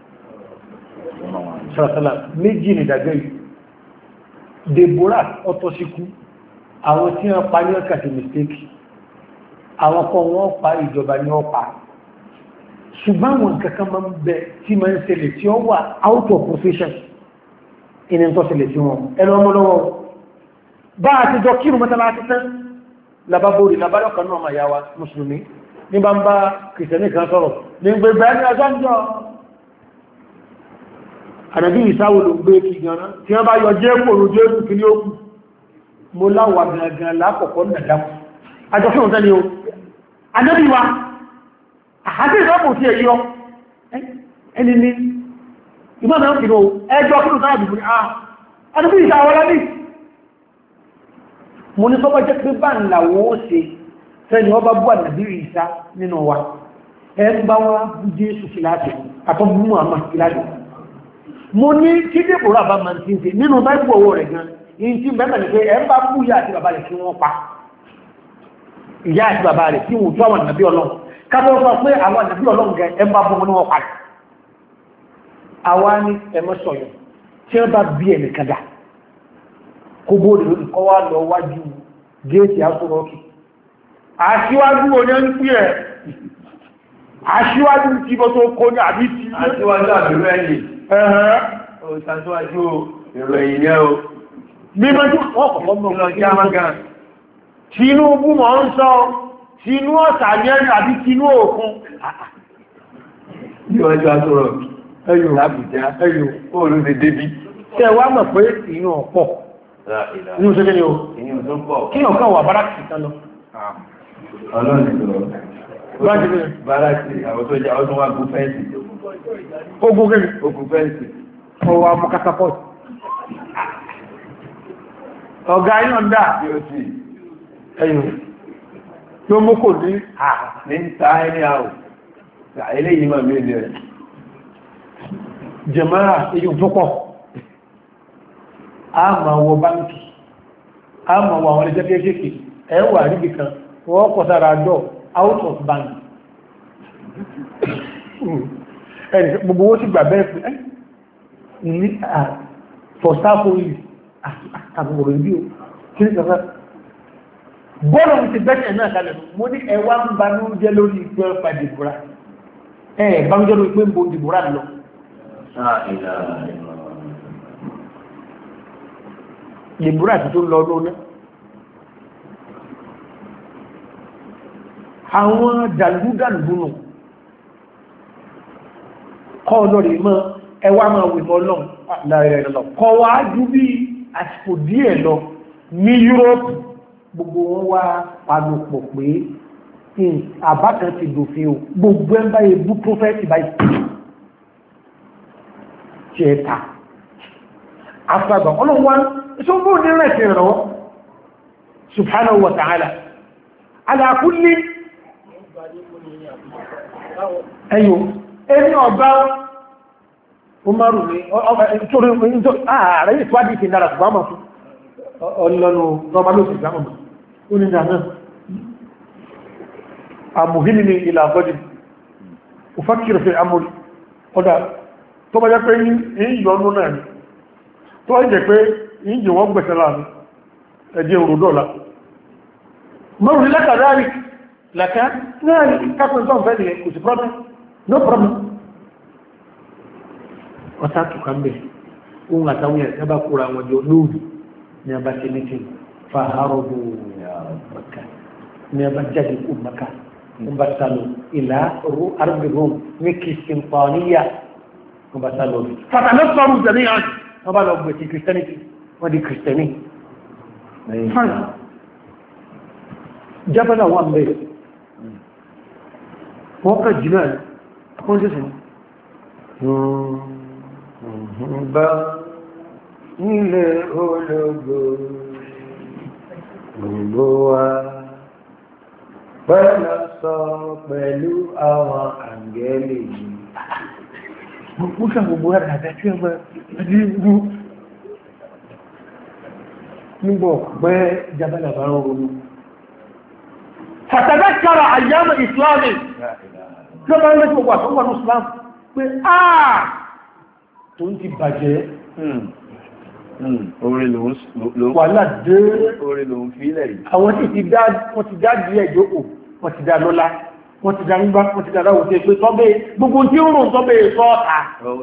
sàrásàlá méjì ní ìdàgbẹ́ yìí Deborah ọ̀tọ̀ síkú àwọn tí wọ́n pa ní ọkà sí mistake àwọn kan wọ́n pa ìjọba ní ọpa ṣùgbọ́n àwọn kankan máa ń bẹ tí máa ń ṣẹlẹ̀ tí ó wà out of profession ìní tó ṣẹlẹ̀ sí wọn ẹnu ọmọ lọ́wọ́ bá a ti jọ kírù mọ́tàlá ti tán labábórí labálọ́kan náà máa yáwa mùsùlùmí ní bá ń bá kìrìsìtẹ́nì kan sọ̀rọ̀ ní gbẹ̀gbẹ̀ ẹni ọjọ́ ń jọ ànàbí ìsáwò ló gbé kí gánà tí wọ́n bá yọ jẹ́ kòrò jẹ́ kù kí ní ó kù mo láwà gangan lákọ̀ọ́kọ́ nàdámù àjọfẹ́ òun tẹ́lẹ̀ o ànàbí wa àti ìsọ́pù tí èyí ọ ẹni ní ìmọ́nà ìrò ẹjọ́ kí ló sáà dìbò ní àà ànàbí ìsáwọ́ lábí mo ní sọ́bọ́ jẹ́ pé bá ń làwọ́ ó ṣe fẹ́ni wọ́n bá bú ànàbí ìsá nínú wa ẹ ń bá wá bú Jésù kìláàtì àtọ́bùmù àmà kìláàtì mo ní kí Débórà bá máa ti ń ṣe nínú báìbù owó rẹ̀ gan in tí mẹ́ta ní pé ẹ ń bá bú ìyá àti bàbá rẹ̀ kí wọ́n pa ìyá àti bàbá rẹ̀ kí wọ́n tó àwọn ànàbí Ọlọ́run kábọ́ sọ pé àwọn ànàbí Ọlọ́run gan ẹ ń bá bú wọn ní wọ́n pa àwa ní ẹmọ́ sọ̀yọ̀ tí wọ́n bá bí ẹnì kadà kó bóòdì lórí kọ́ wá lọ wájú géètì asọ́rọ́kì aṣíwájú oní ń pí ẹ̀ aṣíwájú tí bọ́ tó kó ní àbí tí aṣíwájú àbúrú ẹ̀yìn ẹ̀hẹ́ òṣàṣíwájú èrò ẹ̀yìn yẹ́ o mímọ́jú ọkọ̀kọ́ mọ́ Tinubu mọ̀ ń sọ tinú ọ̀sà yẹ́rì àbí tinú òkun níwájú asọ́rọ́kì ẹyọ lábùjá ẹyọ oòrùn lè débi tẹ́ wá mọ̀ pé inú ọ̀pọ̀ inú ṣe kí ni o kí ọ̀kan wà bára kìí tán lọ báràkì àwọn tó jẹ́ ọdún wá gún fẹ́ǹsì ogun gẹ́gẹ́ ogun fẹ́ǹsì ọwọ́ amọ́kátapọ́t ọ̀gá iná dá tí ó sì ẹ̀yìn tó mú kò ní ní ń ta ẹni àwọ̀ eléyìí máa mẹ́lẹ̀ rẹ̀ jẹ̀mọ́ra èyí tó pọ̀ a máa wọ báńkì a máa wọ àwọn ẹjẹ́ kéèkéèké ẹwà ríbi kan wọ́n pọ̀ sára àjọ out of bank ẹni gbogbo owó sì gbà bẹ́ẹ̀ pé ní fọ̀sáfóyì àtàbùrò ìbí o kí ní kàfà bọ́ọ̀lù ti bẹ́ẹ̀ náà kalẹ̀ mo ní ẹwà ń ba ní oúnjẹ lórí ìpẹ́ ọ̀pá dìbòrà ẹ̀ bá ń jẹ́ lórí pé ń bo dìbòrà lọ dìbòrà ti tó lọ lónà àwọn dàlúdàlúnù kọ́ lórí mọ́ ẹwà máa wìmọ́ lọ́n láàrẹ̀ lọ kọ́ wá jú bí àsìkò díẹ̀ lọ ní Europe gbogbo wọn wá panupọ̀ pé àbákan ti dòfin o gbogbo ẹ̀ báyìí bú prófẹ́tì báyìí tí ẹ ta afẹ́gbà ọlọ́wọ́ ṣó bó ní rẹ̀ ti rọ̀ subhanahu wa ta'ala ala kulli ẹ̀yọ́ ẹni ọba Umaru ní ààrẹ ìtwádìí ti dára ṣùgbọ́n mọ̀ fún ọlọ́nu rọba ló sì gbámọ̀ ó ní ìdáná àmùhìnì ní ilà àgọ́dì òfàkìrì fẹ́ amúrí ọ̀dá tó bá jẹ́ pé yìí yọnú náà ni tó wá jẹ́ pé yìí jẹ́ wọ́n gbẹ̀sẹ̀ láàrin ẹjẹ́ òrùdọ́lá mọ́rùn lẹ́kàdáàrí lẹ́kà náà kápẹ́ntọ́ fẹ́ nìyẹn kò sí problem no problem ọ̀sá tukà mẹ́ ohun àtàwọn ẹ̀ bá kúra wọn jọ lóòrù ní abá ṣe ní kí fàárọ̀bù Maka ní abá jáde kú Maka ń bá sálọ ìlà rú arúgbìrún ní kìsìmpáníyà ń bá sálọ rí fàtàlẹ́ sọ́rọ̀ jẹ́ní àti wọ́n bá lọ gbẹ̀ sí kìrìsìtẹ́nìtì wọ́n di kìrìsìtẹ́nì fine jábọ́lá wà mẹ́rẹ̀ wọ́n kà jìnà wọ́n jẹ́ sí bá nílé ológo gbogbo wa pẹ́lọ sọ pẹ̀lú àwọn àǹgẹ́lì yìí gbogbo ṣàgbogbo rẹ̀ àti ọmọ ìdígbù nígbọ̀ pẹ́ jábálà bá ń ronú fàtàdákàrà àyàmà ìsìláàmì tí ó bá ń lẹ́sí gbogbo àtọ́gbà ní islam pé àà tó ń ti bàjẹ́ orí lòun wà ládé orí lòun fílẹ̀ yìí àwọn tí ti dá díẹ̀ jókò wọ́n ti dá lọ́lá wọ́n ti dá nígbà wọ́n ti dá láwọ̀ tí pé tọ́bẹ̀ gbogbo tí ó rùn tọ́bẹ̀ sọ́ọ̀ta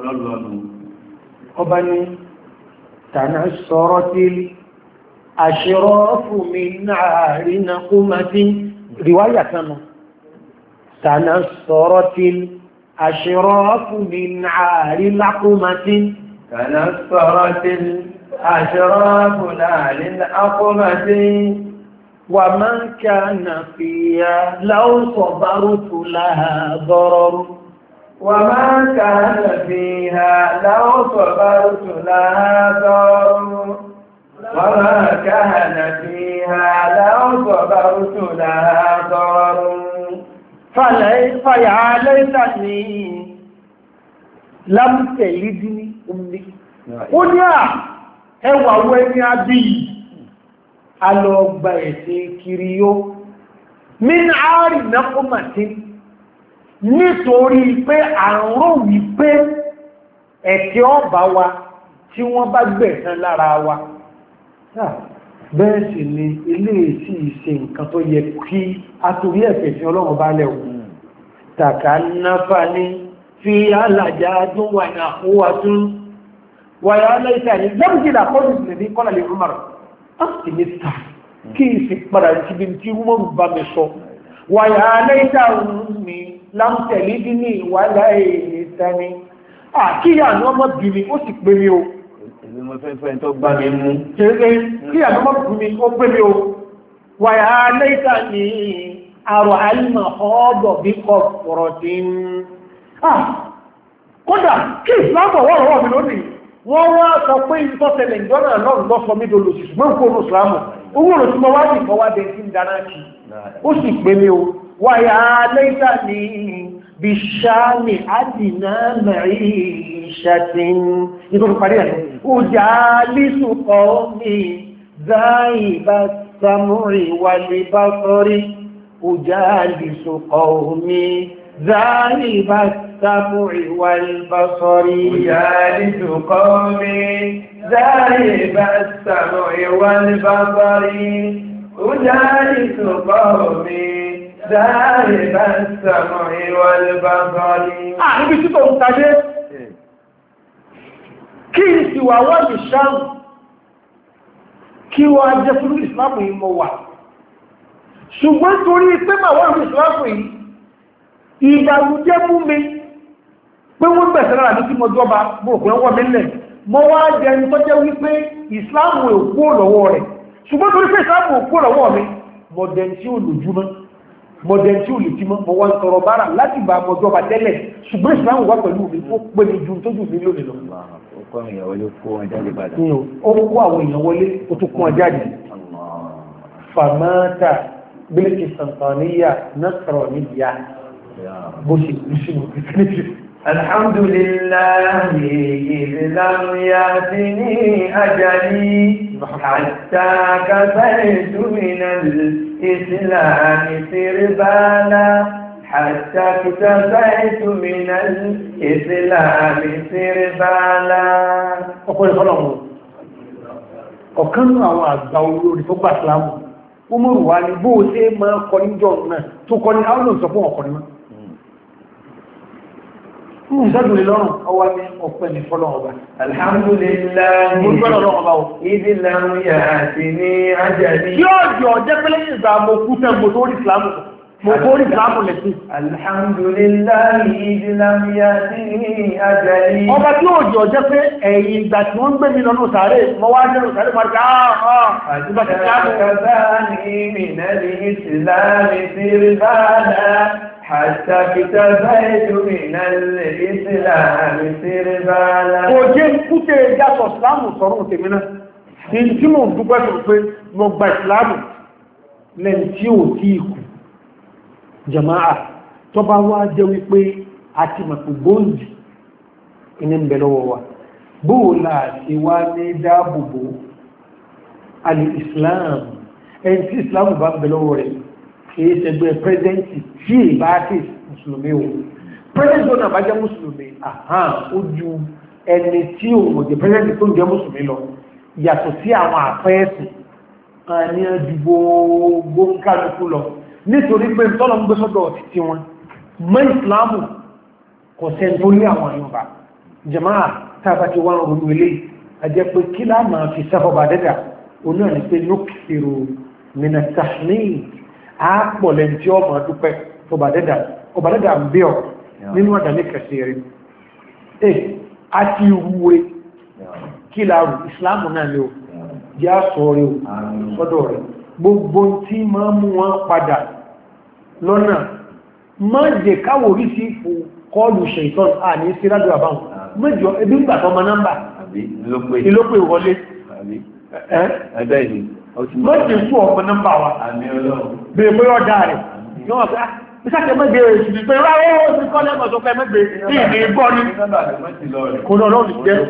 ọba ni tànà sọ̀rọ̀ tí àṣírọ́fù mi náà rí na kó máa tí ríwáyà kanu tànà sọ̀rọ̀ tí àṣírọ́fù mi náà rí lákó máa tí tànà sọ̀rọ̀ tí àṣírọ́fù náà rí lákó máa tí ومن كان فيها لو صبرت لها ضرر وما كان فيها لو صبرت لها ضرر وما كان فيها لو صبرت لها ضرر فيا ليتني لم تلدني أمي قل يا ẹwà wẹ́ni àbí alọ́gba ẹ̀sẹ̀ kiri yó min àárín nákọ́màtí nítorí pé àrùn wípé ẹ̀kẹ́ ọba wa tí wọ́n bá gbẹ̀san lára wa bẹ́ẹ̀ sì ni ilé ìsí ìṣe nǹkan tó yẹ kí a torí ẹ̀fẹ̀ sí ọlọ́run bá lẹ́wọ̀n tàkà náfà ní fi alàjá dún wà ní àkówà tún wàyà aláìsà ní lẹ́mùsílà kọ́lù ní kọ́lá lè rúmọ̀rọ̀ áti mẹ́ta kí ìsì padà ti bí tí wọ́n bá mi sọ wàyà aláìsà mi lámtẹ̀lé bí ní ìwàlá èyí tẹ́ni àkíyà ní ọmọ bí mi ó sì pé mi o èmi mo fẹ́ fẹ́ tó gbá mi mú kíyà ní ọmọ bí mi ó pé mi o wàyà aláìsà ní àrọ̀ àìmọ̀ ọ̀bọ̀ bí kọ̀ fọ̀rọ̀ tí ń ah kódà kí ìsìláàmù wọ́n rọ̀ mi lónìí wọ́n wá sọ pé ìtọ́sẹ̀lẹ̀ ìjọ́nà náà lọ́sọ mí dolo sí ṣùgbọ́n kó ní ìsìláàmù owó òrò tí mo wá ní ìfọwá bẹ sí ń dáná kí ó sì pé mi o wáyà lẹ́yà ní bíṣáàmì àdìnà mẹ́rin ìṣàtìn nítorí parí ẹ̀ ó jà lísùkọ́ mi záì bá samúrì wálé bá sọ́rí ó jà lísùkọ́ mi záì bá السمع والبصر يجالس قومي ذاهب السمع والبصر أجالس قومي ذاهب السمع والبصر ah níbi tí tó ń tajé kí ìsìwà wọ́n ní ṣáà kí wọ́n jẹ́ fún ìsìláàmù yìí mọ́ wà ṣùgbọ́n torí pé mà wọ́n ní ìsìláàmù yìí ìbàrújẹ́ mú mi pé wọ́n gbẹ̀sẹ̀ lára ní tí mo jọba gbòòkùn ẹwọ́ mílẹ̀ mọ́ wá jẹ́ ní tó jẹ́ wípé ìsìláàmù òkú lọ́wọ́ rẹ̀ ṣùgbọ́n torí pé ìsìláàmù òkú lọ́wọ́ mi mọ̀dẹ̀n tí ó lòjúmọ́ mọ̀dẹ̀n tí ó lè tímọ́ mọ̀ wọ́n tọrọ bára láti bá mọ́ jọba tẹ́lẹ̀ ṣùgbọ́n ìsìláàmù wá pẹ̀lú mi ó pé mi ju tó jù mí lónìí lọ. ó kó àwọn èèyàn wọlé ó kó wọn jáde padà. ó kó àwọn èèyàn wọlé ó tún kó wọn jáde. fàmáta bílíkì sàǹtàníyà nasrọ̀ níyà bó ṣe kú sínú kìtìlẹ́tì. الحمد لله إذ لم يأتني أجلي حتى كفيت من الإسلام سربالا حتى كفيت من الإسلام سربالا. ọkùnrin fọ́lọ̀mù ọ̀kan ní àwọn àgbà olórí tó gbà sílámù ó mọ̀rù wá ní bó ṣe máa kọ ní jọ náà tó kọ ní àwọn olóòsọ fún ọkùnrin náà ìṣẹ́dùn lọ́rùn ọwá ní ọ̀pẹ́ ní fọ́lọ̀ ọba. Alhamdulillah, ìdí lámú yà àti ní ajáde. Tí ó jọ jẹ́ pẹ́lẹ́ ìgbà mo kú tẹ́ mo tó rí ìsìlámù, mo tó rí ìsìlámù lẹ́sí. Alhamdulillah, ìdí lámú yà àti ní ajáde. Ọba tí ó jọ jẹ́ pé ẹ̀yìn ìgbà tí wọ́n ń gbé mi lọ́nà sàárè, mọ́ wá jẹ́ sàárè máa ká àà ìgbà tí حتى كتبت من الإسلام سربالا. Kò jẹ́ kúté yàtọ̀ ìsìlámù sọ̀rọ̀ tèmínà. Ní tí mo ń dúpẹ́ sọ pé mo gba ìsìlámù lẹ́n tí ò tí ìkù. Jama'a tó bá wá jẹ́ wípé a ti mọ̀ pé gbóǹdì iní ń bẹ lọ́wọ́ wa. Bóòlà ti wá ní dáàbòbò alì-Islam. Ẹni tí ìsìlámù bá ń bẹ lọ́wọ́ rẹ̀ kìí ṣẹgbẹ́ pẹ́sẹ̀ntì tí ìbá tí mùsùlùmí o pẹ́sẹ̀ntì ọ̀nà bá jẹ́ mùsùlùmí àhán ó ju ẹni tí ò mọ̀ jẹ́ pẹ́sẹ̀ntì tó ń jẹ́ mùsùlùmí lọ yàtọ̀ sí àwọn àfẹ́ẹ̀sì ní ẹdùgbò gbóǹkálukú lọ nítorí pé tọ́lọ ń gbé sọ́dọ̀ títí wọn mọ́ ìsìláàmù kò sẹ́ni tó lé àwọn àyọ̀bá jàmáà tàbá ti wá ronú ilé ajẹ́ pé kí lá máa fi sáfọ́ bá dẹ́dà onú ẹ̀ ní pé nókìrò mìnà tàhmíì àpọ̀lẹ̀ tí ó máa dúpẹ́ ọbàdẹ́dà ọbàdẹ́dà ń bí ọ̀ nínú àdàmì kẹsì rẹ̀ ẹ̀ àti ìwúwe kí láàrù ìsìláàmù náà lè o jẹ́ àṣọ rẹ̀ o sọ́dọ̀ rẹ̀ gbogbo tí máa mú wọn padà lọ́nà má jẹ́ káwò rí sí ìfò kọlù ṣẹ̀tọ́n à ní sí rádù àbáhùn mẹ́jọ ẹbí ń gbàtọ́ ma nọ́mbà ìlópè wọlé mọ́jẹ̀ fún ọmọ nọ́mbà wa bèèrè pé ọjà rẹ̀ yọ́n wọ́n fẹ́ ìsáṣẹ́ mẹ́gbẹ̀ ìṣìlẹ̀ pé ráwọ́ ó ti kọ́ lẹ́mọ̀ tó fẹ́ mẹ́gbẹ̀ ìní gbọ́ ní kò náà lọ́nà jẹ́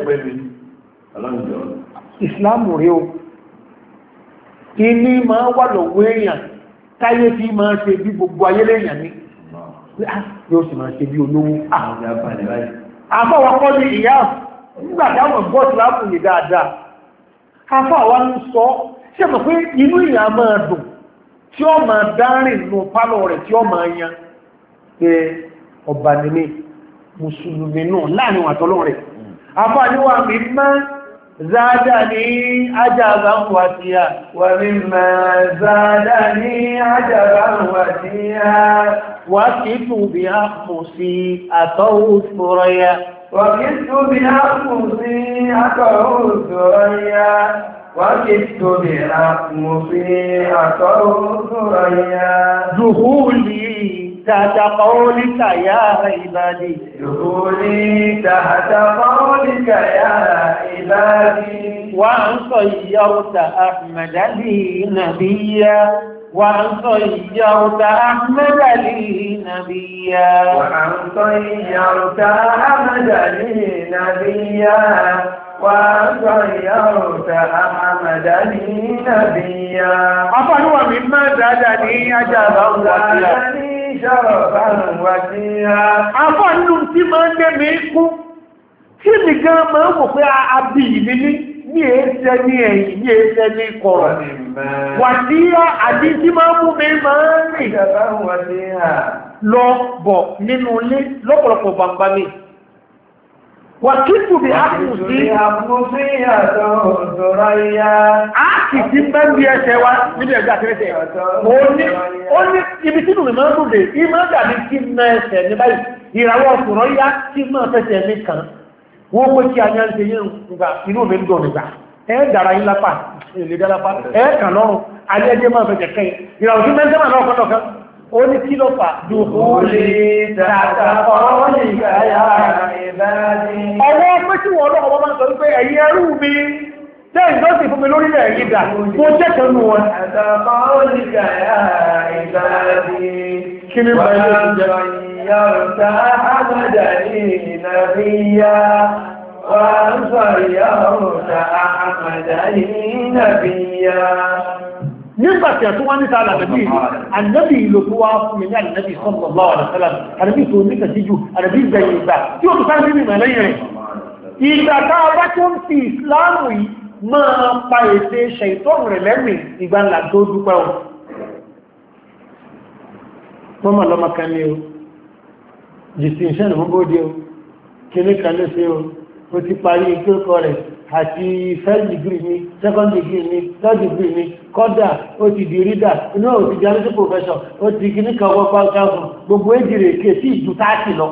ìsìláàmù rí o iní máa wà lọ́wọ́ èèyàn táyé tí máa ṣe bí gbogbo ayé lẹ́yìn ní yóò sì máa ṣe bí olówó àfọwọ́kọ́ ní ìyá nígbàdáwọn gbọ́ ìsìláàmù yìí dáadáa àfọwọ́ ń sọ ṣe mọ̀ pé inú ìyà máa dùn tí ó máa dárìn nù pálọ̀ rẹ̀ tí ó máa yan pé ọba nílé mùsùlùmí náà láàrin àtọ́lọ́ rẹ̀ afáníwà mi máa záádà ní ajára ń wà tí a wà ní máa záádà ní ajára ń wà tí a wà kí tún bí a mọ̀ sí àtọ́wò sọ́rọ̀ ya wà kí tún bí a mọ̀ sí àtọ́wò sọ́rọ̀ ya وكدت بأخمصي أطريا دخولي تحت قولك يا عبادي دخولي تحت قولك يا عبادي وأن صيرت أحمد لي نبيا وأن صيرت أحمد لي نبيا وأن صيرت أحمد لي نبيا وأن صيرت أحمد لي نبيا أفنوا مما زادني أجابا وكلا شرفا وكيلا أفنوا مما نميكم tí mi gan máa ń wò pé àbí mi ní ní ẹsẹ̀ ní ẹ̀yìn ní ẹsẹ̀ ní kọ̀rọ̀ wà tí àdí tí máa mú mi máa ń rìn lọ bọ̀ nínú ilé lọ́pọ̀lọpọ̀ gbangba mi wà kí tùbí ápùn sí áàkì tí bẹ́ ń bí ẹsẹ̀ wá níbi ẹgbẹ́ àtẹ́rẹ́sẹ̀ ó ní ibi tí mi máa ń rúdè ìmọ̀ dàbí kí n ná ẹsẹ̀ ní báyìí ìràwọ̀ ọ̀sùnrọ̀ yá kí máa fẹsẹ̀ mi kàn wọ́n pé kí a ní àṣẹ yìí nígbà inú mi ń dùn nígbà ẹ dára yín lápá ilé dárápá ẹ kàn lọ́rùn alẹ́jẹ́ máa fẹ́ jẹ̀kẹ́ ìràwọ̀ tí mẹ́jẹ́ máa lọ́kọ́ lọ́kọ́ ó ní kí ló fà dùkú lè tààtà ọ̀rọ̀ ìgbàyà ìbáàdì ọwọ́ pé tí wọ́n lọ́kọ́ máa ń sọ wípé ẹ̀yin ẹrú mi tẹ́ ìjọsìn fún mi lórílẹ̀ ìgbà mo jẹ́ kan nù wọn kí ni bá ilé ìjẹ́ صيرت أحمد لي نبيا وأن صيرت أحمد لي نبيا nígbàtí àtún wá níta àlàbí ànábì ìlò tó wá fún mi ní ànábì sallallahu alaihi wasallam ànábì tó ní kàtíjù ànábì ìgbẹ̀yìn ìgbà tí ó tó sáré nínú ìmọ̀lẹ́yìn rẹ̀ ìgbà táa bá tó ń fi ìsìláàmù yìí máa pa ètè ṣẹ̀tọ́nù rẹ̀ lẹ́mì ìgbà ńlá tó dúpẹ́ o mọ́mọ̀ lọ́mọ kan ní o distinction mú bóde o kíní kan ló ṣe o ó ti parí ìkẹ́kọ̀ọ́ rẹ̀ àti first degree ní second degree ní third degree ní kọ́dà ó ti di reader iná ó ti di analytic professor ó ti kíní kan wọ́n pa káàkùn gbogbo èjìrè ké sí ìjú táàkì lọ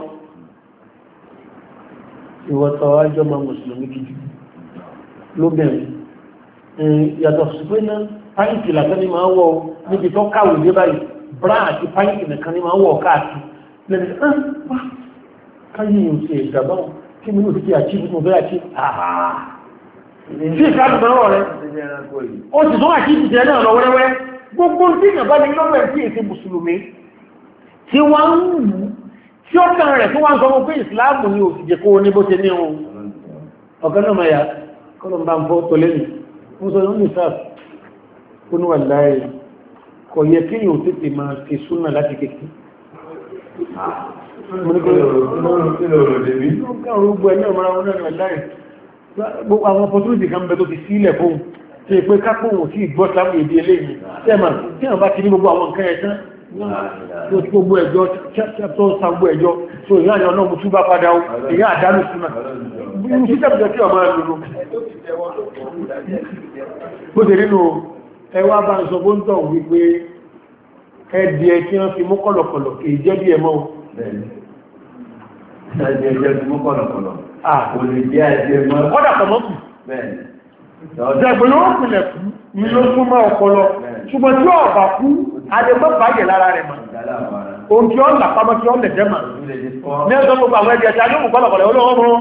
ìwọ̀tọ̀ ọjọ́ ma mùsùlùmí kìí lóbẹ̀rẹ̀ yàtọ̀ sí pé náà pàǹtì làtọ́ ní máa wọ́ níbi tó káwò dé báyìí bra àti pàǹtì nìkan ní máa wọ́ káàkiri lẹ́nu káyé yóò ṣe ìgbàgbọ́ kí mi ní òfin àchíbù tó bẹ́ẹ̀ àchíbù àhàá sí ìsáàbù mẹ́rọ rẹ̀ ó sì tún àchíbù jẹ́ náà lọ wẹ́rẹ́wẹ́ gbogbo tí ìyàbá ní lọ́wọ́ tí èsì mùsùlùmí tí wọ́n ń wù tí ó kàn rẹ̀ tí wọ́n ń sọ pé ìsìláàmù ni òsìjẹ́ kó ní bó ṣe ní ohun ọ̀gá náà máa yà kọ́lọ̀ bá ń bọ́ tó lẹ́nu mú sọ ní sáà ó ní wà láàyè kò yẹ kí yóò tètè máa fi súnà láti kékeré àwọn opportunity kan bẹ tó ti sílẹ̀ fún tí è pé kápòhùn sí ìgbọ́sàmù èdè eléyìí tẹ́mà tí wọ́n bá ti ní gbogbo àwọn nǹkan ẹ̀tán tó ti gbogbo ẹjọ́ tó sàgbò ẹjọ́ tó ìyá àyàn náà mú tú bá padà ó ìyá àdánù súnà ní títẹ́bùjọ tí ọmọ ẹlùlú bó ṣe nínú ẹwà bá ń sọ bó ń tọ̀ wípé ẹdì ẹ tí wọ́n fi mú kọ̀lọ̀kọ̀lọ̀ kì í jẹ́ bí ẹmọ́ ẹdì ẹjẹ́ ti mú kọ̀lọ̀kọ̀lọ̀ kò lè jẹ́ ẹdì ẹmọ́ kọ́dà pọ̀mọ́kù jẹ́gbẹ̀lú òpìlẹ̀ kú ní ló súnmọ́ ọpọlọ ṣùgbọ́n tí ó bá kú adẹ́gbẹ́ bàjẹ̀ lára rẹ̀ mọ̀ ohun tí ó ń là pamọ́ tí ó lẹ̀ jẹ́mà ní ẹ̀sọ́ gbogbo àwọn ẹ̀dì ẹ̀ta ló mú kọ̀lọ̀kọ̀lọ̀ olóòrùn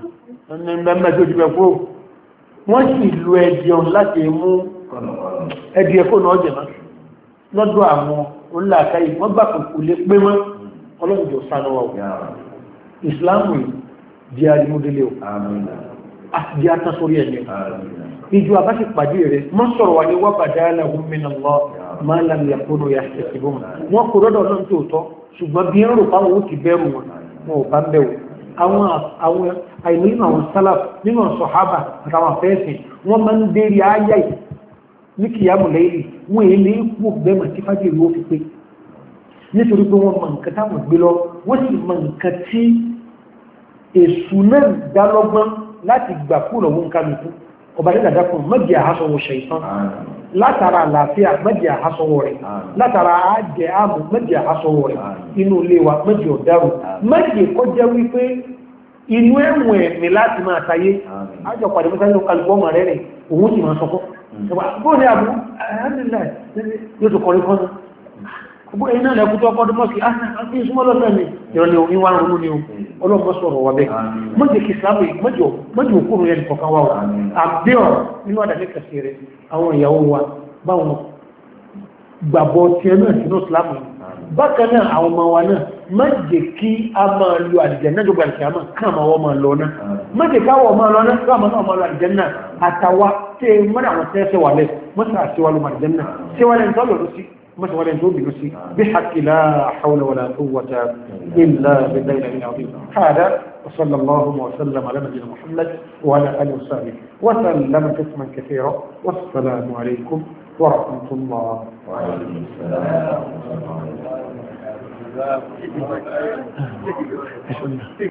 wọ́n sì lu ẹ̀dì ọ̀n láti mú ẹ̀dì ẹ̀kọ́ náà jẹ̀má lọ́dọ̀ àwọn onílàákàyè wọ́n gbà kò lè pé mọ́ ọlọ́dọ̀ sanúwà ìsìláàmù di arimúdélé o àti di atásórí ẹ̀mí ìjọ àbáṣe pàdé rẹ̀ mọ́ sọ̀rọ̀ wà ní wábàdá aláhùn mìíràn lọ máa lámì àkóónú ya ṣẹ̀sìbọ́n wọ́n kò rọ́dọ̀ náà tó tọ́ ṣùgbọ́n bí ń rò fáwọn ó ti bẹ̀rù wọn wọn ò bá ń bẹ̀rù àwọn àìmọ̀lẹ́nu àwọn sálàf nínú sọ̀hábà àtàwọn afẹ́ẹ̀sìn wọ́n máa ń dérí ááyà ní kìyàmù lẹ́yìn wọ́n èlé ikú gbẹ́mà tí fájì ìlú ó fi pé nítorí pé wọ́n mọ̀ nǹkan táwọn gbé lọ wọ́n sì mọ̀ nǹkan tí èṣù náà dálọ́gbọ́n láti gbà kúrò wọn kálukú ọba ní dàdákùn mọ́jì àhásọwọ̀ ṣẹ̀ìtàn látara àlàáfíà mọ́jì àhásọwọ̀ rẹ̀ látara àjẹ́ àmù mọ́jì àhásọwọ̀ rẹ̀ inú ilé wa mọ́jì ọ̀dáwò mọ́jì kọjá wípé inú ẹ̀wọ̀n ẹ̀mí láti máa tayé ájọ pàdé mọ́sáyé kálukú ọmọ rẹ̀ rẹ̀ òun sì máa sọkọ́ bóò ní àbú alhamdulillah yóò tó kọrí kọ́nà bó ẹ̀yìn náà lẹ́kú tó ọkọ̀ ọdún mọ́sí àti ìsúnmọ́ lọ́nà ni ìrọ̀lẹ̀ òní wá rúrú ni ọlọ́pọ̀ sọ̀rọ̀ wà bẹ́ mọ́jẹ̀ kì sáàbì mọ́jẹ̀ òkúrò yẹn kọ̀kan wà wà àbíọ̀ nínú àdàlẹ́ kẹsì rẹ̀ àwọn ìyàwó wa báwọn gbàbọ̀ tí ẹ náà sínú ìsìlámù bákan náà àwọn ọmọ wa náà mọ́jẹ̀ kí a máa lo àdìjẹ́ náà jọgbà ìkìyàmà káàmà wọ́n máa lọ náà mọ́jẹ̀ káwọ̀ máa lọ náà káàmà náà máa lọ àdìjẹ́ náà àtàwà tẹ́ mọ́nà àwọn tẹ́ẹ̀sẹ̀ wà lẹ́ mọ́sà àṣíwálù àdìjẹ́ náà síwálẹ̀ ń tọ́lọ̀ sí مثلا ولا نتوب بنفسي بحق لا حول ولا قوة إلا بالله العلي العظيم هذا وصلى الله وسلم على نبينا محمد وعلى آله وصحبه وسلم تسما كثيرا والسلام عليكم ورحمة الله وعليكم السلام ورحمة الله